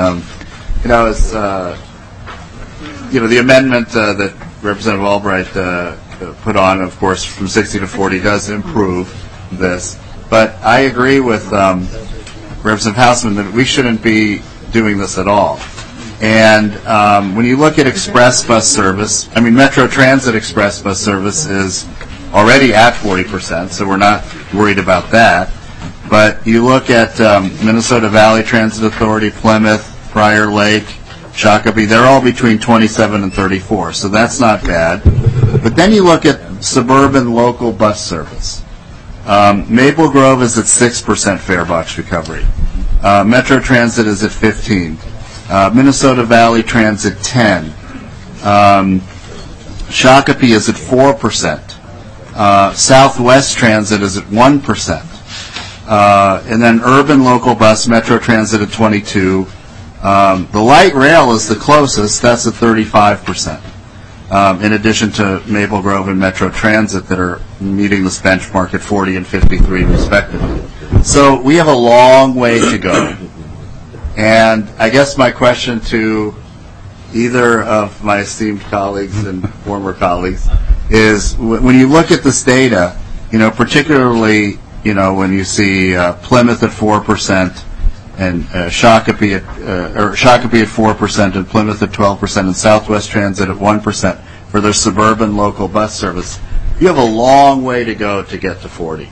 the amendment that Representative Albright put on, of course, from 60 to 40 does improve this. But I agree with Representative Hausman that we shouldn't be doing this at all. And when you look at express bus service, I mean, Metro Transit express bus service is already at 40%, so we're not worried about that. But you look at Minnesota Valley Transit Authority, Plymouth, Prior Lake, Shakopee, they're all between 27 and 34, so that's not bad. But then you look at suburban local bus service. Maple Grove is at 6% fare box recovery. Metro Transit is at 15. Minnesota Valley Transit 10. Shakopee is at 4%. Southwest Transit is at 1%. And then urban local bus, Metro Transit at 22. The light rail is the closest, that's at 35%. In addition to Maple Grove and Metro Transit that are meeting this benchmark at 40 and 53 respectively. So we have a long way to go. And I guess my question to either of my esteemed colleagues and former colleagues is when you look at this data, particularly, when you see Plymouth at 4% and Shakopee at 4% and Plymouth at 12% and Southwest Transit at 1% for their suburban local bus service, you have a long way to go to get to 40.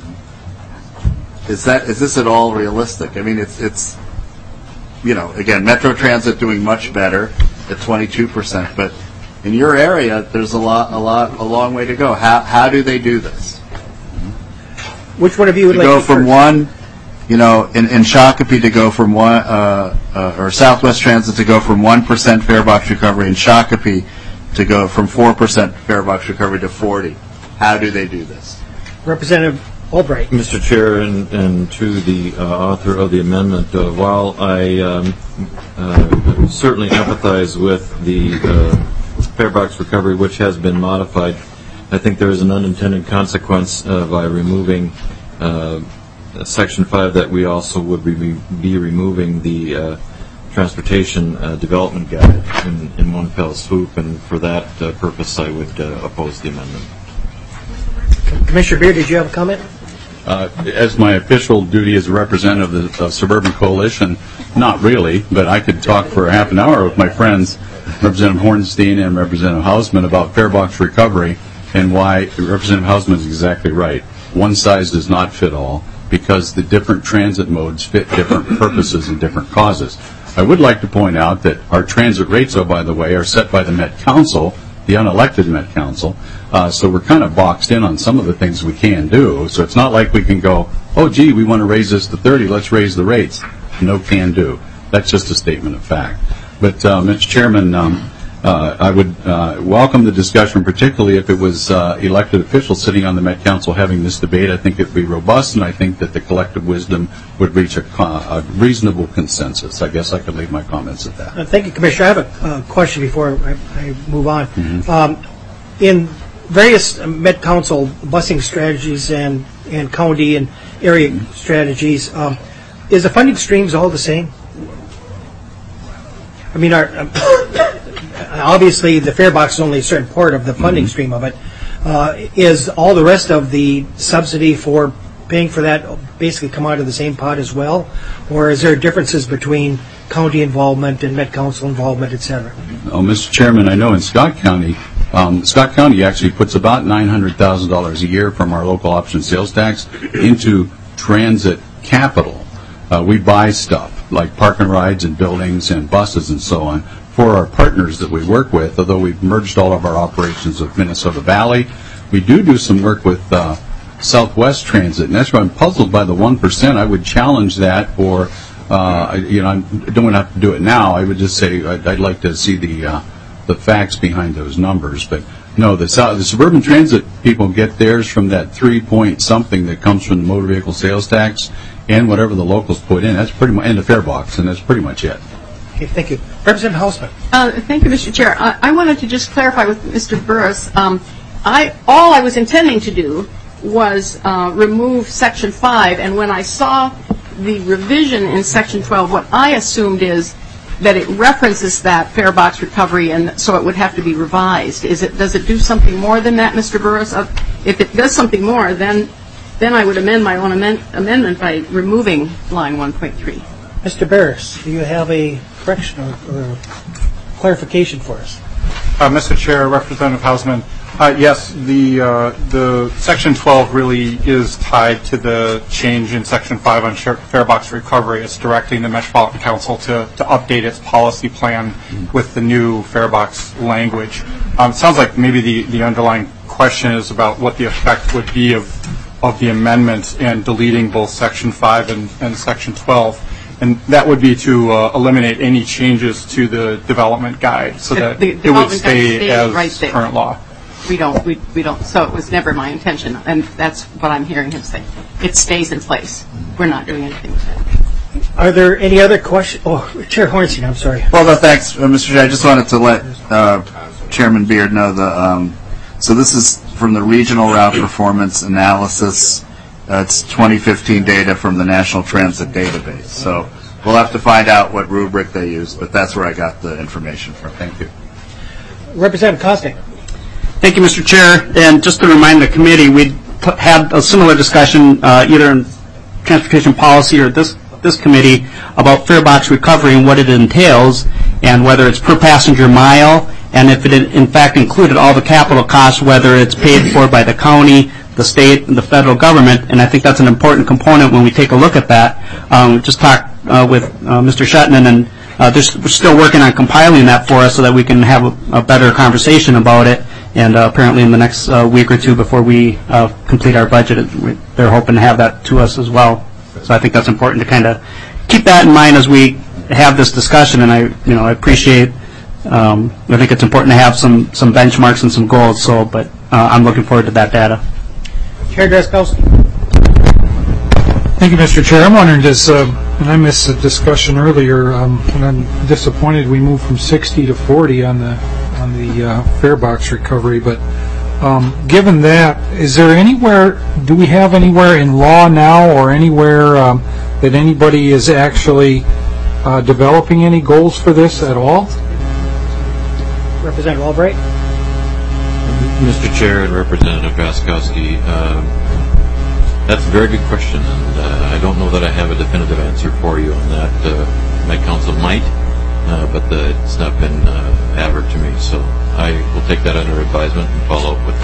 Is this at all realistic? I mean, it's again, Metro Transit doing much better at 22%, but in your area, there's a long way to go. How do they do this? Which one of you would like to go from one? In Shakopee to go from one, or Southwest Transit to go from 1% fare box recovery, and Shakopee to go from 4% fare box recovery to 40. How do they do this? Representative Albright. Mr. Chair, and to the author of the amendment, while I certainly empathize with the fare box recovery, which has been modified, I think there is an unintended consequence by removing Section 5 that we also would be removing the transportation development guide in one fell swoop, and for that purpose I would oppose the amendment. Commissioner Beer, did you have a comment? As my official duty as a representative of the Suburban Coalition, not really, but I could talk for a half an hour with my friends, Representative Hornstein and Representative Hausman, about fare box recovery and why Representative Hausman is exactly right. One size does not fit all, because the different transit modes fit different purposes and different causes. I would like to point out that our transit rates, by the way, are set by the Met Council, the unelected Met Council, so we're kind of boxed in on some of the things we can do. So it's not like we can go, oh, gee, we want to raise this to 30, let's raise the rates. No can do. That's just a statement of fact. But, Mr. Chairman, I would welcome the discussion, particularly if it was elected officials sitting on the Met Council having this debate. I think it would be robust, and I think that the collective wisdom would reach a reasonable consensus. I guess I could leave my comments at that. Thank you, Commissioner. I have a question before I move on. Mm-hmm. In various Met Council busing strategies and county and area strategies, is the funding streams all the same? I mean, obviously the fare box is only a certain part of the funding stream of it. Is all the rest of the subsidy for paying for that basically come out of the same pot as well? Or is there differences between county involvement and Met Council involvement, et cetera? Oh, Mr. Chairman, I know in Scott County actually puts about $900,000 a year from our local option sales tax into transit capital. We buy stuff like park and rides and buildings and buses and so on for our partners that we work with, although we've merged all of our operations with Minnesota Valley. We do some work with Southwest Transit, and that's why I'm puzzled by the 1%. I would challenge that, or I don't want to have to do it now. I would just say I'd like to see the facts behind those numbers. But no, the suburban transit people get theirs from that 3-point-something that comes from the motor vehicle sales tax and whatever the locals put in. That's pretty much, and the fare box, and that's pretty much it. Okay, thank you. Representative Hausman. Thank you, Mr. Chair. I wanted to just clarify with Mr. Burris. All I was intending to do was remove Section 5, and when I saw the revision in Section 12, what I assumed is that it references that fare box recovery, and so it would have to be revised. Does it do something more than that, Mr. Burris? If it does something more, then I would amend my own amendment by removing line 1.3. Mr. Barris, do you have a correction or clarification for us? Mr. Chair, Representative Hausman, yes, the Section 12 really is tied to the change in Section 5 on fare box recovery. It's directing the Metropolitan Council to update its policy plan with the new fare box language. It sounds like maybe the underlying question is about what the effect would be of the amendment and deleting both Section 5 and Section 12. And that would be to eliminate any changes to the development guide so that it would stay as right there. Current law. We don't. So it was never my intention, and that's what I'm hearing him say. It stays in place. We're not doing anything with that. Are there any other questions? Oh, Chair Hornstein, I'm sorry. Well, no, thanks, Mr. Chair. I just wanted to let Chairman Beard know so this is from the Regional Route Performance Analysis. It's 2015 data from the National Transit Database. So we'll have to find out what rubric they use, but that's where I got the information from. Thank you. Representative Kostic. Thank you, Mr. Chair. And just to remind the committee, we had a similar discussion either in transportation policy or this committee about fare box recovery and what it entails and whether it's per passenger mile and if it in fact included all the capital costs, whether it's paid for by the county, the state, and the federal government. And I think that's an important component when we take a look at that. We just talked with Mr. Shetman, and we're still working on compiling that for us so that we can have a better conversation about it. And apparently in the next week or two before we complete our budget, they're hoping to have that to us as well. So I think that's important to kind of keep that in mind as we have this discussion. And I appreciate. I think it's important to have some benchmarks and some goals. So, but I'm looking forward to that data. Chair Drazkowski. Thank you, Mr. Chair. I'm wondering, and I missed the discussion earlier, and I'm disappointed we moved from 60 to 40 on the fare box recovery, but given that, do we have anywhere in law now or anywhere that anybody is actually developing any goals for this at all? Representative Albright. Mr. Chair and Representative Drazkowski, that's a very good question, and I don't know that I have a definitive answer for you on that. My counsel might, but it's not been averred to me, so I will take that under advisement and follow up with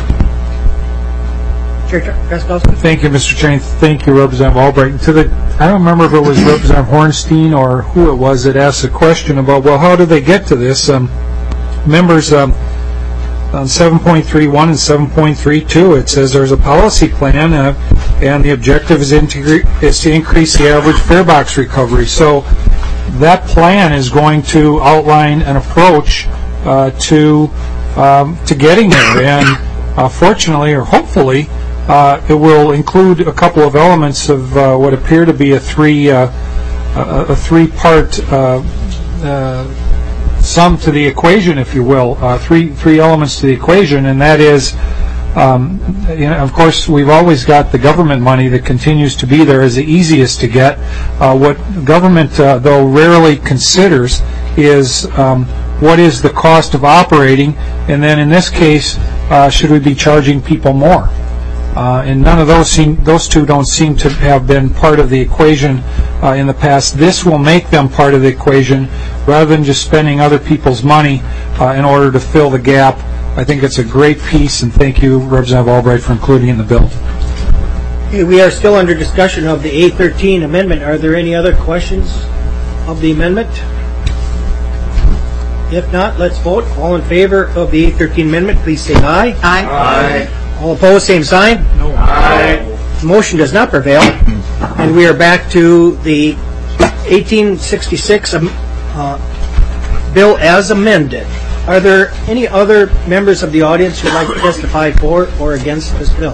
it. Chair Drazkowski. Thank you, Mr. Chair. Thank you, Representative Albright. I don't remember if it was Representative Hornstein or who it was that asked the question about, well, how do they get to this? Members on 7.31 and 7.32, it says there's a policy plan, and the objective is to increase the average fare box recovery. So that plan is going to outline an approach to getting there, and fortunately or hopefully, it will include a couple of elements of what appear to be a three-part sum to the equation, if you will, three elements to the equation, and that is, of course, we've always got the government money that continues to be there as the easiest to get. What government, though, rarely considers is what is the cost of operating, and then in this case, should we be charging people more? And none of those two don't seem to have been part of the equation in the past. This will make them part of the equation rather than just spending other people's money in order to fill the gap. I think it's a great piece, and thank you, Representative Albright, for including it in the bill. Okay, we are still under discussion of the A13 amendment. Are there any other questions of the amendment? If not, let's vote. All in favor of the A13 amendment, please say aye. Aye. Aye. All opposed, same sign? No. Aye. The motion does not prevail. And we are back to the 1866 bill as amended. Are there any other members of the audience who would like to testify for or against this bill?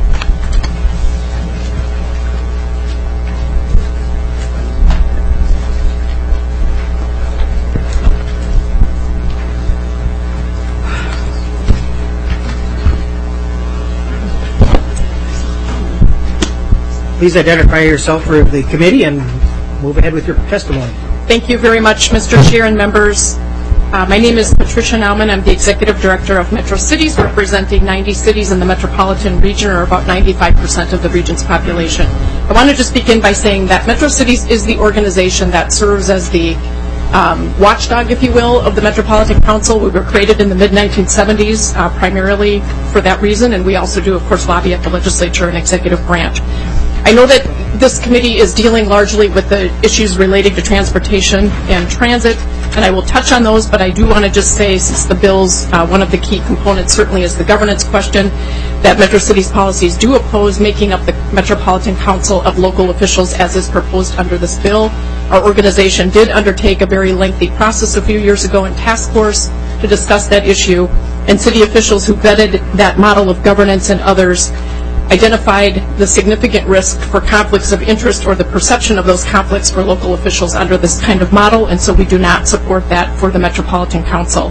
Please identify yourself for the committee and move ahead with your testimony. Thank you very much, Mr. Chair and members. My name is Patricia Nauman. I'm the Executive Director of Metro Cities, representing 90 cities in the metropolitan region, or about 95% of the region's population. I want to just begin by saying that Metro Cities is the organization that serves as the watchdog, if you will, of the Metropolitan Council. We were created in the mid-1970s primarily for that reason, and we also do, of course, lobby at the legislature and executive branch. I know that this committee is dealing largely with the issues relating to transportation and transit, and I will touch on those, but I do want to just say, since the bill's one of the key components certainly is the governance question, that Metro Cities policies do oppose making up the Metropolitan Council of local officials as is proposed under this bill. Our organization did undertake a very lengthy process a few years ago in task force to discuss that issue, and city officials who vetted that model of governance and others identified the significant risk for conflicts of interest or the perception of those conflicts for local officials under this kind of model, and so we do not support that for the Metropolitan Council.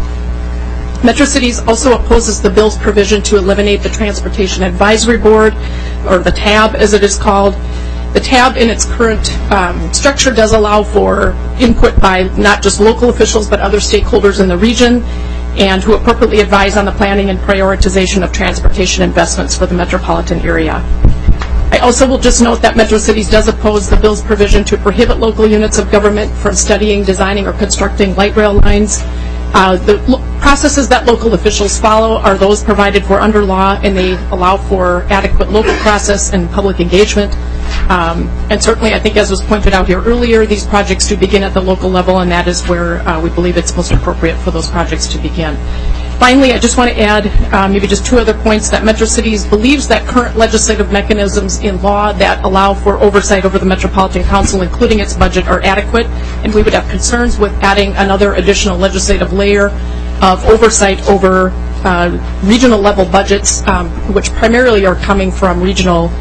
Metro Cities also opposes the bill's provision to eliminate the Transportation Advisory Board, or the TAB as it is called. The TAB in its current structure does allow for input by not just local officials but other stakeholders in the region, and who appropriately advise on the planning and prioritization of transportation investments for the metropolitan area. I also will just note that Metro Cities does oppose the bill's provision to prohibit local units of government from studying, designing, or constructing light rail lines. The processes that local officials follow are those provided for under law, and they allow for adequate local process and public engagement. And certainly, I think as was pointed out here earlier, these projects do begin at the local level, and that is where we believe it's most appropriate for those projects to begin. Finally, I just want to add maybe just two other points, that Metro Cities believes that current legislative mechanisms in law that allow for oversight over the Metropolitan Council, including its budget, are adequate, and we would have concerns with adding another additional legislative layer of oversight over regional level budgets, which primarily are coming from regional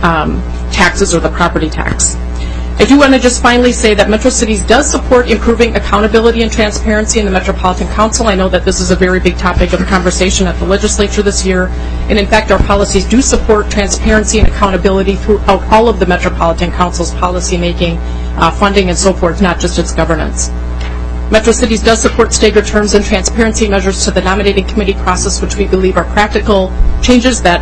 taxes or the property tax. I do want to just finally say that Metro Cities does support improving accountability and transparency in the Metropolitan Council. I know that this is a very big topic of conversation at the legislature this year, and in fact our policies do support transparency and accountability throughout all of the Metropolitan Council's policy making, funding, and so forth, not just its governance. Metro Cities does support staggered terms and transparency measures to the nominating committee process, which we believe are practical changes that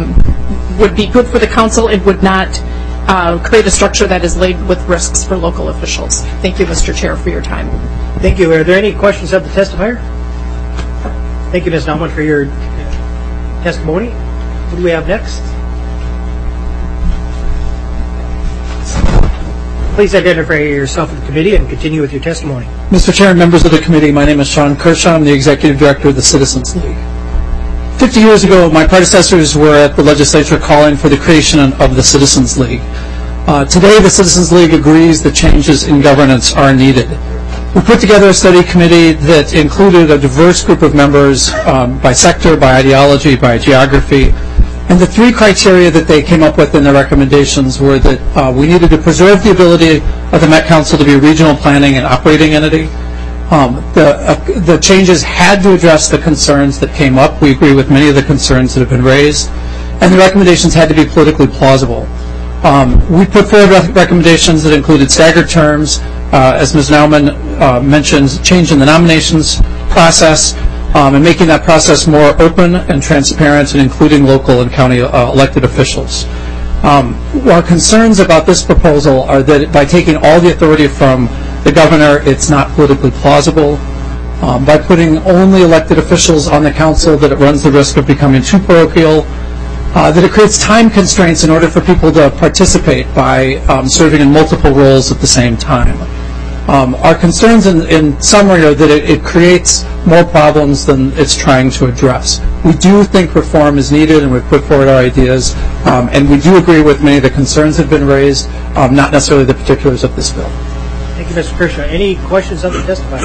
would be good for the council and would not create a structure that is laden with risks for local officials. Thank you, Mr. Chair, for your time. Thank you. Are there any questions of the testifier? Thank you, Ms. Naumann, for your testimony. What do we have next? Please identify yourself to the committee and continue with your testimony. Mr. Chair and members of the committee, my name is Sean Kershaw. I'm the Executive Director of the Citizens League. 50 years ago, my predecessors were at the legislature calling for the creation of the Citizens League. Today, the Citizens League agrees that changes in governance are needed. We put together a study committee that included a diverse group of members by sector, by ideology, by geography. And the three criteria that they came up with in their recommendations were that we needed to preserve the ability of the Met Council to be a regional planning and operating entity. The changes had to address the concerns that came up. We agree with many of the concerns that have been raised. And the recommendations had to be politically plausible. We put forward recommendations that included staggered terms, as Ms. Naumann mentioned, change in the nominations process, and making that process more open and transparent and including local and county elected officials. Our concerns about this proposal are that by taking all the authority from the governor, it's not politically plausible. By putting only elected officials on the council, that it runs the risk of becoming too parochial, that it creates time constraints in order for people to participate by serving in multiple roles at the same time. Our concerns in summary are that it creates more problems than it's trying to address. We do think reform is needed, and we've put forward our ideas, and we do agree with many of the concerns that have been raised, not necessarily the particulars of this bill. Thank you, Mr. Kershaw. Any questions of the testifier?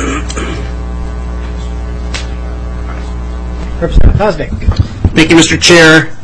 Representative Kosnick. Thank you, Mr. Chair.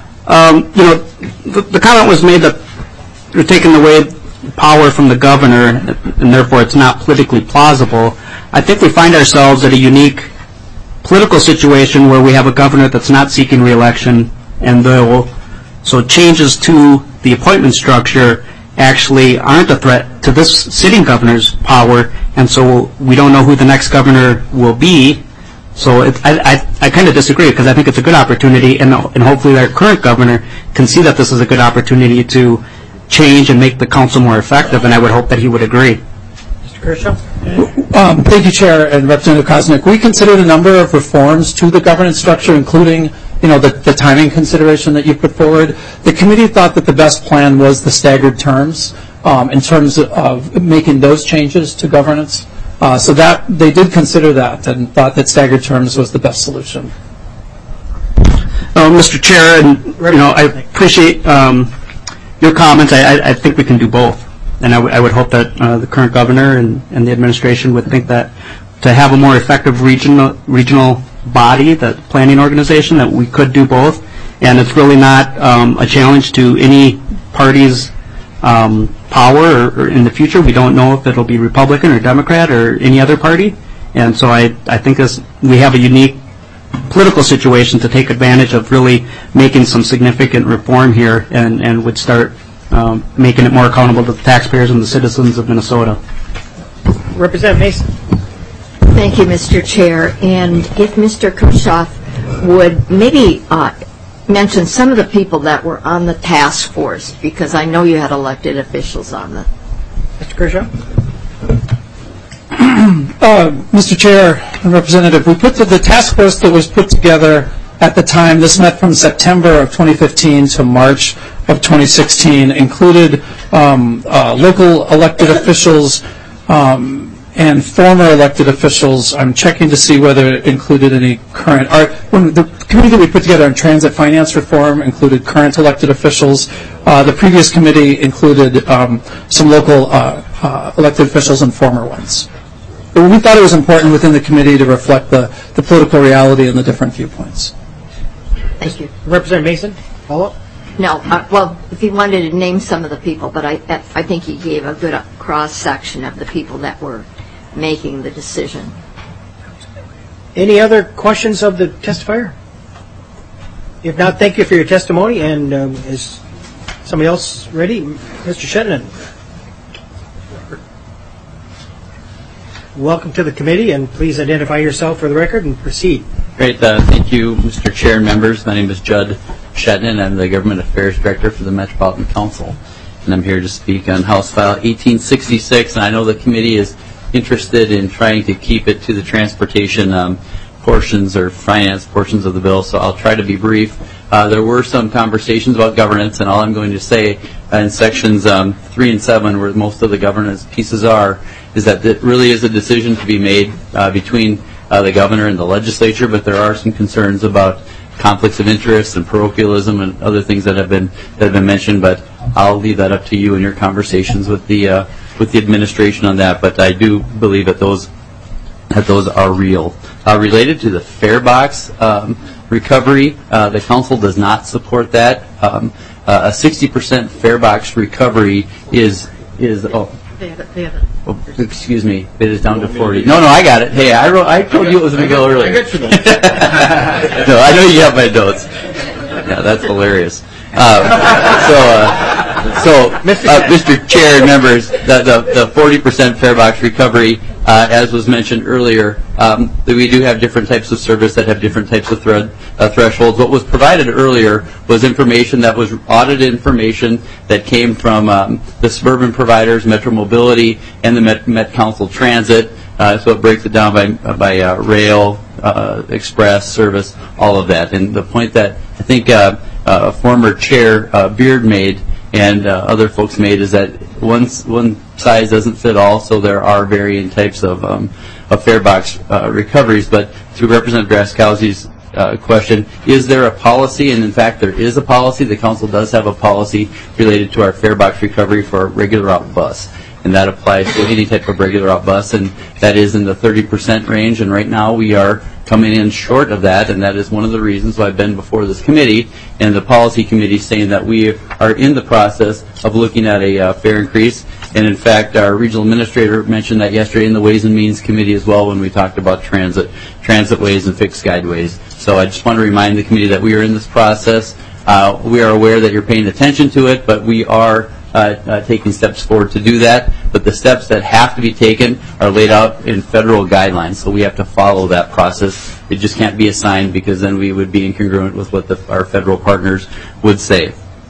The comment was made that they're taking away power from the governor, and therefore it's not politically plausible. I think we find ourselves at a unique political situation where we have a governor that's not seeking re-election, and so changes to the appointment structure actually aren't a threat to this sitting governor's power, and so we don't know who the next governor will be. So I kind of disagree, because I think it's a good opportunity, and hopefully our current governor can see that this is a good opportunity to change and make the council more effective, and I would hope that he would agree. Mr. Kershaw? Thank you, Chair and Representative Koznick. We considered a number of reforms to the governance structure, including the timing consideration that you put forward. The committee thought that the best plan was the staggered terms in terms of making those changes to governance. So that they did consider that and thought that staggered terms was the best solution. Mr. Chair, and I appreciate your comments. I think we can do both, and I would hope that the current governor and the administration would think that to have a more effective regional body, the planning organization, that we could do both. And it's really not a challenge to any party's power or in the future. We don't know if it'll be Republican or Democrat or any other party. And so I think we have a unique political situation to take advantage of really making some significant reform here and would start making it more accountable to the taxpayers and the citizens of Minnesota. Representative Mason. Thank you, Mr. Chair. And if Mr. Kershaw would maybe mention some of the people that were on the task force, because I know you had elected officials on the... Mr. Kershaw? Mr. Chair and Representative, we put the task force that was put together at the time. This met from September of 2015 to March of 2016, included local elected officials and former elected officials. I'm checking to see whether it included any current. The committee that we put together on transit finance reform included current elected officials. The previous committee included some local elected officials and former ones. But we thought it was important within the committee to reflect the political reality and the different viewpoints. Thank you. Representative Mason, follow up? No, well, if he wanted to name some of the people, but I think he gave a good cross-section of the people that were making the decision. Any other questions of the testifier? If not, thank you for your testimony. And is somebody else ready? Mr. Shetland. Welcome to the committee, and please identify yourself for the record and proceed. Great. Thank you, Mr. Chair and members. My name is Judd Shetland. I'm the Government Affairs Director for the Metropolitan Council, and I'm here to speak on House File 1866. And I know the committee is interested in trying to keep it to the transportation portions or finance portions of the bill, so I'll try to be brief. There were some conversations about governance, and all I'm going to say in sections 3 and 7, where most of the governance pieces are, is that it really is a decision to be made between the governor and the legislature, but there are some concerns about conflicts of interest and parochialism and other things that have been mentioned, but I'll leave that up to you in your conversations with the administration on that. But I do believe that those are real. Related to the fare box recovery, the council does not support that. A 60% fare box recovery is excuse me, it is down to 40. No, I got it. Hey, I told you it was going to go earlier. I got your notes. No, I know you have my notes. Yeah, that's hilarious. Mr. Chair and members, the 40% fare box recovery, as was mentioned earlier, we do have different types of service that have different types of thresholds. What was provided earlier was information that was audited information that came from the suburban providers, Metro Mobility, and the Met Council Transit. So it breaks it down by rail, express, service, all of that. And the point that I think former Chair Beard made and other folks made is that one size doesn't fit all, so there are varying types of fare box recoveries. But to Representative Graskowski's question, is there a policy? And in fact, there is a policy. The council does have a policy related to our fare box recovery for a regular route bus. And that applies to any type of regular route bus, and that is in the 30% range. And right now we are coming in short of that, and that is one of the reasons why I've been before this committee and the policy committee saying that we are in the process of looking at a fare increase. And in fact, our regional administrator mentioned that yesterday in the Ways and Means Committee as well when we talked about transitways and fixed guideways. So I just want to remind the committee that we are in this process. We are aware that you're paying attention to it, but we are taking steps forward to do that. But the steps that have to be taken are laid out in federal guidelines, so we have to follow that process. It just can't be assigned because then we would be incongruent with what our federal partners would say.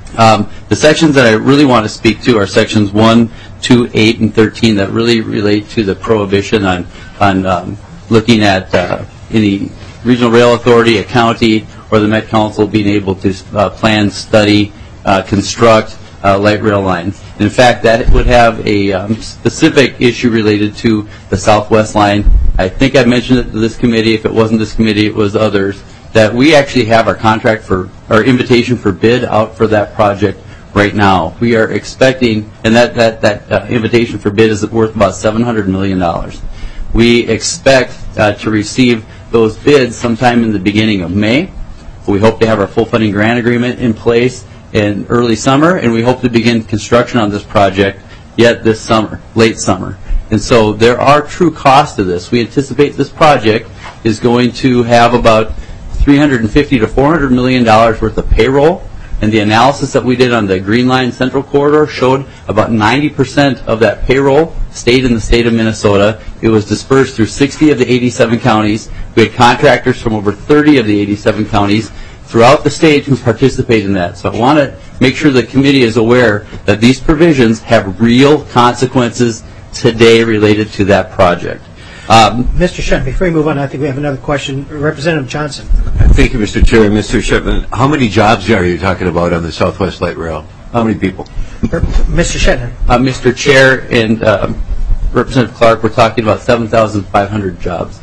The sections that I really want to speak to are sections 1, 2, 8, and 13 that really relate to the prohibition on looking at any regional rail authority, a county, or the Met Council being able to plan, study, construct light rail lines. In fact, that would have a specific issue related to the Southwest line. I think I mentioned it to this committee. If it wasn't this committee, it was others. That we actually have our contract for our invitation for bid out for that project right now. We are expecting, and that invitation for bid is worth about $700 million. We expect to receive those bids sometime in the beginning of May. We hope to have our full funding grant agreement in place in early summer, and we hope to begin construction on this project yet this summer, late summer. And so there are true costs to this. We anticipate this project is going to have about $350 to $400 million worth of payroll, and the analysis that we did on the Green Line Central Corridor showed about 90% of that payroll stayed in the state of Minnesota. It was dispersed through 60 of the 87 counties. We had contractors from over 30 of the 87 counties throughout the state who participate in that. So I want to make sure the committee is aware that these provisions have real consequences today related to that project. Mr. Shepman, before we move on, I think we have another question. Representative Johnson. Thank you, Mr. Chair. Mr. Shepman, how many jobs are you talking about on the Southwest Light Rail? How many people? Mr. Shepman. Mr. Chair and Representative Clark, we're talking about 7,500 jobs.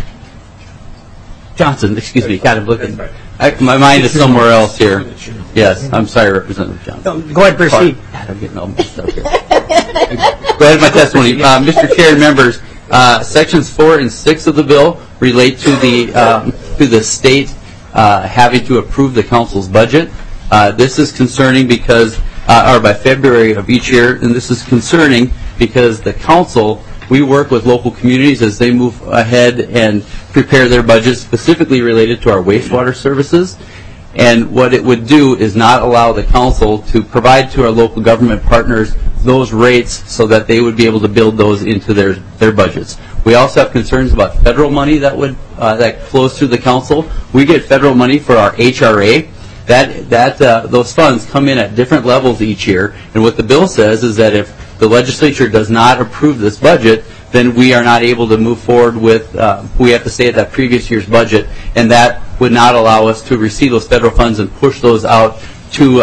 Johnson, excuse me, kind of looking. My mind is somewhere else here. Yes, I'm sorry, Representative Johnson. Go ahead, proceed. God, I'm getting all messed up here. Go ahead with my testimony. Mr. Chair and members, sections 4 and 6 of the bill relate to the state having to approve the council's budget. This is concerning because, or by February of each year, and this is concerning because the council, we work with local communities as they move ahead and prepare their budgets specifically related to our wastewater services. And what it would do is not allow the council to provide to our local government partners those rates so that they would be able to build those into their budgets. We also have concerns about federal money that flows through the council. We get federal money for our HRA. Those funds come in at different levels each year. And what the bill says is that if the legislature does not approve this budget, then we are not able to move forward with, we have to stay at that previous year's budget, and that would not allow us to receive those federal funds and push those out to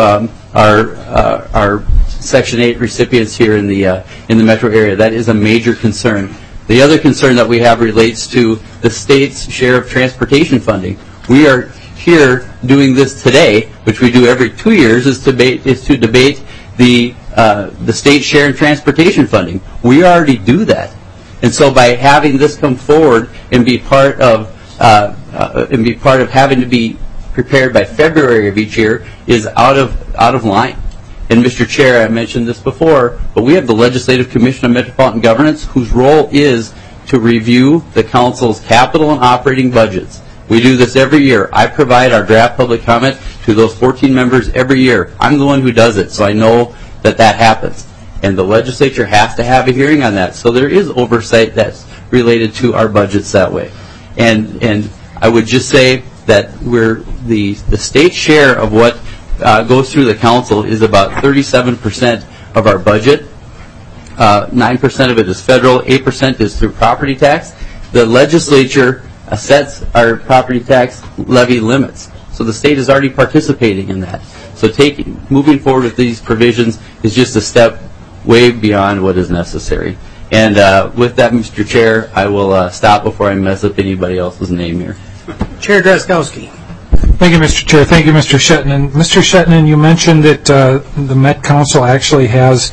our Section 8 recipients here in the metro area. That is a major concern. The other concern that we have relates to the state's share of transportation funding. We are here doing this today, which we do every 2 years, is to debate the state share in transportation funding. We already do that. And so by having this come forward and be part of having to be prepared by February of each year is out of line. And Mr. Chair, I mentioned this before, but we have the Legislative Commission on Metropolitan Governance, whose role is to review the council's capital and operating budgets. We do this every year. I provide our draft public comment to those 14 members every year. I'm the one who does it, so I know that happens. And the legislature has to have a hearing on that. So there is oversight that's related to our budgets that way. And I would just say that the state share of what goes through the council is about 37% of our budget. 9% of it is federal, 8% is through property tax. The legislature sets our property tax levy limits. So the state is already participating in that. So moving forward with these provisions is just a step way beyond what is necessary. And with that, Mr. Chair, I will stop before I mess up anybody else's name here. Chair Drazkowski. Thank you, Mr. Chair. Thank you, Mr. Shetnan. Mr. Shetnan, you mentioned that the Met Council actually has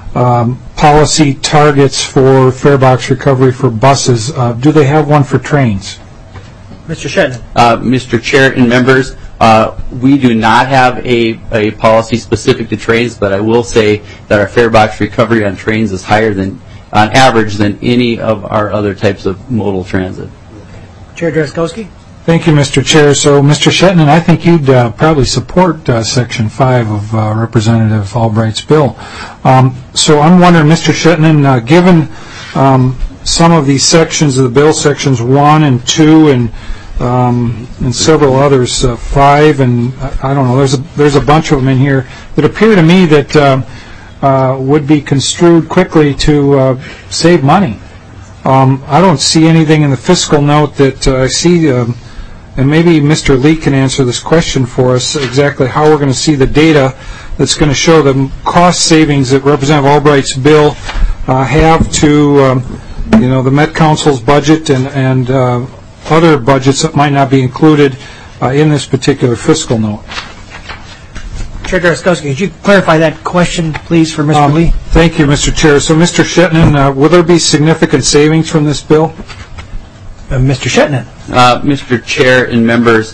policy targets for fare box recovery for buses. Do they have one for trains? Mr. Shetnan. Mr. Chair and members, we do not have a policy specific to trains, but I will say that our fare box recovery on trains is higher on average than any of our other types of modal transit. Chair Drazkowski. Thank you, Mr. Chair. So, Mr. Shetnan, I think you'd probably support Section 5 of Representative Albright's bill. So I'm wondering, Mr. Shetnan, given some of these sections of the bill, Sections 1 and 2 and and several others, 5, and I don't know, there's a bunch of them in here that appear to me that would be construed quickly to save money. I don't see anything in the fiscal note that I see, and maybe Mr. Lee can answer this question for us, exactly how we're going to see the data that's going to show the cost savings that Representative Albright's bill have to the Met Council's budget and other budgets that might not be included in this particular fiscal note. Chair Drazkowski, could you clarify that question, please, for Mr. Lee? Thank you, Mr. Chair. So, Mr. Shetnin, will there be significant savings from this bill? Mr. Shetnin. Mr. Chair and members,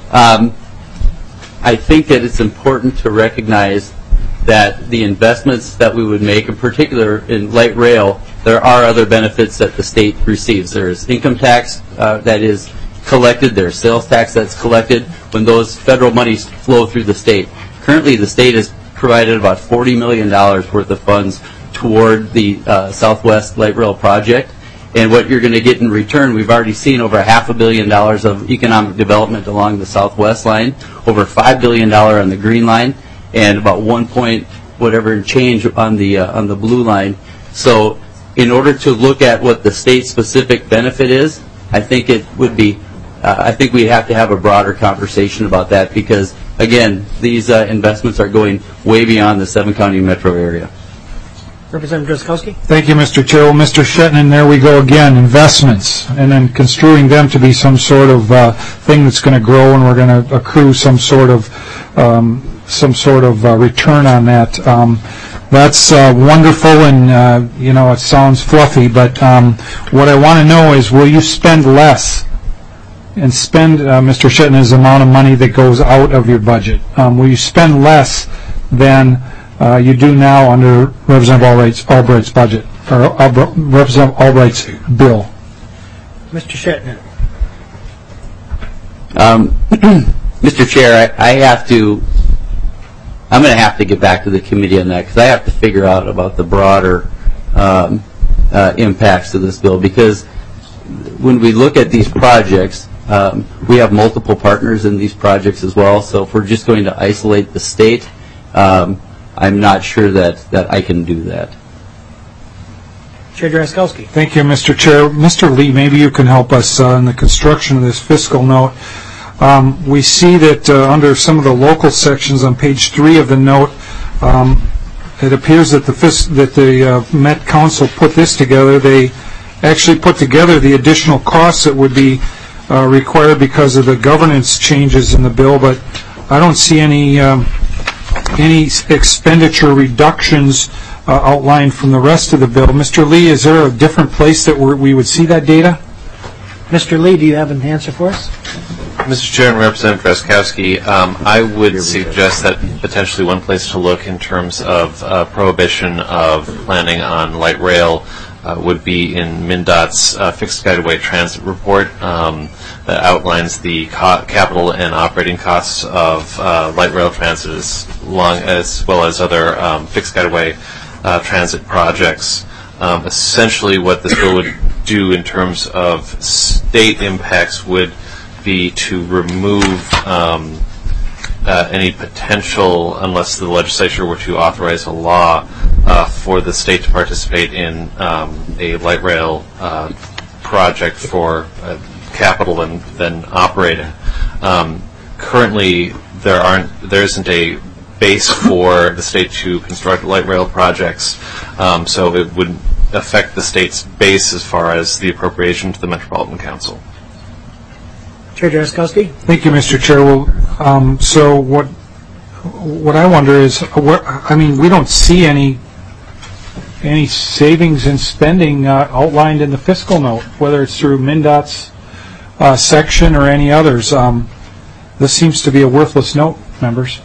I think that it's important to recognize that the investments that we would make, in particular in light rail, there are other benefits that the state receives. There's income tax that is collected. There's sales tax that's collected when those federal monies flow through the state. Currently, the state has provided about $40 million worth of funds toward the Southwest Light Rail project. And what you're going to get in return, we've already seen over $500 million of economic development along the Southwest line, over $5 billion on the Green Line, and about 1 point whatever change on the Blue Line. So in order to look at what the state-specific benefit is, I think it would be, I think we have to have a broader conversation about that because, again, these investments are going way beyond the 7-county metro area. Representative Drazkowski. Thank you, Mr. Chair. Well, Mr. Shetnin, there we go again, investments, and then construing them to be some sort of thing that's going to grow and we're going to accrue some sort of return on that. That's wonderful, and it sounds fluffy. But what I want to know is, will you spend less and spend, Mr. Shetnin's amount of money that goes out of your budget? Will you spend less than you do now under Representative Albright's budget or Representative Albright's bill? Mr. Shetnin. Mr. Chair, I'm going to have to get back to the committee on that because I have to figure out about the broader impacts of this bill because when we look at these projects, we have multiple partners in these projects as well. So if we're just going to isolate the state, I'm not sure that I can do that. Chair Drazkowski. Thank you, Mr. Chair. Mr. Lee, maybe you can help us in the construction of this fiscal note. We see that under some of the local sections on page 3 of the note, it appears that the Met Council put this together. They actually put together the additional costs that would be required because of the governance changes in the bill, but I don't see any expenditure reductions outlined from the rest of the bill. Mr. Lee, is there a different place that we would see that data? Mr. Lee, do you have an answer for us? Mr. Chair and Representative Drazkowski, I would suggest that potentially one place to look in terms of prohibition of planning on light rail would be in MnDOT's Fixed Guideway Transit Report that outlines the capital and operating costs of light rail transit as well as other fixed guideway transit projects. Essentially what this bill would do in terms of state impacts would be to remove any potential, unless the legislature were to authorize a law for the state to participate in a light rail project for capital and then operating. Currently, there isn't a base for the state to construct light rail projects, so it would affect the state's base as far as the appropriation to the Metropolitan Council. Chair Drazkowski. Thank you, Mr. Chair. Well, so what I wonder is, we don't see any savings in spending outlined in the fiscal note, whether it's through MnDOT's section or any others. This seems to be a worthless note, members.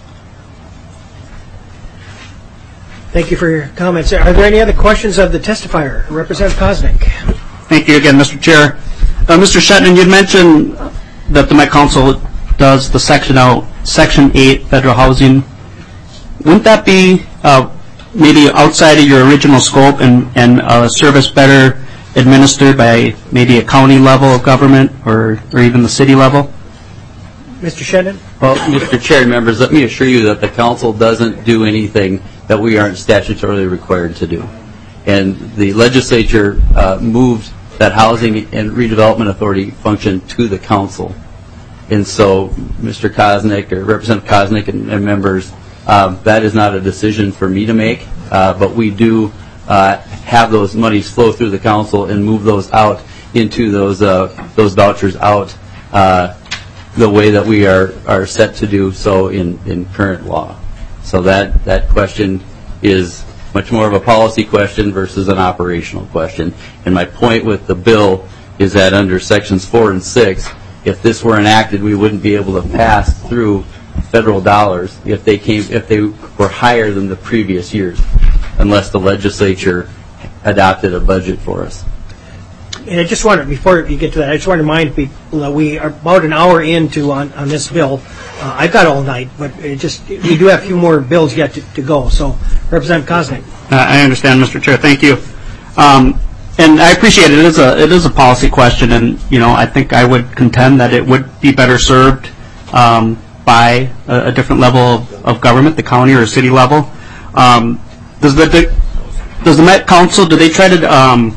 Thank you for your comments. Are there any other questions of the testifier? Representative Koznick. Thank you again, Mr. Chair. Mr. Shetnin, you mentioned that the Met Council does the Section 8 federal housing. Wouldn't that be maybe outside of your original scope and service better administered by maybe a county level of government or even the city level? Mr. Shannon? Well, Mr. Chair, members, let me assure you that the council doesn't do anything that we aren't statutorily required to do. And the legislature moved that Housing and Redevelopment Authority function to the council. And so, Mr. Kosnick, or Representative Kosnick and members, that is not a decision for me to make, but we do have those monies flow through the council and move those out into those vouchers out the way that we are set to do so in current law. So that question is much more of a policy question versus an operational question. And my point with the bill is that under sections 4 and 6, if this were enacted, we wouldn't be able to pass through federal dollars if they were higher than the previous years, unless the legislature adopted a budget for us. And I just wanted, before you get to that, I just want to remind people that we are about an hour into on this bill. I've got all night, but we do have a few more bills yet to go. So, Representative Kosnick. I understand, Mr. Chair. Thank you. And I appreciate it. It is a policy question, and I think I would contend that it would be better served by a different level of government, the county or city level. Does the Met Council, do they try to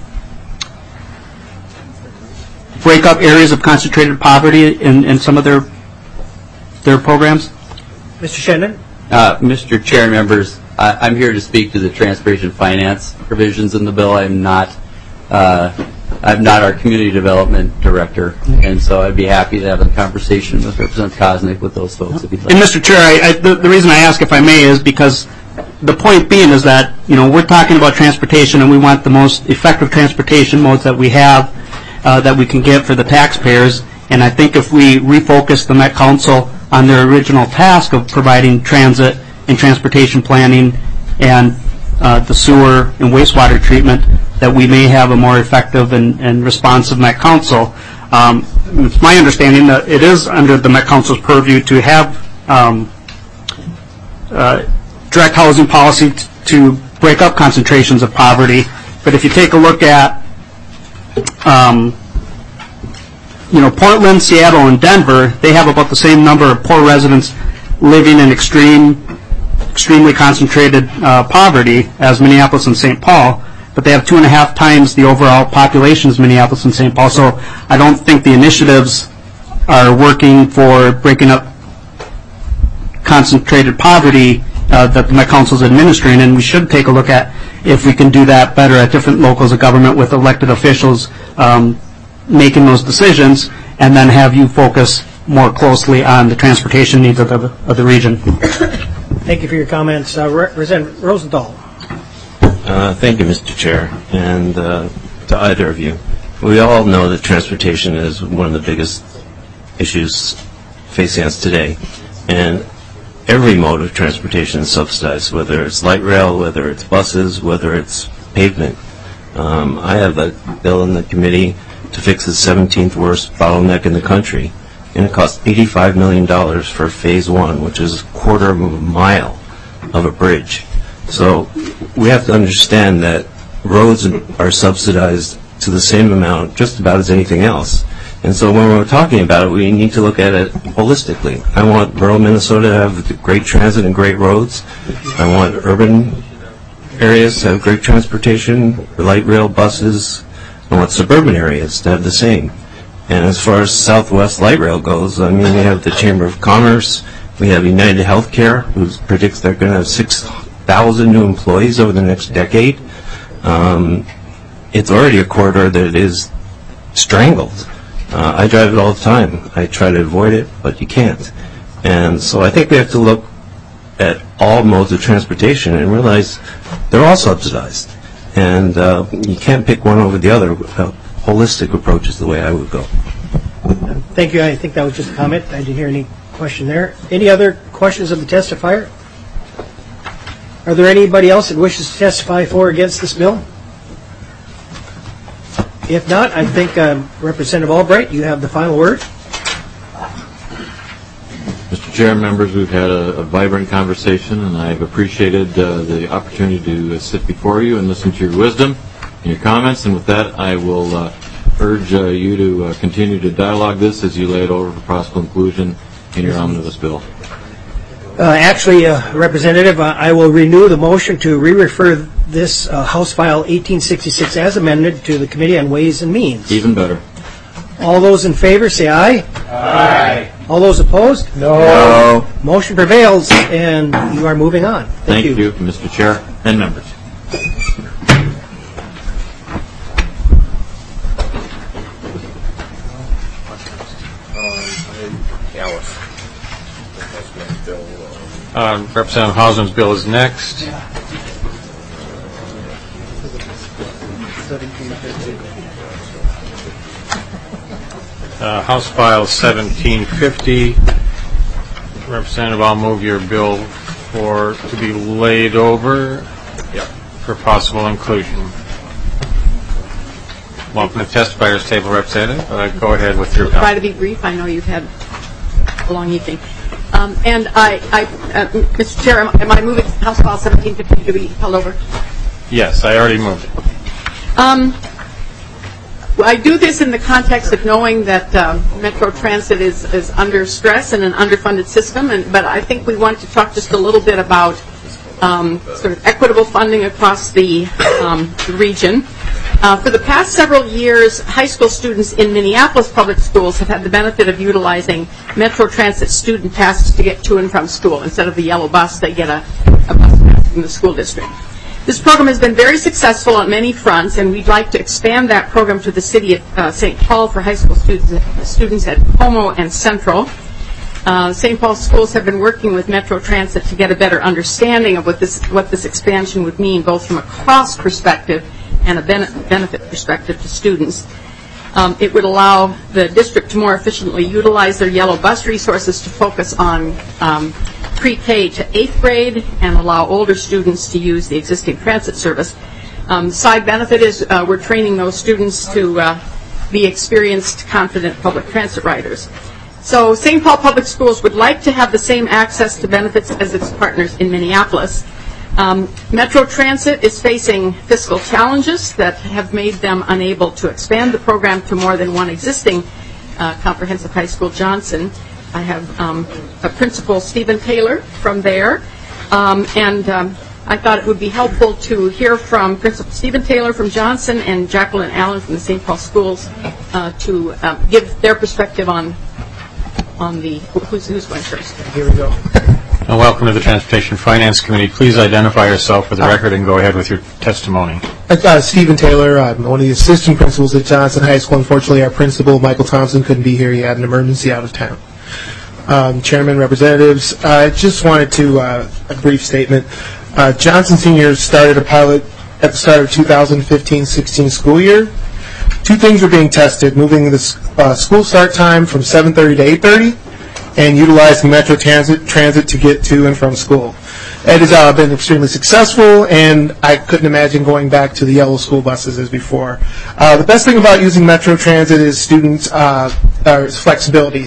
break up areas of concentrated poverty in some of their programs? Mr. Shannon? Mr. Chair, members, I'm here to speak to the transportation finance provisions in the bill. I'm not our community development director, and so I'd be happy to have a conversation with Representative Kosnick with those folks if you'd like. And Mr. Chair, the reason I ask, if I may, is because the point being is that we're talking about transportation, and we want the most effective transportation modes that we have that we can get for the taxpayers. And I think if we refocus the Met Council on their original task of providing transit and transportation planning and the sewer and wastewater treatment, that we may have a more effective and responsive Met Council. It's my understanding that it is under the Met Council's purview to have direct housing policy to break up concentrations of poverty. But if you take a look at Portland, Seattle, and Denver, they have about the same number of poor residents living in extremely concentrated poverty as Minneapolis and St. Paul, but they have 2.5 times the overall population as Minneapolis and St. Paul. So I don't think the initiatives are working for breaking up concentrated poverty that the Met Council is administering, and we should take a look at if we can do that better at different locals of government with elected officials making those decisions, and then have you focus more closely on the transportation needs of the region. Thank you for your comments. Representative Rosenthal. Thank you, Mr. Chair, and to either of you. We all know that transportation is one of the biggest issues facing us today, and every mode of transportation is subsidized, whether it's light rail, whether it's buses, whether it's pavement. I have a bill in the committee to fix the 17th worst bottleneck in the country, and it costs $85 million for phase 1, which is 1/4 of a mile of a bridge. So we have to understand that roads are subsidized to the same amount just about as anything else. And so when we're talking about it, we need to look at it holistically. I want rural Minnesota to have great transit and great roads. I want urban areas to have great transportation, light rail, buses. I want suburban areas to have the same. And as far as Southwest Light Rail goes, I mean, we have the Chamber of Commerce, we have United Healthcare, who predicts they're going to have 6,000 new employees over the next decade. It's already a corridor that is strangled. I drive it all the time. I try to avoid it, but you can't. And so I think we have to look at all modes of transportation and realize they're all subsidized. And you can't pick one over the other. A holistic approach is the way I would go. Thank you. I think that was just a comment. I didn't hear any question there. Any other questions of the testifier? Are there anybody else that wishes to testify for or against this bill? If not, I think Representative Albright, you have the final word. Mr. Chair, members, we've had a vibrant conversation, and I've appreciated the opportunity to sit before you and listen to your wisdom. your comments. And with that, I will urge you to continue to dialogue this as you lay it over for possible inclusion in your omnibus bill. Actually, Representative, I will renew the motion to re-refer this House File 1866 as amended to the Committee on Ways and Means. Even better. All those in favor say aye. Aye. All those opposed? No. Motion prevails, and you are moving on. Thank you, Mr. Chair and members. Representative Hausman's bill is next. House File 1750. Representative, I'll move your bill to be laid over for possible inclusion. Welcome to testifiers table, Representative. Go ahead with your comment. Try to be brief. I know you've had a long evening. And Mr. Chair, am I moving House File 1750 to be held over? Yes, I already moved it. I do this in the context of knowing that Metro Transit is under stress and an underfunded system, but I think we want to talk just a little bit about sort of equitable funding across the region. For the past several years, high school students in Minneapolis public schools have had the benefit of utilizing Metro Transit student passes to get to and from school. Instead of the yellow bus, they get a bus pass from the school district. This program has been very successful on many fronts, and we'd like to expand that program to the city of St. Paul for high school students at Como and Central. St. Paul schools have been working with Metro Transit to get a better understanding of what this expansion would mean, both from a cost perspective and a benefit perspective to students. It would allow the district to more efficiently utilize their yellow bus resources to focus on pre-K to 8th grade and allow older students to use the existing transit service. Side benefit is we're training those students to be experienced, confident public transit riders. So St. Paul Public Schools would like to have the same access to benefits as its partners in Minneapolis. Metro Transit is facing fiscal challenges that have made them unable to expand the program to more than one existing comprehensive high school, Johnson. I have a principal, Stephen Taylor, from there, and I thought it would be helpful to hear from Principal Stephen Taylor from Johnson and Jacqueline Allen from the St. Paul Schools to give their perspective on the who's going first. Here we go. Welcome to the Transportation Finance Committee. Please identify yourself for the record and go ahead with your testimony. Stephen Taylor. I'm one of the assistant principals at Johnson High School. Unfortunately, our principal, Michael Thompson, couldn't be here. He had an emergency out of town. Chairman, representatives, I just wanted to, a brief statement. Johnson Seniors started a pilot at the start of 2015-16 school year. Two things were being tested: moving the school start time from 7:30 to 8:30, and utilizing Metro Transit to get to and from school. It has been extremely successful, and I couldn't imagine going back to the yellow school buses as before. The best thing about using Metro Transit is flexibility.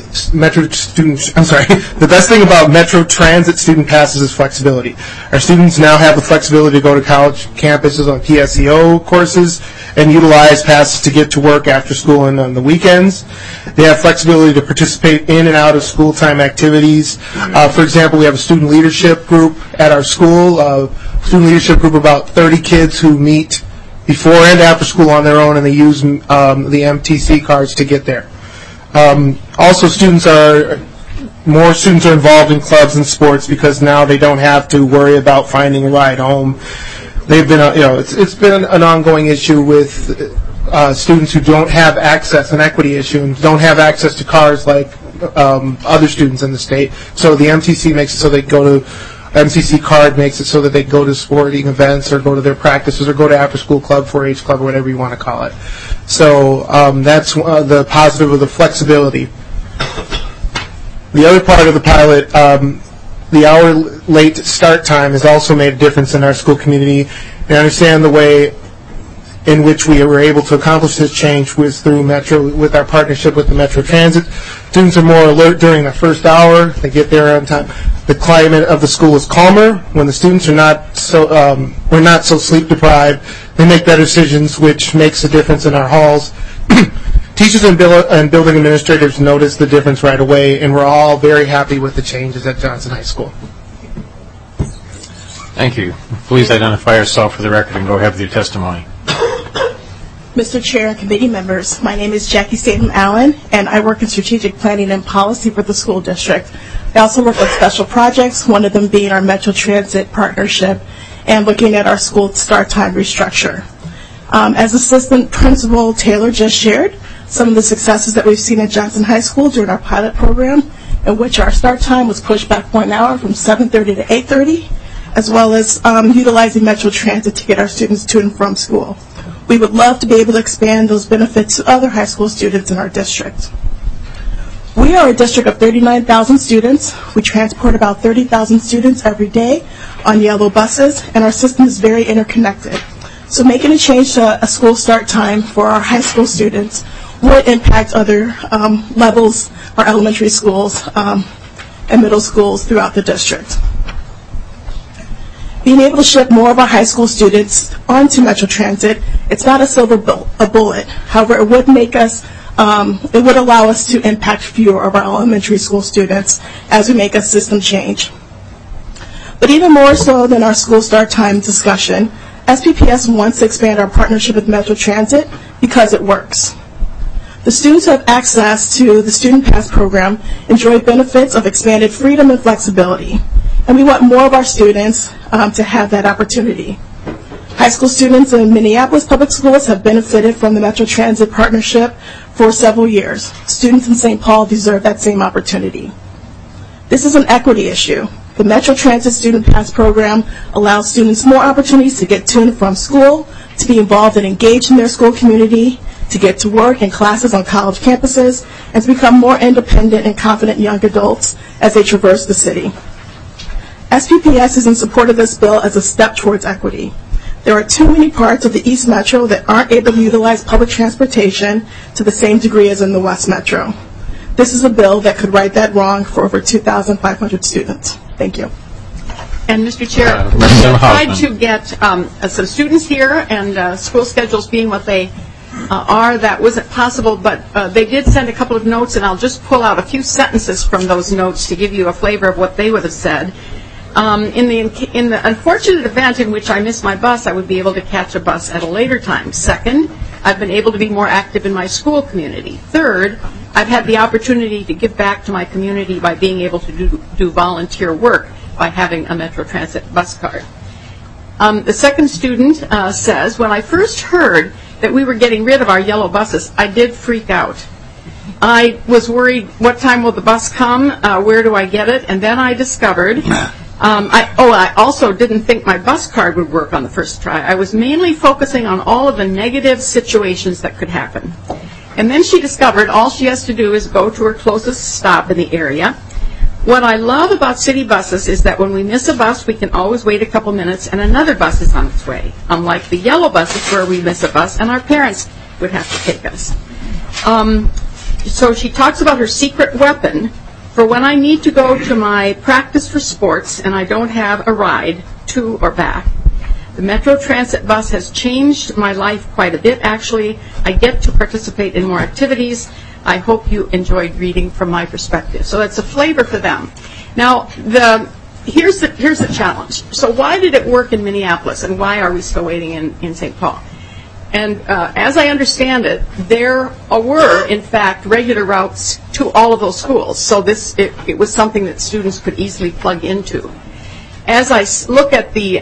The best thing about Metro Transit student passes is flexibility. Our students now have the flexibility to go to college campuses on PSEO courses and utilize passes to get to work after school and on the weekends. They have flexibility to participate in and out of school time activities. For example, we have a student leadership group at our school, student leadership group of about 30 kids who meet before and after school on their own, and they use the MTC cards to get there. Also, more students are involved in clubs and sports because now they don't have to worry about finding a ride home. They've been, it's been an ongoing issue with students who don't have access, an equity issue, and don't have access to cars like other students in the state. So the MTC makes it so they go to MCC card makes it so that they go to sporting events or go to their practices or go to after-school club, 4-H club, or whatever you want to call it. So that's the positive of the flexibility. The other part of the pilot, the hour late start time has also made a difference in our school community. And I understand the way in which we were able to accomplish this change was through Metro, with our partnership with the Metro Transit. Students are more alert during the first hour. They get there on time. The climate of the school is calmer when the students are not so sleep deprived. They make better decisions, which makes a difference in our halls. Teachers and building administrators notice the difference right away, and we're all very happy with the changes at Johnson High School. Thank you. Please identify yourself for the record and go ahead with your testimony. Mr. Chair and committee members, my name is Jackie Statham Allen, and I work in strategic planning and policy for the school district. I also work on special projects, one of them being our Metro Transit partnership and looking at our school start time restructure. As Assistant Principal Taylor just shared, some of the successes that we've seen at Johnson High School during our pilot program, in which our start time was pushed back 1 hour from 7:30 to 8:30, as well as utilizing Metro Transit to get our students to and from school. We would love to be able to expand those benefits to other high school students in our district. We are a district of 39,000 students. We transport about 30,000 students every day on yellow buses, and our system is very interconnected. So making a change to a school start time for our high school students would impact other levels, our elementary schools and middle schools throughout the district. Being able to shift more of our high school students onto Metro Transit, it's not a silver bullet. However, it would make us, it would allow us to impact fewer of our elementary school students as we make a system change. But even more so than our school start time discussion, SPPS wants to expand our partnership with Metro Transit because it works. The students who have access to the Student Pass program enjoy benefits of expanded freedom and flexibility. And we want more of our students to have that opportunity. High school students in Minneapolis Public Schools have benefited from the Metro Transit partnership for several years. Students in St. Paul deserve that same opportunity. This is an equity issue. The Metro Transit Student Pass program allows students more opportunities to get to and from school, to be involved and engaged in their school community, to get to work and classes on college campuses, and to become more independent and confident young adults as they traverse the city. SPPS is in support of this bill as a step towards equity. There are too many parts of the East Metro that aren't able to utilize public transportation to the same degree as in the West Metro. This is a bill that could right that wrong for over 2,500 students. Thank you. And Mr. Chair, we tried to get some students here, and school schedules being what they are, that wasn't possible, but they did send a couple of notes, and I'll just pull out a few sentences from those notes to give you a flavor of what they would have said. In the unfortunate event in which I miss my bus, I would be able to catch a bus at a later time. Second, I've been able to be more active in my school community. Third, I've had the opportunity to give back to my community by being able to do volunteer work by having a Metro Transit bus card. The second student says, when I first heard that we were getting rid of our yellow buses, I did freak out. I was worried, what time will the bus come? Where do I get it? And then I discovered, I also didn't think my bus card would work on the first try. I was mainly focusing on all of the negative situations that could happen. And then she discovered all she has to do is go to her closest stop in the area. What I love about city buses is that when we miss a bus, we can always wait a couple minutes and another bus is on its way. Unlike the yellow buses where we miss a bus and our parents would have to take us. So she talks about her secret weapon for when I need to go to my practice for sports and I don't have a ride to or back. The Metro Transit bus has changed my life quite a bit, actually. I get to participate in more activities. I hope you enjoyed reading from my perspective. So that's a flavor for them. Now, here's the challenge. So why did it work in Minneapolis, and why are we still waiting in St. Paul? And as I understand it, there were, in fact, regular routes to all of those schools. So it was something that students could easily plug into. As I look at the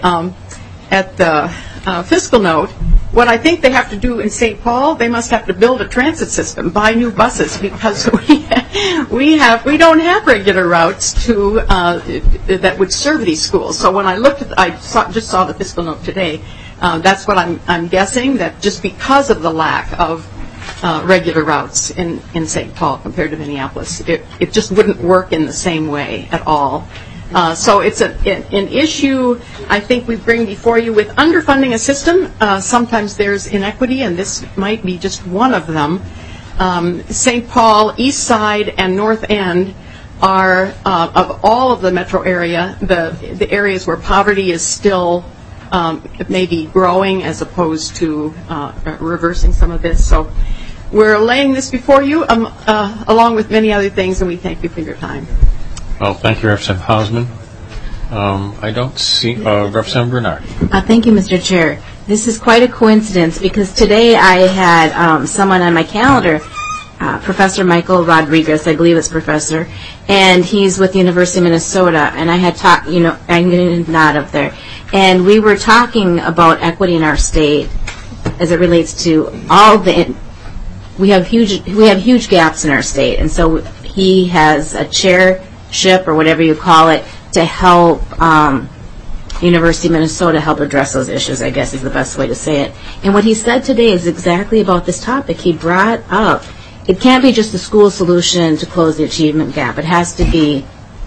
fiscal note, what I think they have to do in St. Paul, they must have to build a transit system, buy new buses, because we don't have regular routes that would serve these schools. So when I looked just saw the fiscal note today. That's what I'm guessing, that just because of the lack of regular routes in St. Paul compared to Minneapolis, it just wouldn't work in the same way at all. So it's an issue I think we bring before you with underfunding a system. Sometimes there's inequity, and this might be just one of them. St. Paul, East Side, and North End are, of all of the metro area, the areas where poverty is still maybe growing as opposed to reversing some of this. So we're laying this before you along with many other things, and we thank you for your time. Well, thank you, Representative Hausman. I don't see Representative Bernard. Thank you, Mr. Chair. This is quite a coincidence because today I had someone on my calendar, Professor Michael Rodriguez, I believe it's Professor, and he's with the University of Minnesota, and I had talked, I'm getting a nod up there, and we were talking about equity in our state as it relates to all the, we have huge gaps in our state, and so he has a chairship or whatever you call it to help University of Minnesota help address those issues, I guess is the best way to say it. And what he said today is exactly about this topic. He brought up, it can't be just the school solution to close the achievement gap. It has to be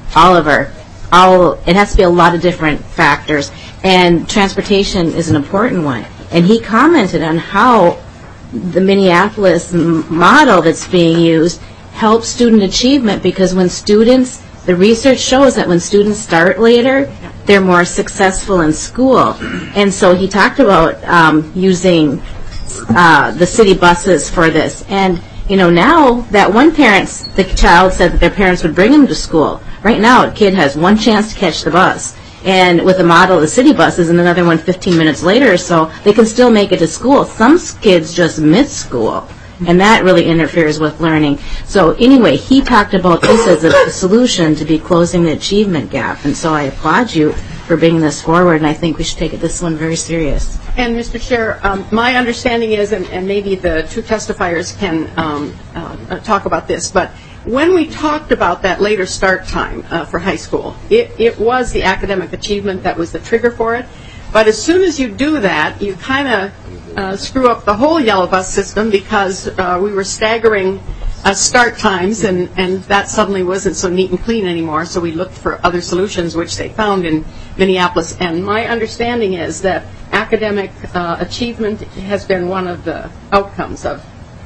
it has to be a lot of different factors, and transportation is an important one. And he commented on how the Minneapolis model that's being used helps student achievement because when students, the research shows that when students start later, they're more successful in school. And so he talked about using the city buses for this. And, now that one the child said that their parents would bring them to school. Right now, a kid has one chance to catch the bus. And with the model of the city buses and another one 15 minutes later or so, they can still make it to school. Some kids just miss school. And that really interferes with learning. So anyway, he talked about this as a solution to be closing the achievement gap. And so I applaud you for bringing this forward, and I think we should take this one very serious. And Mr. Chair, my understanding is, and maybe the two testifiers can talk about this, but when we talked about that later start time for high school, it was the academic achievement that was the trigger for it. But as soon as you do that, you kind of screw up the whole yellow bus system because we were staggering start times, and that suddenly wasn't so neat and clean anymore, so we looked for other solutions, which they found in Minneapolis. And my understanding is that academic achievement has been one of the outcomes of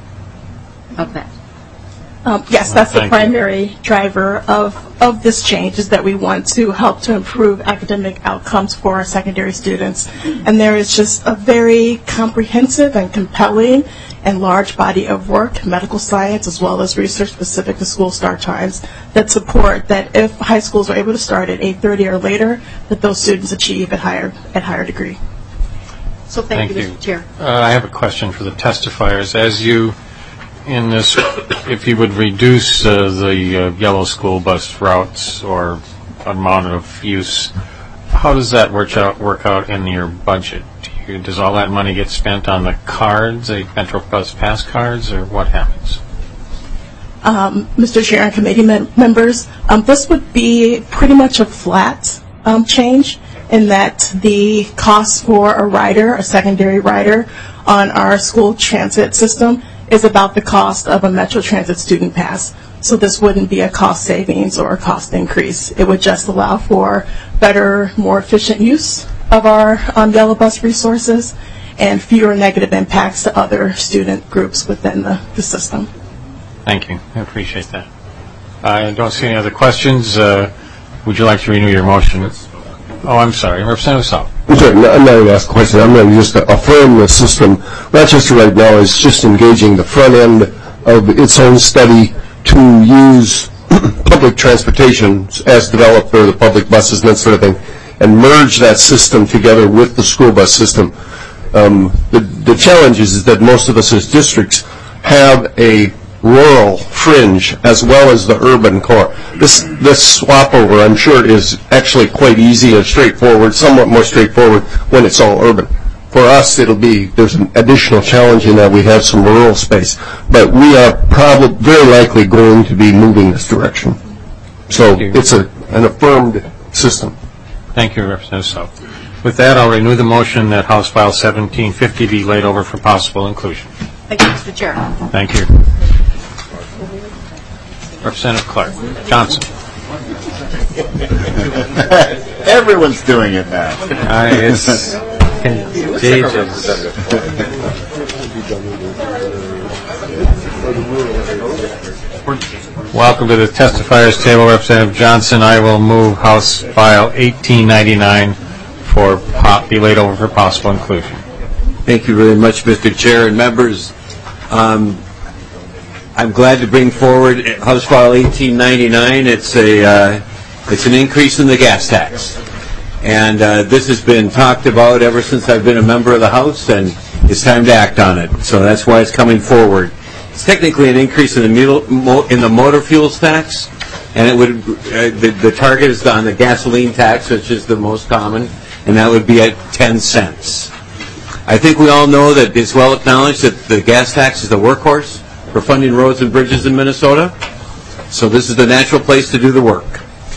that. Yes, that's the primary driver of this change, is that we want to help to improve academic outcomes for our secondary students. And there is just a very comprehensive and compelling and large body of work, medical science as well as research specific to school start times, that support that if high schools are able to start at 8:30 or later, that those students achieve at higher degree. So thank you, Mr. Chair. I have a question for the testifiers. As you in this, if you would reduce the yellow school bus routes or amount of use, how does that work out in your budget? Does all that money get spent on the cards, the Metro Bus Pass cards, or what happens? Mr. Chair and committee members, this would be pretty much a flat change in that the cost for a secondary rider on our school transit system is about the cost of a Metro Transit student pass. So this wouldn't be a cost savings or a cost increase. It would just allow for better, more efficient use of our yellow bus resources and fewer negative impacts to other student groups within the system. Thank you. I appreciate that. I don't see any other questions. Would you like to renew your motion? Oh, I'm sorry. Representative Saul. I'm sorry, I'm not going to ask a question. I'm going to just affirm the system. Rochester right now is just engaging the front end of its own study to use public transportation as developed for the public buses and that sort of thing, and merge that system together with the school bus system. The challenge is that most of us as districts have a rural fringe as well as the urban core. This swap over, I'm sure, is actually quite easy and straightforward, somewhat more straightforward when it's all urban. For us, there's an additional challenge in that we have some rural space, but we are probably very likely going to be moving this direction. So it's an affirmed system. Thank you, Representative South. With that, I'll renew the motion that House File 1750 be laid over for possible inclusion. Thank you, Mr. Chair. Thank you. Representative Clark. Johnson. Everyone's doing it now. It's contagious. Welcome to the testifiers table, Representative Johnson. I will move House File 1899 be laid over for possible inclusion. Thank you very much, Mr. Chair and members. I'm glad to bring forward House File 1899. It's an increase in the gas tax. And this has been talked about ever since I've been a member of the House, and it's time to act on it. So that's why it's coming forward. It's technically an increase in the motor fuels tax, and it would the target is on the gasoline tax, which is the most common, and that would be at 10 cents. I think we all know that it's well acknowledged that the gas tax is the workhorse for funding roads and bridges in Minnesota. So this is the natural place to do the work.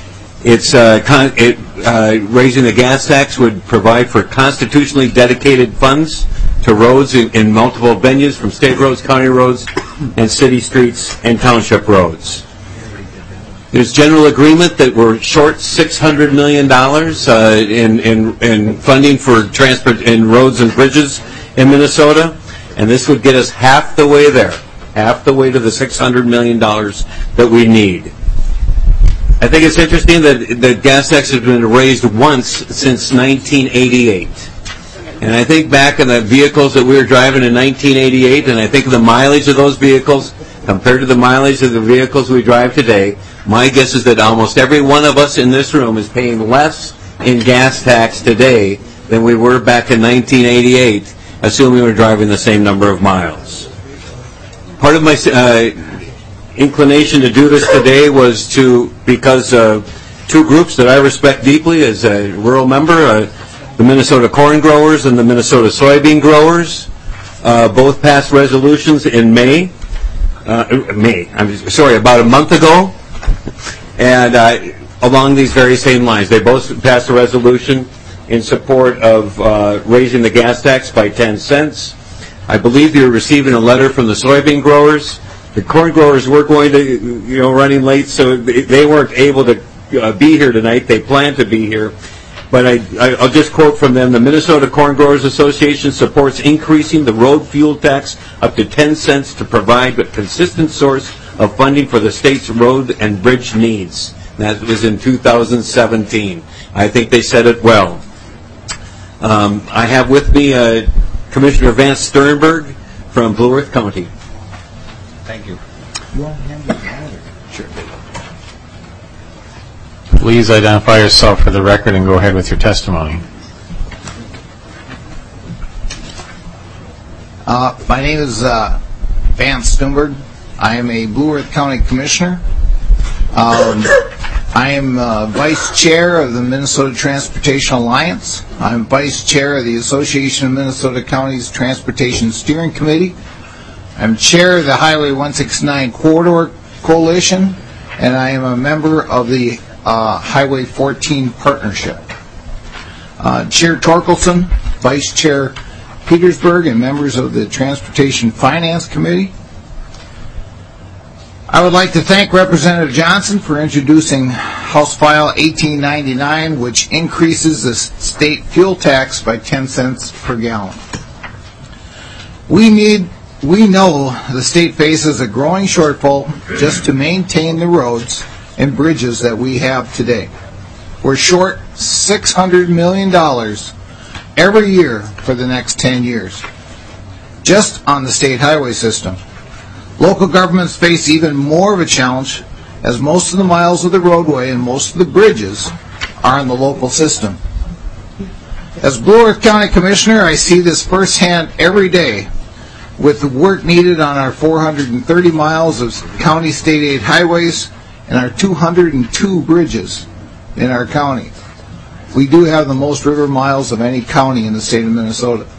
Raising the gas tax would provide for constitutionally dedicated funds to roads in multiple venues, from state roads, county roads, and city streets and township roads. There's general agreement that we're short $600 million in funding for transport in roads and bridges in Minnesota, and this would get us half the way there, half the way to the $600 million that we need. I think it's interesting that the gas tax has been raised once since 1988. And I think back in the vehicles that we were driving in 1988, and I think of the mileage of those vehicles compared to the mileage of the vehicles we drive today, my guess is that almost every one of us in this room is paying less in gas tax today than we were back in 1988, assuming we were driving the same number of miles. Part of my inclination to do this today was because two groups that I respect deeply as a rural member, the Minnesota corn growers and the Minnesota soybean growers, both passed resolutions in about a month ago, and along these very same lines. They both passed a resolution in support of raising the gas tax by 10 cents. I believe you're receiving a letter from the soybean growers. The corn growers were going to, running late, so they weren't able to be here tonight. They planned to be here. But I'll just quote from them. The Minnesota Corn Growers Association supports increasing the road fuel tax up to 10 cents to provide a consistent source of funding for the state's road and bridge needs. That was in 2017. I think they said it well. I have with me Commissioner Vance Sternberg from Blue Earth County. Thank you. Sure. Please identify yourself for the record and go ahead with your testimony. My name is Vance Sternberg. I am a Blue Earth County Commissioner. I am Vice Chair of the Minnesota Transportation Alliance. I'm Vice Chair of the Association of Minnesota Counties Transportation Steering Committee. I'm Chair of the Highway 169 Corridor Coalition, and I am a member of the Highway 14 Partnership. Chair Torkelson, Vice Chair Petersburg, and members of the Transportation Finance Committee. I would like to thank Representative Johnson for introducing House File 1899, which increases the state fuel tax by 10 cents per gallon. We know the state faces a growing shortfall just to maintain the roads and bridges that we have today. We're short $600 million every year for the next 10 years, just on the state highway system. Local governments face even more of a challenge, as most of the miles of the roadway and most of the bridges are in the local system. As Blue Earth County Commissioner, I see this firsthand every day with the work needed on our 430 miles of county state aid highways and our 202 bridges in our county. We do have the most river miles of any county in the state of Minnesota.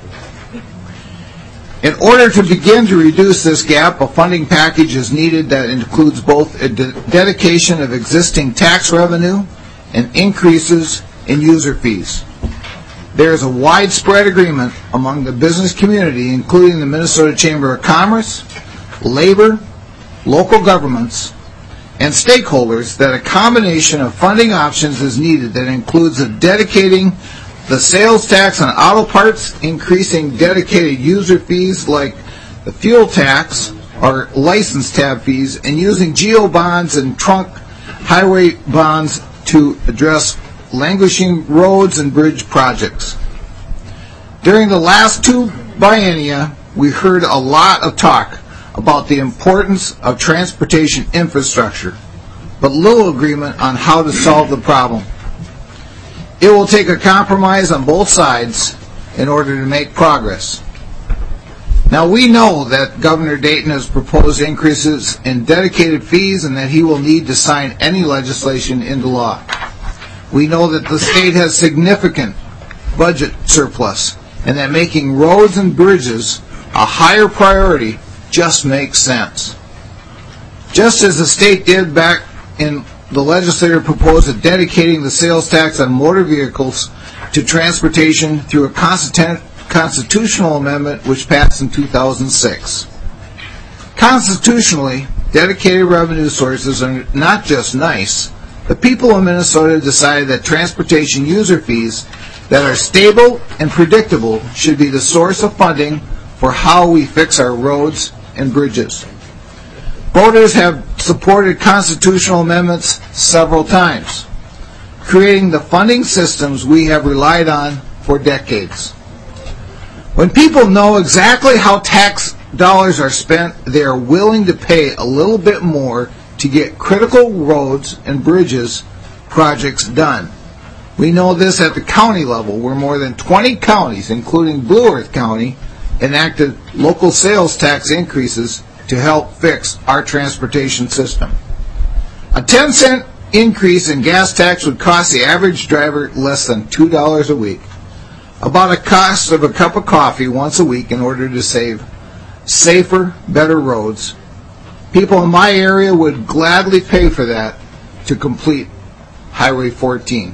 In order to begin to reduce this gap, a funding package is needed that includes both a dedication of existing tax revenue and increases in user fees. There is a widespread agreement among the business community, including the Minnesota Chamber of Commerce, labor, local governments, and stakeholders, that a combination of funding options is needed that includes dedicating the sales tax on auto parts, increasing dedicated user fees like the fuel tax or license tab fees, and using geo bonds and trunk highway bonds to address languishing roads and bridge projects. During the last 2 biennia, we heard a lot of talk about the importance of transportation infrastructure, but little agreement on how to solve the problem. It will take a compromise on both sides in order to make progress. Now, we know that Governor Dayton has proposed increases in dedicated fees and that he will need to sign any legislation into law. We know that the state has significant budget surplus and that making roads and bridges a higher priority just makes sense. Just as the state did back in the legislature proposed of dedicating the sales tax on motor vehicles to transportation through a constitutional amendment which passed in 2006. Constitutionally, dedicated revenue sources are not just nice. The people of Minnesota decided that transportation user fees that are stable and predictable should be the source of funding for how we fix our roads and bridges. Voters have supported constitutional amendments several times, creating the funding systems we have relied on for decades. When people know exactly how tax dollars are spent, they are willing to pay a little bit more to get critical roads and bridges projects done. We know this at the county level, where more than 20 counties, including Blue Earth County, enacted local sales tax increases to help fix our transportation system. A 10-cent increase in gas tax would cost the average driver less than $2 a week, about a cost of a cup of coffee once a week in order to save safer, better roads. People in my area would gladly pay for that to complete Highway 14.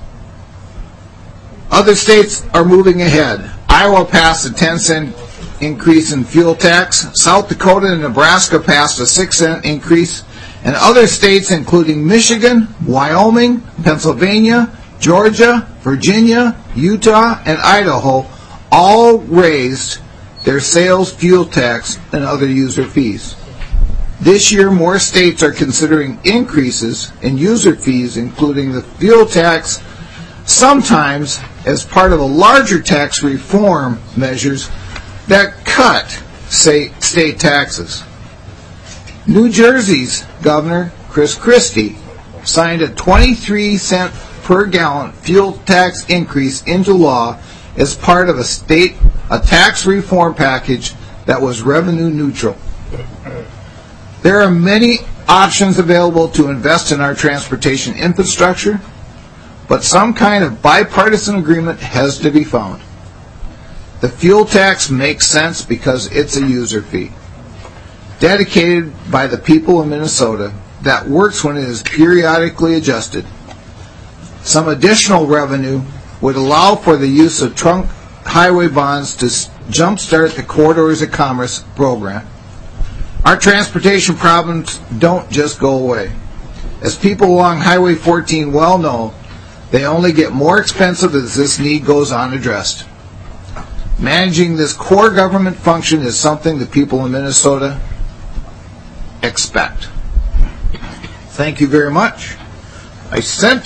Other states are moving ahead. Iowa passed a 10-cent increase in fuel tax. South Dakota and Nebraska passed a 6-cent increase. And other states, including Michigan, Wyoming, Pennsylvania, Georgia, Virginia, Utah, and Idaho, all raised their sales fuel tax and other user fees. This year, more states are considering increases in user fees, including the fuel tax, sometimes as part of a larger tax reform measures that cut state taxes. New Jersey's Governor Chris Christie signed a 23-cent per gallon fuel tax increase into law as part of a tax reform package that was revenue neutral. There are many options available to invest in our transportation infrastructure, but some kind of bipartisan agreement has to be found. The fuel tax makes sense because it's a user fee, dedicated by the people of Minnesota, that works when it is periodically adjusted. Some additional revenue would allow for the use of trunk highway bonds to jumpstart the Corridors of Commerce program. Our transportation problems don't just go away. As people along Highway 14 well know, they only get more expensive as this need goes unaddressed. Managing this core government function is something the people in Minnesota expect. Thank you very much. I sent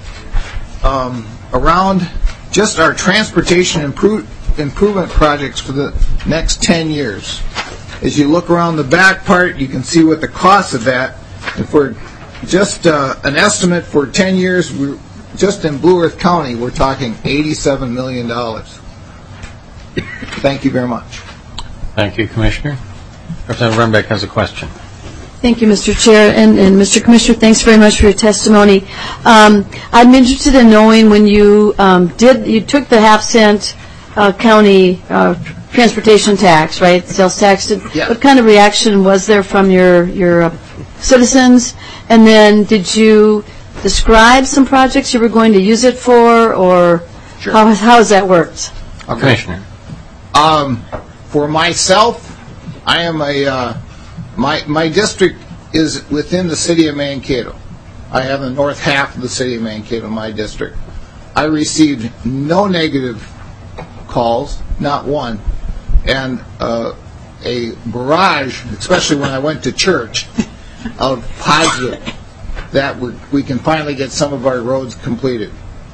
around just our transportation improvement projects for the next 10 years. As you look around the back part, you can see what the cost of that. And for just an estimate for 10 years, just in Blue Earth County, we're talking $87 million. Thank you very much. Thank you, Commissioner. Representative Runbeck has a question. Thank you, Mr. Chair. And Mr. Commissioner, thanks very much for your testimony. I'm interested in knowing when you took the half-cent county transportation tax, right, sales tax. Yeah. What kind of reaction was there from your citizens? And then did you describe some projects you were going to use it for, or Sure. how has that worked? Okay. Commissioner. For myself, I am my district is within the city of Mankato. I have the north half of the city of Mankato, my district. I received no negative calls, not one, and a barrage, especially when I went to church, of positive that we can finally get some of our roads completed.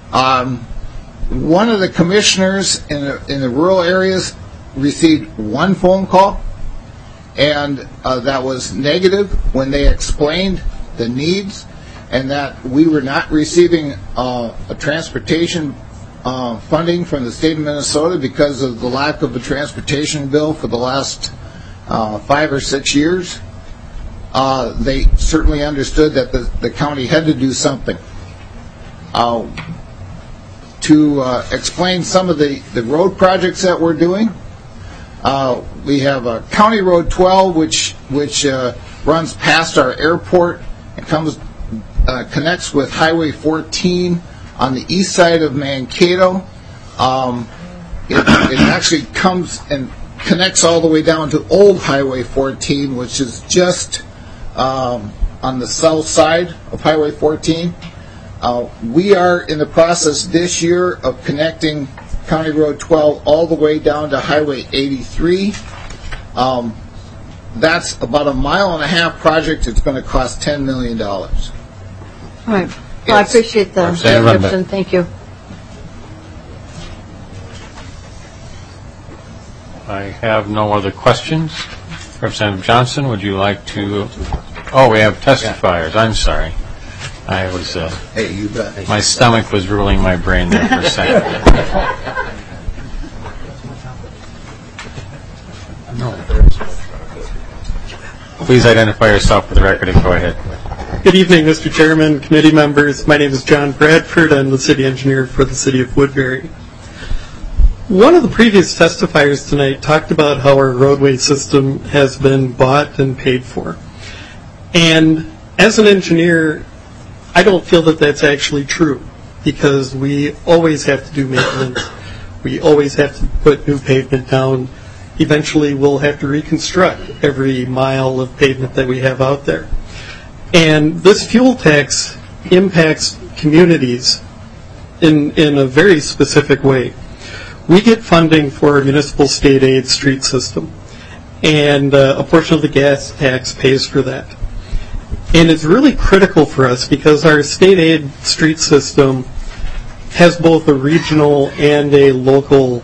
One of the commissioners in the rural areas received one phone call, and that was negative when they explained the needs and that we were not receiving a transportation funding from the state of Minnesota because of the lack of a transportation bill for the last 5 or 6 years. They certainly understood that the county had to do something. To explain some of the road projects that we're doing, we have County Road 12, which runs past our airport and connects with Highway 14 on the east side of Mankato. It actually comes and connects all the way down to Old Highway 14, which is just on the south side of Highway 14. We are in the process this year of connecting County Road 12 all the way down to Highway 83. That's about a 1.5 mile project. It's going to cost $10 million. All right. Well, I appreciate the description. Thank you. I have no other questions. Representative Johnson, would you like to? Oh, we have testifiers. I'm sorry. I was. Hey, you bet. My stomach was ruling my brain there for a second. No. Please identify yourself for the record and go ahead. Good evening, Mr. Chairman, committee members. My name is John Bradford. I'm the city engineer for the city of Woodbury. One of the previous testifiers tonight talked about how our roadway system has been bought and paid for. And as an engineer, I don't feel that that's actually true, because we always have to do maintenance. We always have to put new pavement down. Eventually, we'll have to reconstruct every mile of pavement that we have out there. And this fuel tax impacts communities in a very specific way. We get funding for our municipal state aid street system, and a portion of the gas tax pays for that. And it's really critical for us because our state aid street system has both a regional and a local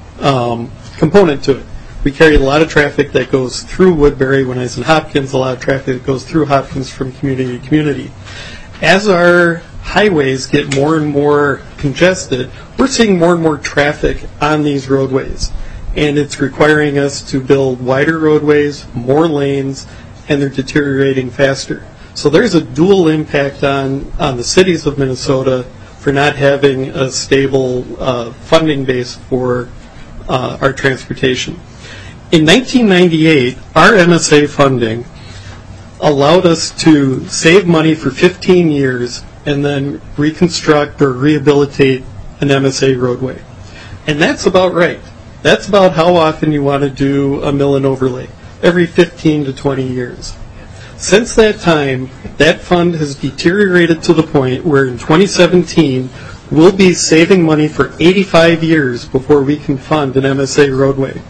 component to it. We carry a lot of traffic that goes through Woodbury. When I was in Hopkins, a lot of traffic that goes through Hopkins from community to community. As our highways get more and more congested, we're seeing more and more traffic on these roadways. And it's requiring us to build wider roadways, more lanes, and they're deteriorating faster. So there's a dual impact on the cities of Minnesota for not having a stable funding base for our transportation. In 1998, our MSA funding allowed us to save money for 15 years and then reconstruct or rehabilitate an MSA roadway. And that's about right. That's about how often you want to do a mill and overlay, every 15 to 20 years. Since that time, that fund has deteriorated to the point where in 2017, we'll be saving money for 85 years before we can fund an MSA roadway.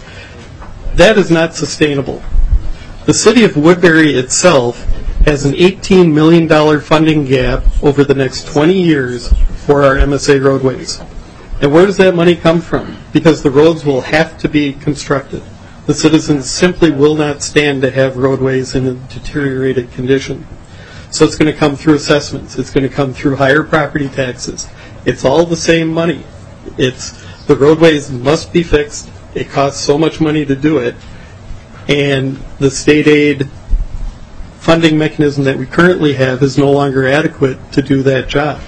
That is not sustainable. The city of Woodbury itself has an $18 million funding gap over the next 20 years for our MSA roadways. And where does that money come from? Because the roads will have to be constructed. The citizens simply will not stand to have roadways in a deteriorated condition. So it's going to come through assessments. It's going to come through higher property taxes. It's all the same money. The roadways must be fixed. It costs so much money to do it. And the state aid funding mechanism that we currently have is no longer adequate to do that job.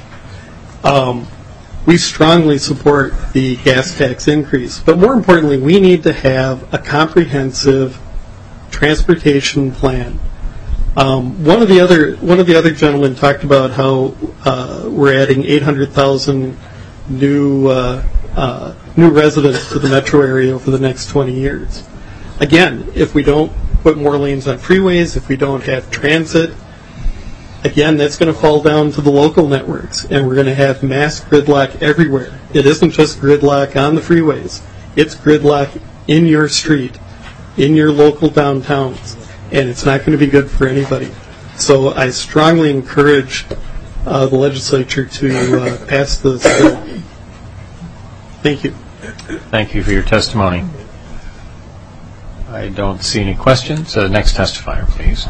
We strongly support the gas tax increase, but more importantly, we need to have a comprehensive transportation plan. One of the other gentlemen talked about how we're adding 800,000 new residents to the metro area over the next 20 years. Again, if we don't put more lanes on freeways, if we don't have transit, again, that's going to fall down to the local networks, and we're going to have mass gridlock everywhere. It isn't just gridlock on the freeways. It's gridlock in your street, in your local downtowns, and it's not going to be good for anybody. So I strongly encourage the legislature to pass this bill. Thank you. Thank you for your testimony. I don't see any questions. Next testifier, please.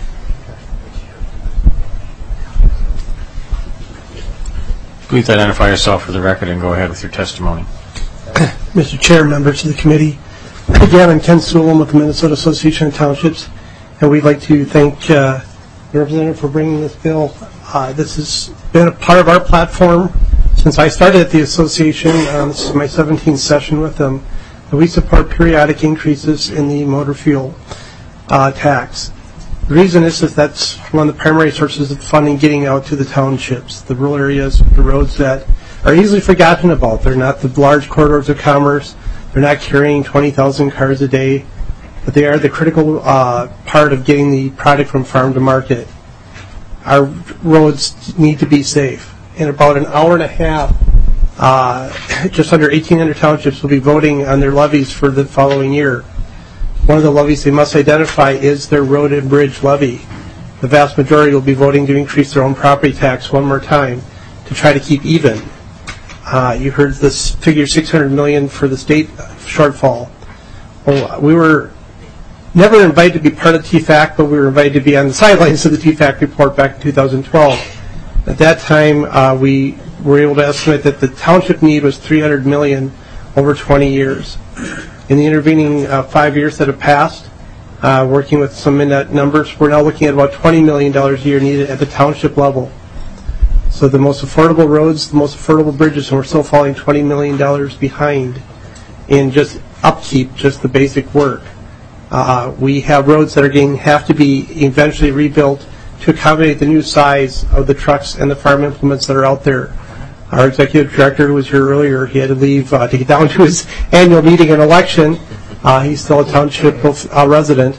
Please identify yourself for the record and go ahead with your testimony. Mr. Chair, members of the committee, again, I'm Ken Sewell with the Minnesota Association of Townships, and we'd like to thank the representative for bringing this bill. This has been a part of our platform since I started at the association. This is my 17th session with them. And we support periodic increases in the motor fuel tax. The reason is that's one of the primary sources of funding getting out to the townships, the rural areas, the roads that are easily forgotten about. They're not the large corridors of commerce. They're not carrying 20,000 cars a day, but they are the critical part of getting the product from farm to market. Our roads need to be safe. In about an hour and a half, just under 1,800 townships will be voting on their levies for the following year. One of the levies they must identify is their road and bridge levy. The vast majority will be voting to increase their own property tax one more time to try to keep even. You heard this figure, $600 million for the state shortfall. Well, we were never invited to be part of TFAC, but we were invited to be on the sidelines of the TFAC report back in 2012. At that time, we were able to estimate that the township need was $300 million over 20 years. In the intervening 5 years that have passed, working with some in-net numbers, we're now looking at about $20 million a year needed at the township level. So the most affordable roads, the most affordable bridges, and we're still falling $20 million behind in just upkeep, just the basic work. We have roads that have to be eventually rebuilt to accommodate the new size of the trucks and the farm implements that are out there. Our executive director, who was here earlier, he had to leave to get down to his annual meeting and election. He's still a township resident.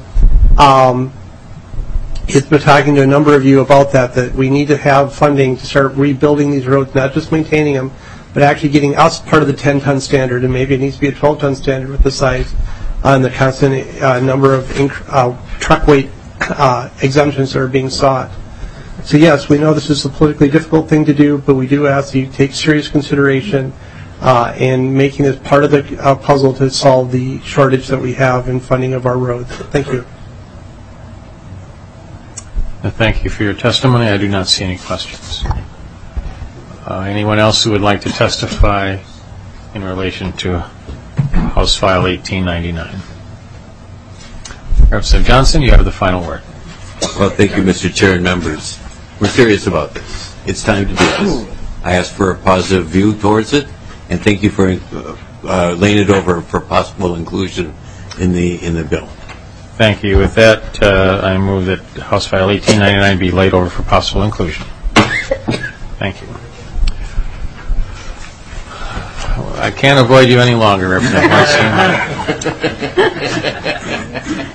He's been talking to a number of you about that we need to have funding to start rebuilding these roads, not just maintaining them, but actually getting us part of the 10-ton standard, and maybe it needs to be a 12-ton standard with the size and the constant number of truck weight exemptions that are being sought. So yes, we know this is a politically difficult thing to do, but we do ask that you take serious consideration in making this part of the puzzle to solve the shortage that we have in funding of our roads. Thank you. Thank you for your testimony. I do not see any questions. Anyone else who would like to testify in relation to House File 1899? Representative Johnson, you have the final word. Well, thank you, Mr. Chair and members. We're serious about this. It's time to do this. I ask for a positive view towards it, and thank you for laying it over for possible inclusion in the bill. Thank you. With that, I move that House File 1899 be laid over for possible inclusion. Thank you. I can't avoid you any longer, Representative Weinstein.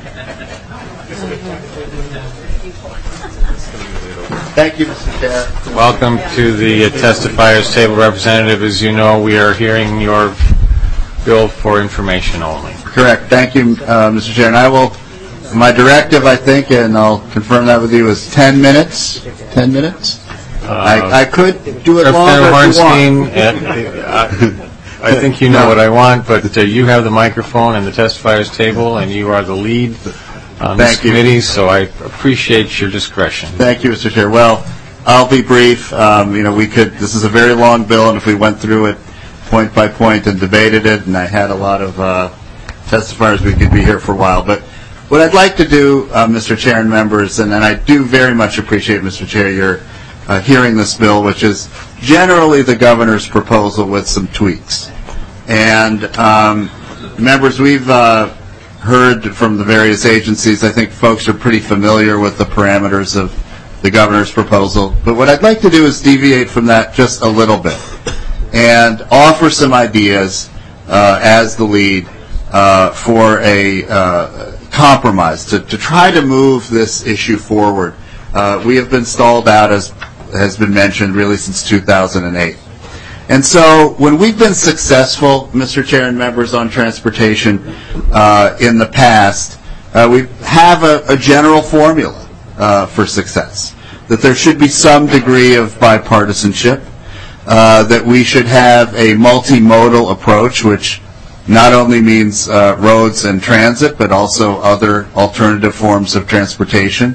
Thank you, Mr. Chair. Welcome to the testifiers table, Representative. As you know, we are hearing your bill for information only. Correct. Thank you, Mr. Chair. And my directive, I think, and I'll confirm that with you, is 10 minutes. 10 minutes? I could do it longer if you want. I think you know what I want, but you have the microphone and the testifiers table, and you are the lead on this committee, so I appreciate your discretion. Thank you, Mr. Chair. Well, I'll be brief. This is a very long bill, and if we went through it point by point and debated it, and I had a lot of testifiers, we could be here for a while. But what I'd like to do, Mr. Chair and members, and I do very much appreciate, Mr. Chair, your hearing this bill, which is generally the governor's proposal with some tweaks. And members, we've heard from the various agencies. I think folks are pretty familiar with the parameters of the governor's proposal. But what I'd like to do is deviate from that just a little bit and offer some ideas as the lead for a compromise to try to move this issue forward. We have been stalled out, as has been mentioned, really since 2008. And so when we've been successful, Mr. Chair and members, on transportation in the past, we have a general formula for success. that there should be some degree of bipartisanship, that we should have a multimodal approach, which not only means roads and transit, but also other alternative forms of transportation.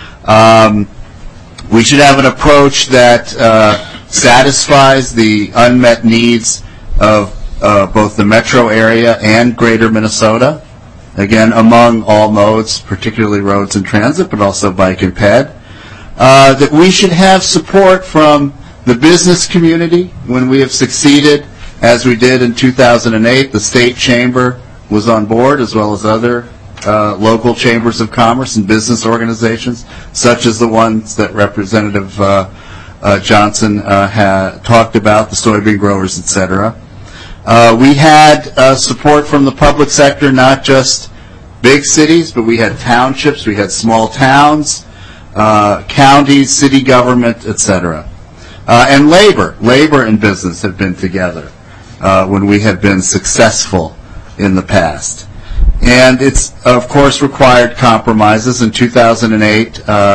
We should have an approach that satisfies the unmet needs of both the metro area and greater Minnesota, again, among all modes, particularly roads and transit, but also bike and ped. That we should have support from the business community when we have succeeded, as we did in 2008. The state chamber was on board, as well as other local chambers of commerce and business organizations, such as the ones that Representative Johnson had talked about, the soybean growers, etc. We had support from the public sector, not just big cities, but we had townships, we had small towns, counties, city government, etc. And labor and business have been together when we have been successful in the past. And it's, of course, required compromises. In 2008,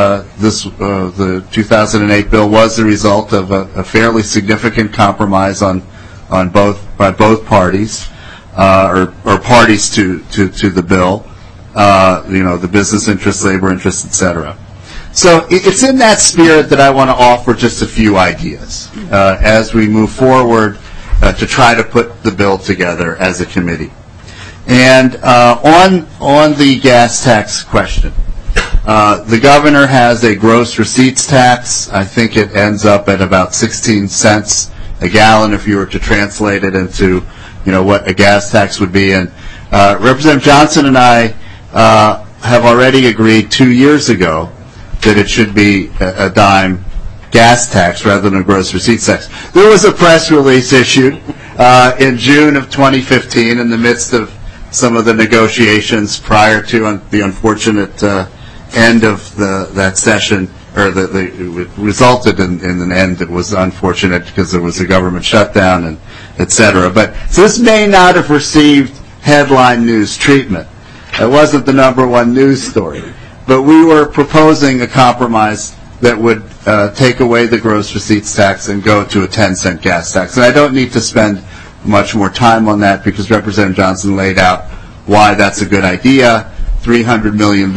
the 2008 bill was the result of a fairly significant compromise by both parties, or parties to the bill, the business interests, labor interests, etc. So it's in that spirit that I want to offer just a few ideas as we move forward to try to put the bill together as a committee. And on the gas tax question, the governor has a gross receipts tax. I think it ends up at about 16 cents a gallon if you were to translate it into, what a gas tax would be. And Representative Johnson and I have already agreed 2 years ago that it should be a dime gas tax rather than a gross receipts tax. There was a press release issued in June of 2015 in the midst of some of the negotiations prior to the unfortunate end of that session, or it resulted in an end that was unfortunate because there was a government shutdown and et cetera. So this may not have received headline news treatment. It wasn't the #1 news story. But we were proposing a compromise that would take away the gross receipts tax and go to a 10-cent gas tax. And I don't need to spend much more time on that because Representative Johnson laid out why that's a good idea. $300 million,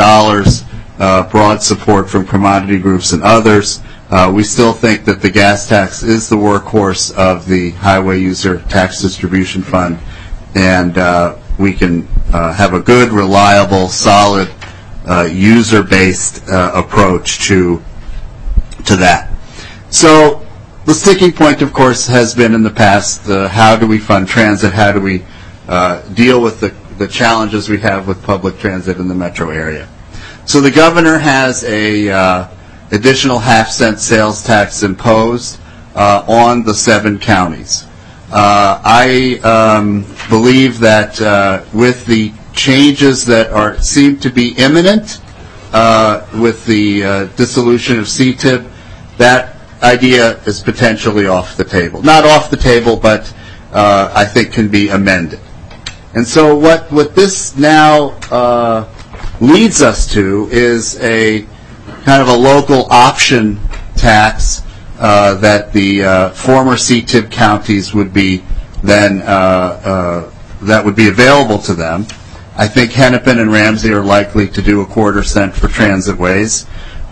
broad support from commodity groups and others. We still think that the gas tax is the workhorse of the Highway User Tax Distribution Fund, and we can have a good, reliable, solid, user-based approach to that. So the sticking point, of course, has been in the past, how do we fund transit? How do we deal with the challenges we have with public transit in the metro area? So the governor has a additional half-cent sales tax imposed on the 7 counties. I believe that with the changes that seem to be imminent with the dissolution of CTIB, that idea is potentially off the table. Not off the table, but I think can be amended. And so what this now leads us to is a kind of a local option tax that the former CTIB counties would be then that would be available to them. I think Hennepin and Ramsey are likely to do a 1/4 cent for transitways.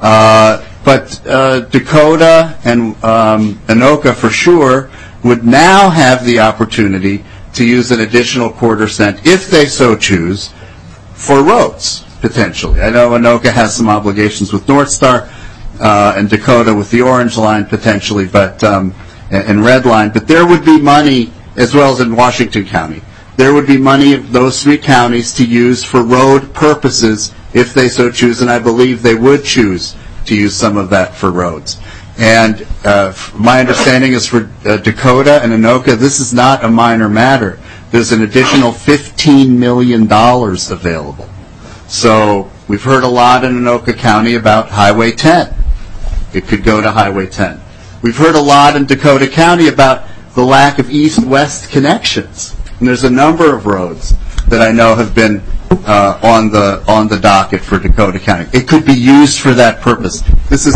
But Dakota and Anoka for sure would now have the opportunity to use an additional 1/4 cent, if they so choose, for roads, potentially. I know Anoka has some obligations with North Star and Dakota with the Orange Line, potentially, but and Red Line. But there would be money, as well as in Washington County, there would be money of those 3 counties to use for road purposes if they so choose, and I believe they would choose to use some of that for roads. And my understanding is for Dakota and Anoka, this is not a minor matter. There's an additional $15 million available. So we've heard a lot in Anoka County about Highway 10. It could go to Highway 10. We've heard a lot in Dakota County about the lack of east-west connections. And there's a number of roads that I know have been on the docket for Dakota County. It could be used for that purpose. This is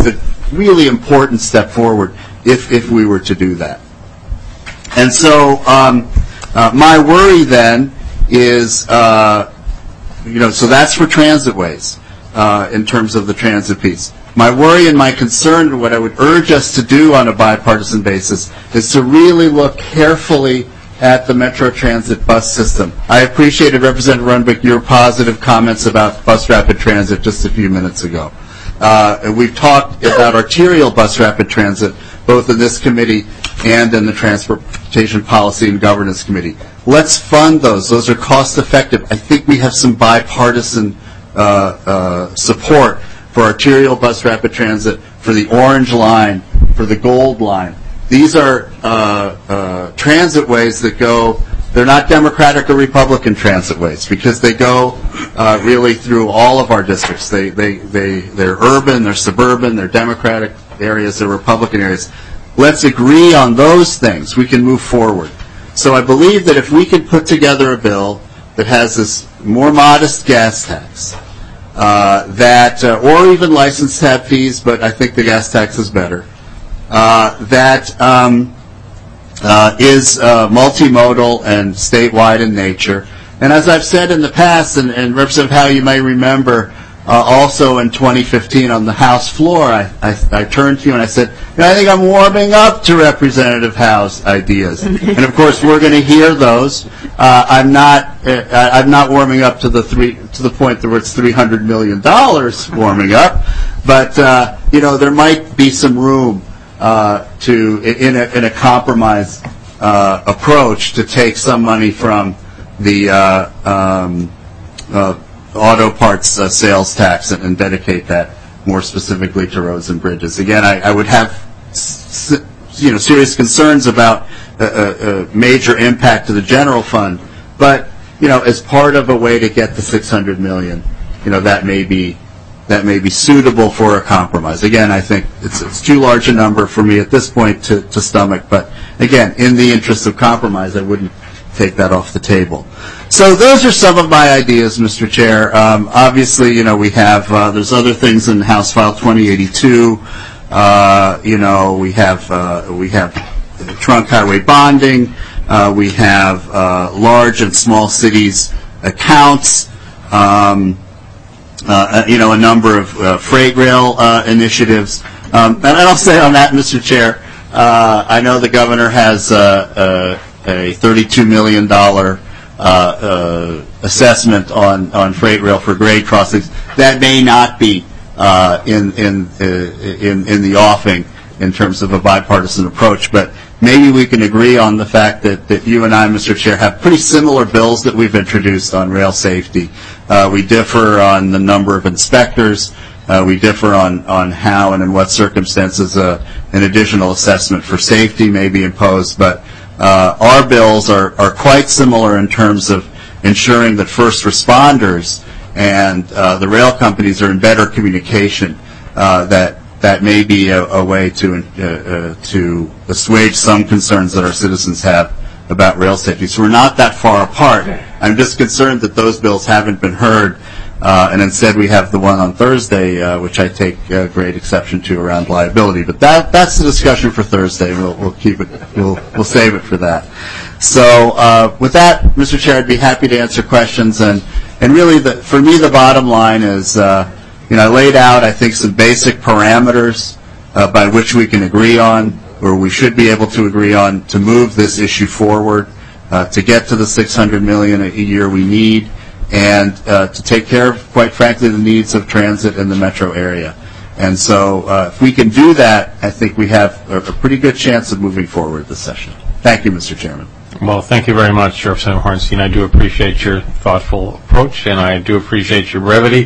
really important step forward if we were to do that. And so my worry then is, so that's for transitways in terms of the transit piece. My worry and my concern, what I would urge us to do on a bipartisan basis, is to really look carefully at the Metro Transit bus system. I appreciated, Representative Runbeck, your positive comments about bus rapid transit just a few minutes ago. We've talked about arterial bus rapid transit, both in this committee and in the Transportation Policy and Governance Committee. Let's fund those. Those are cost effective. I think we have some bipartisan support for arterial bus rapid transit, for the Orange Line, for the Gold Line. These are transitways that go, they're not Democratic or Republican transitways because they go really through all of our districts. They're urban, they're suburban, they're Democratic areas, they're Republican areas. Let's agree on those things. We can move forward. So I believe that if we can put together a bill that has this more modest gas tax, or even license tab fees, but I think the gas tax is better, that is multimodal and statewide in nature. And as I've said in the past, and Representative Howe, you may remember, also in 2015 on the House floor, I turned to you and I said, I think I'm warming up to Representative Howe's ideas. And of course, we're going to hear those. I'm not warming up to the point where it's $300 million warming up, but there might be some room in a compromise approach to take some money from the auto parts sales tax and dedicate that more specifically to roads and bridges. Again, I would have serious concerns about a major impact to the general fund, but as part of a way to get the $600 million, that may be suitable for a compromise. Again, I think it's too large a number for me at this point to stomach, but again, in the interest of compromise, I wouldn't take that off the table. So those are some of my ideas, Mr. Chair. Obviously, we have there's other things in House File 2082. We have trunk highway bonding. We have large and small cities accounts. A number of freight rail initiatives. And I'll say on that, Mr. Chair, I know the governor has a $32 million assessment on freight rail for grade crossings. That may not be in the offing in terms of a bipartisan approach, but maybe we can agree on the fact that you and I, Mr. Chair, have pretty similar bills that we've introduced on rail safety. We differ on the number of inspectors. We differ on how and in what circumstances an additional assessment for safety may be imposed, but our bills are quite similar in terms of ensuring that first responders and the rail companies are in better communication. That may be a way to assuage some concerns that our citizens have about rail safety. So we're not that far apart. I'm just concerned that those bills haven't been heard, and instead we have the one on Thursday, which I take great exception to around liability. But that's the discussion for Thursday. We'll keep it. We'll save it for that. So with that, Mr. Chair, I'd be happy to answer questions. And really, for me, the bottom line is, I laid out, I think, some basic parameters by which we can agree on, or we should be able to agree on, to move this issue forward, to get to the $600 million a year we need, and to take care of, quite frankly, the needs of transit in the metro area. And so if we can do that, I think we have a pretty good chance of moving forward this session. Thank you, Mr. Chairman. Well, thank you very much, Representative Hornstein. I do appreciate your thoughtful approach, and I do appreciate your brevity.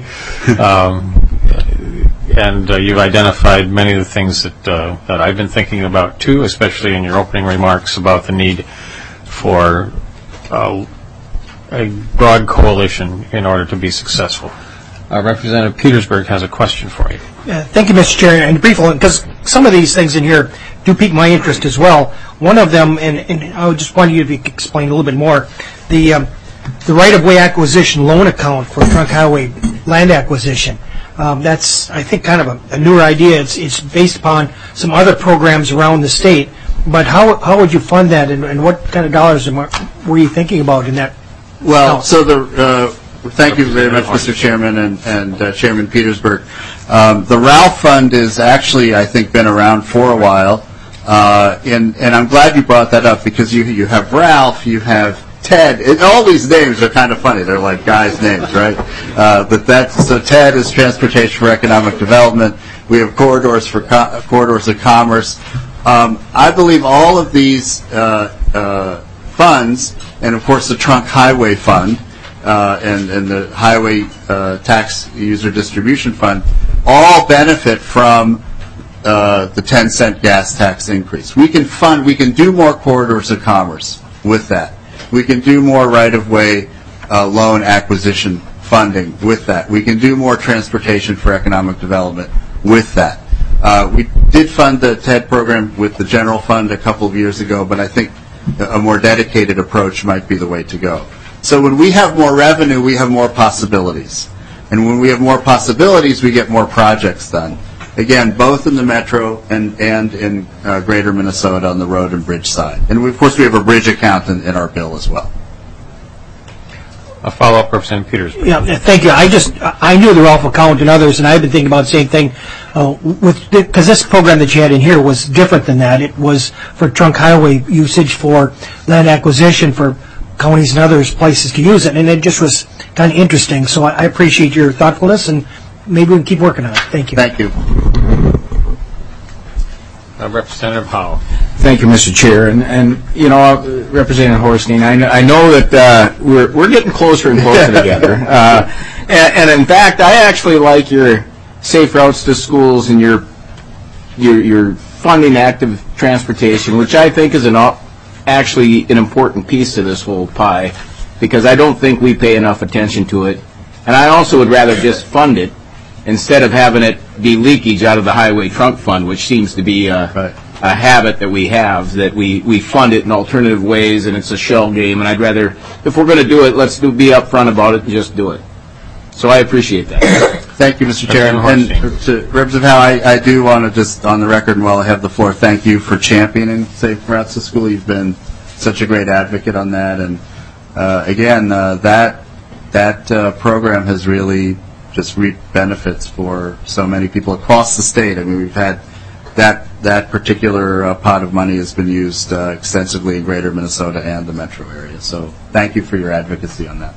And you've identified many of the things that I've been thinking about, too, especially in your opening remarks about the need for a broad coalition in order to be successful. Representative Petersburg has a question for you. Thank you, Mr. Chair. And briefly, because some of these things in here do pique my interest as well. One of them, and I just wanted you to explain a little bit more, the the right-of-way acquisition loan account for trunk highway land acquisition. That's, I think, kind of a newer idea. It's based upon some other programs around the state. But how would you fund that, and what kind of dollars were you thinking about in that? Well, so thank you very much, Mr. Chairman and Chairman Petersburg. The Ralph Fund is actually, I think, been around for a while, and I'm glad you brought that up because you have Ralph, you have Ted. All these names are kind of funny. They're like guys' names, right? So Ted is Transportation for Economic Development. We have Corridors for Corridors of Commerce. I believe all of these funds, and of course the Trunk Highway Fund and the Highway Tax User Distribution Fund, all benefit from the 10-cent gas tax increase. We can do more corridors of commerce with that. We can do more right-of-way loan acquisition funding with that. We can do more transportation for economic development with that. We did fund the TED program with the general fund a couple of years ago, but I think a more dedicated approach might be the way to go. So when we have more revenue, we have more possibilities. And when we have more possibilities, we get more projects done. Again, both in the metro and in greater Minnesota on the road and bridge side. And of course, we have a bridge account in our bill as well. A follow-up, Representative Peters. Yeah, thank you. I knew the Ralph account and others, and I've been thinking about the same thing. Because this program that you had in here was different than that. It was for trunk highway usage for land acquisition for counties and others places to use it, and it just was kind of interesting. So I appreciate your thoughtfulness, and maybe we can keep working on it. Thank you. Thank you. Representative Howe. Thank you, Mr. Chair. And you know, Representative Hornstein, I know that we're getting closer and closer together. And in fact, I actually like your safe routes to schools and your funding active transportation, which I think is actually an important piece to this whole pie, because I don't think we pay enough attention to it. And I also would rather just fund it instead of having it be leakage out of the highway trunk fund, which seems to be a habit that we have, that we fund it in alternative ways, and it's a shell game. And I'd rather, if we're going to do it, let's be upfront about it and just do it. So I appreciate that. Thank you, Mr. Chair. And to Representative Howe, I do want to just, on the record, and while I have the floor, thank you for championing safe routes to school. You've been such a great advocate on that. And again, that program has really just reaped benefits for so many people across the state. I mean, we've had that particular pot of money has been used extensively in greater Minnesota and the metro area. So thank you for your advocacy on that.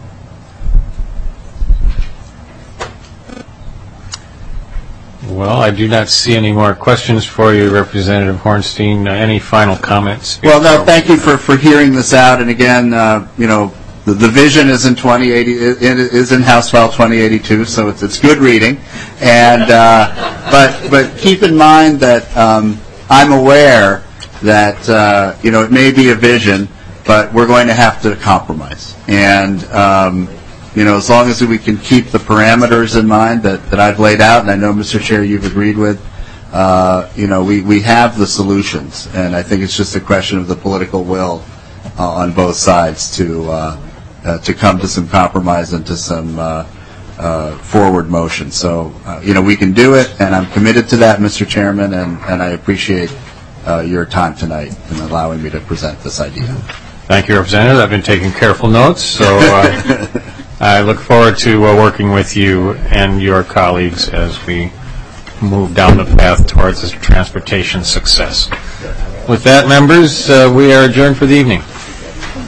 Well, I do not see any more questions for you, Representative Hornstein. Any final comments? Well, no, thank you for hearing this out. And again, you know, the vision is in 2080, is in House File 2082, so it's good reading. And but keep in mind that I'm aware that you know, it may be a vision, but we're going to have to compromise. And you know, as long as we can keep the parameters in mind that I've laid out, and I know, Mr. Chair, you've agreed with, you know, we have the solutions, and I think it's just a question of the political will on both sides to come to some compromise and to some forward motion. So, you know, we can do it, and I'm committed to that, Mr. Chairman, and I appreciate your time tonight in allowing me to present this idea. Thank you, Representative. I've been taking careful notes, so I look forward to working with you and your colleagues as we move down the path towards this transportation success. With that, members, we are adjourned for the evening.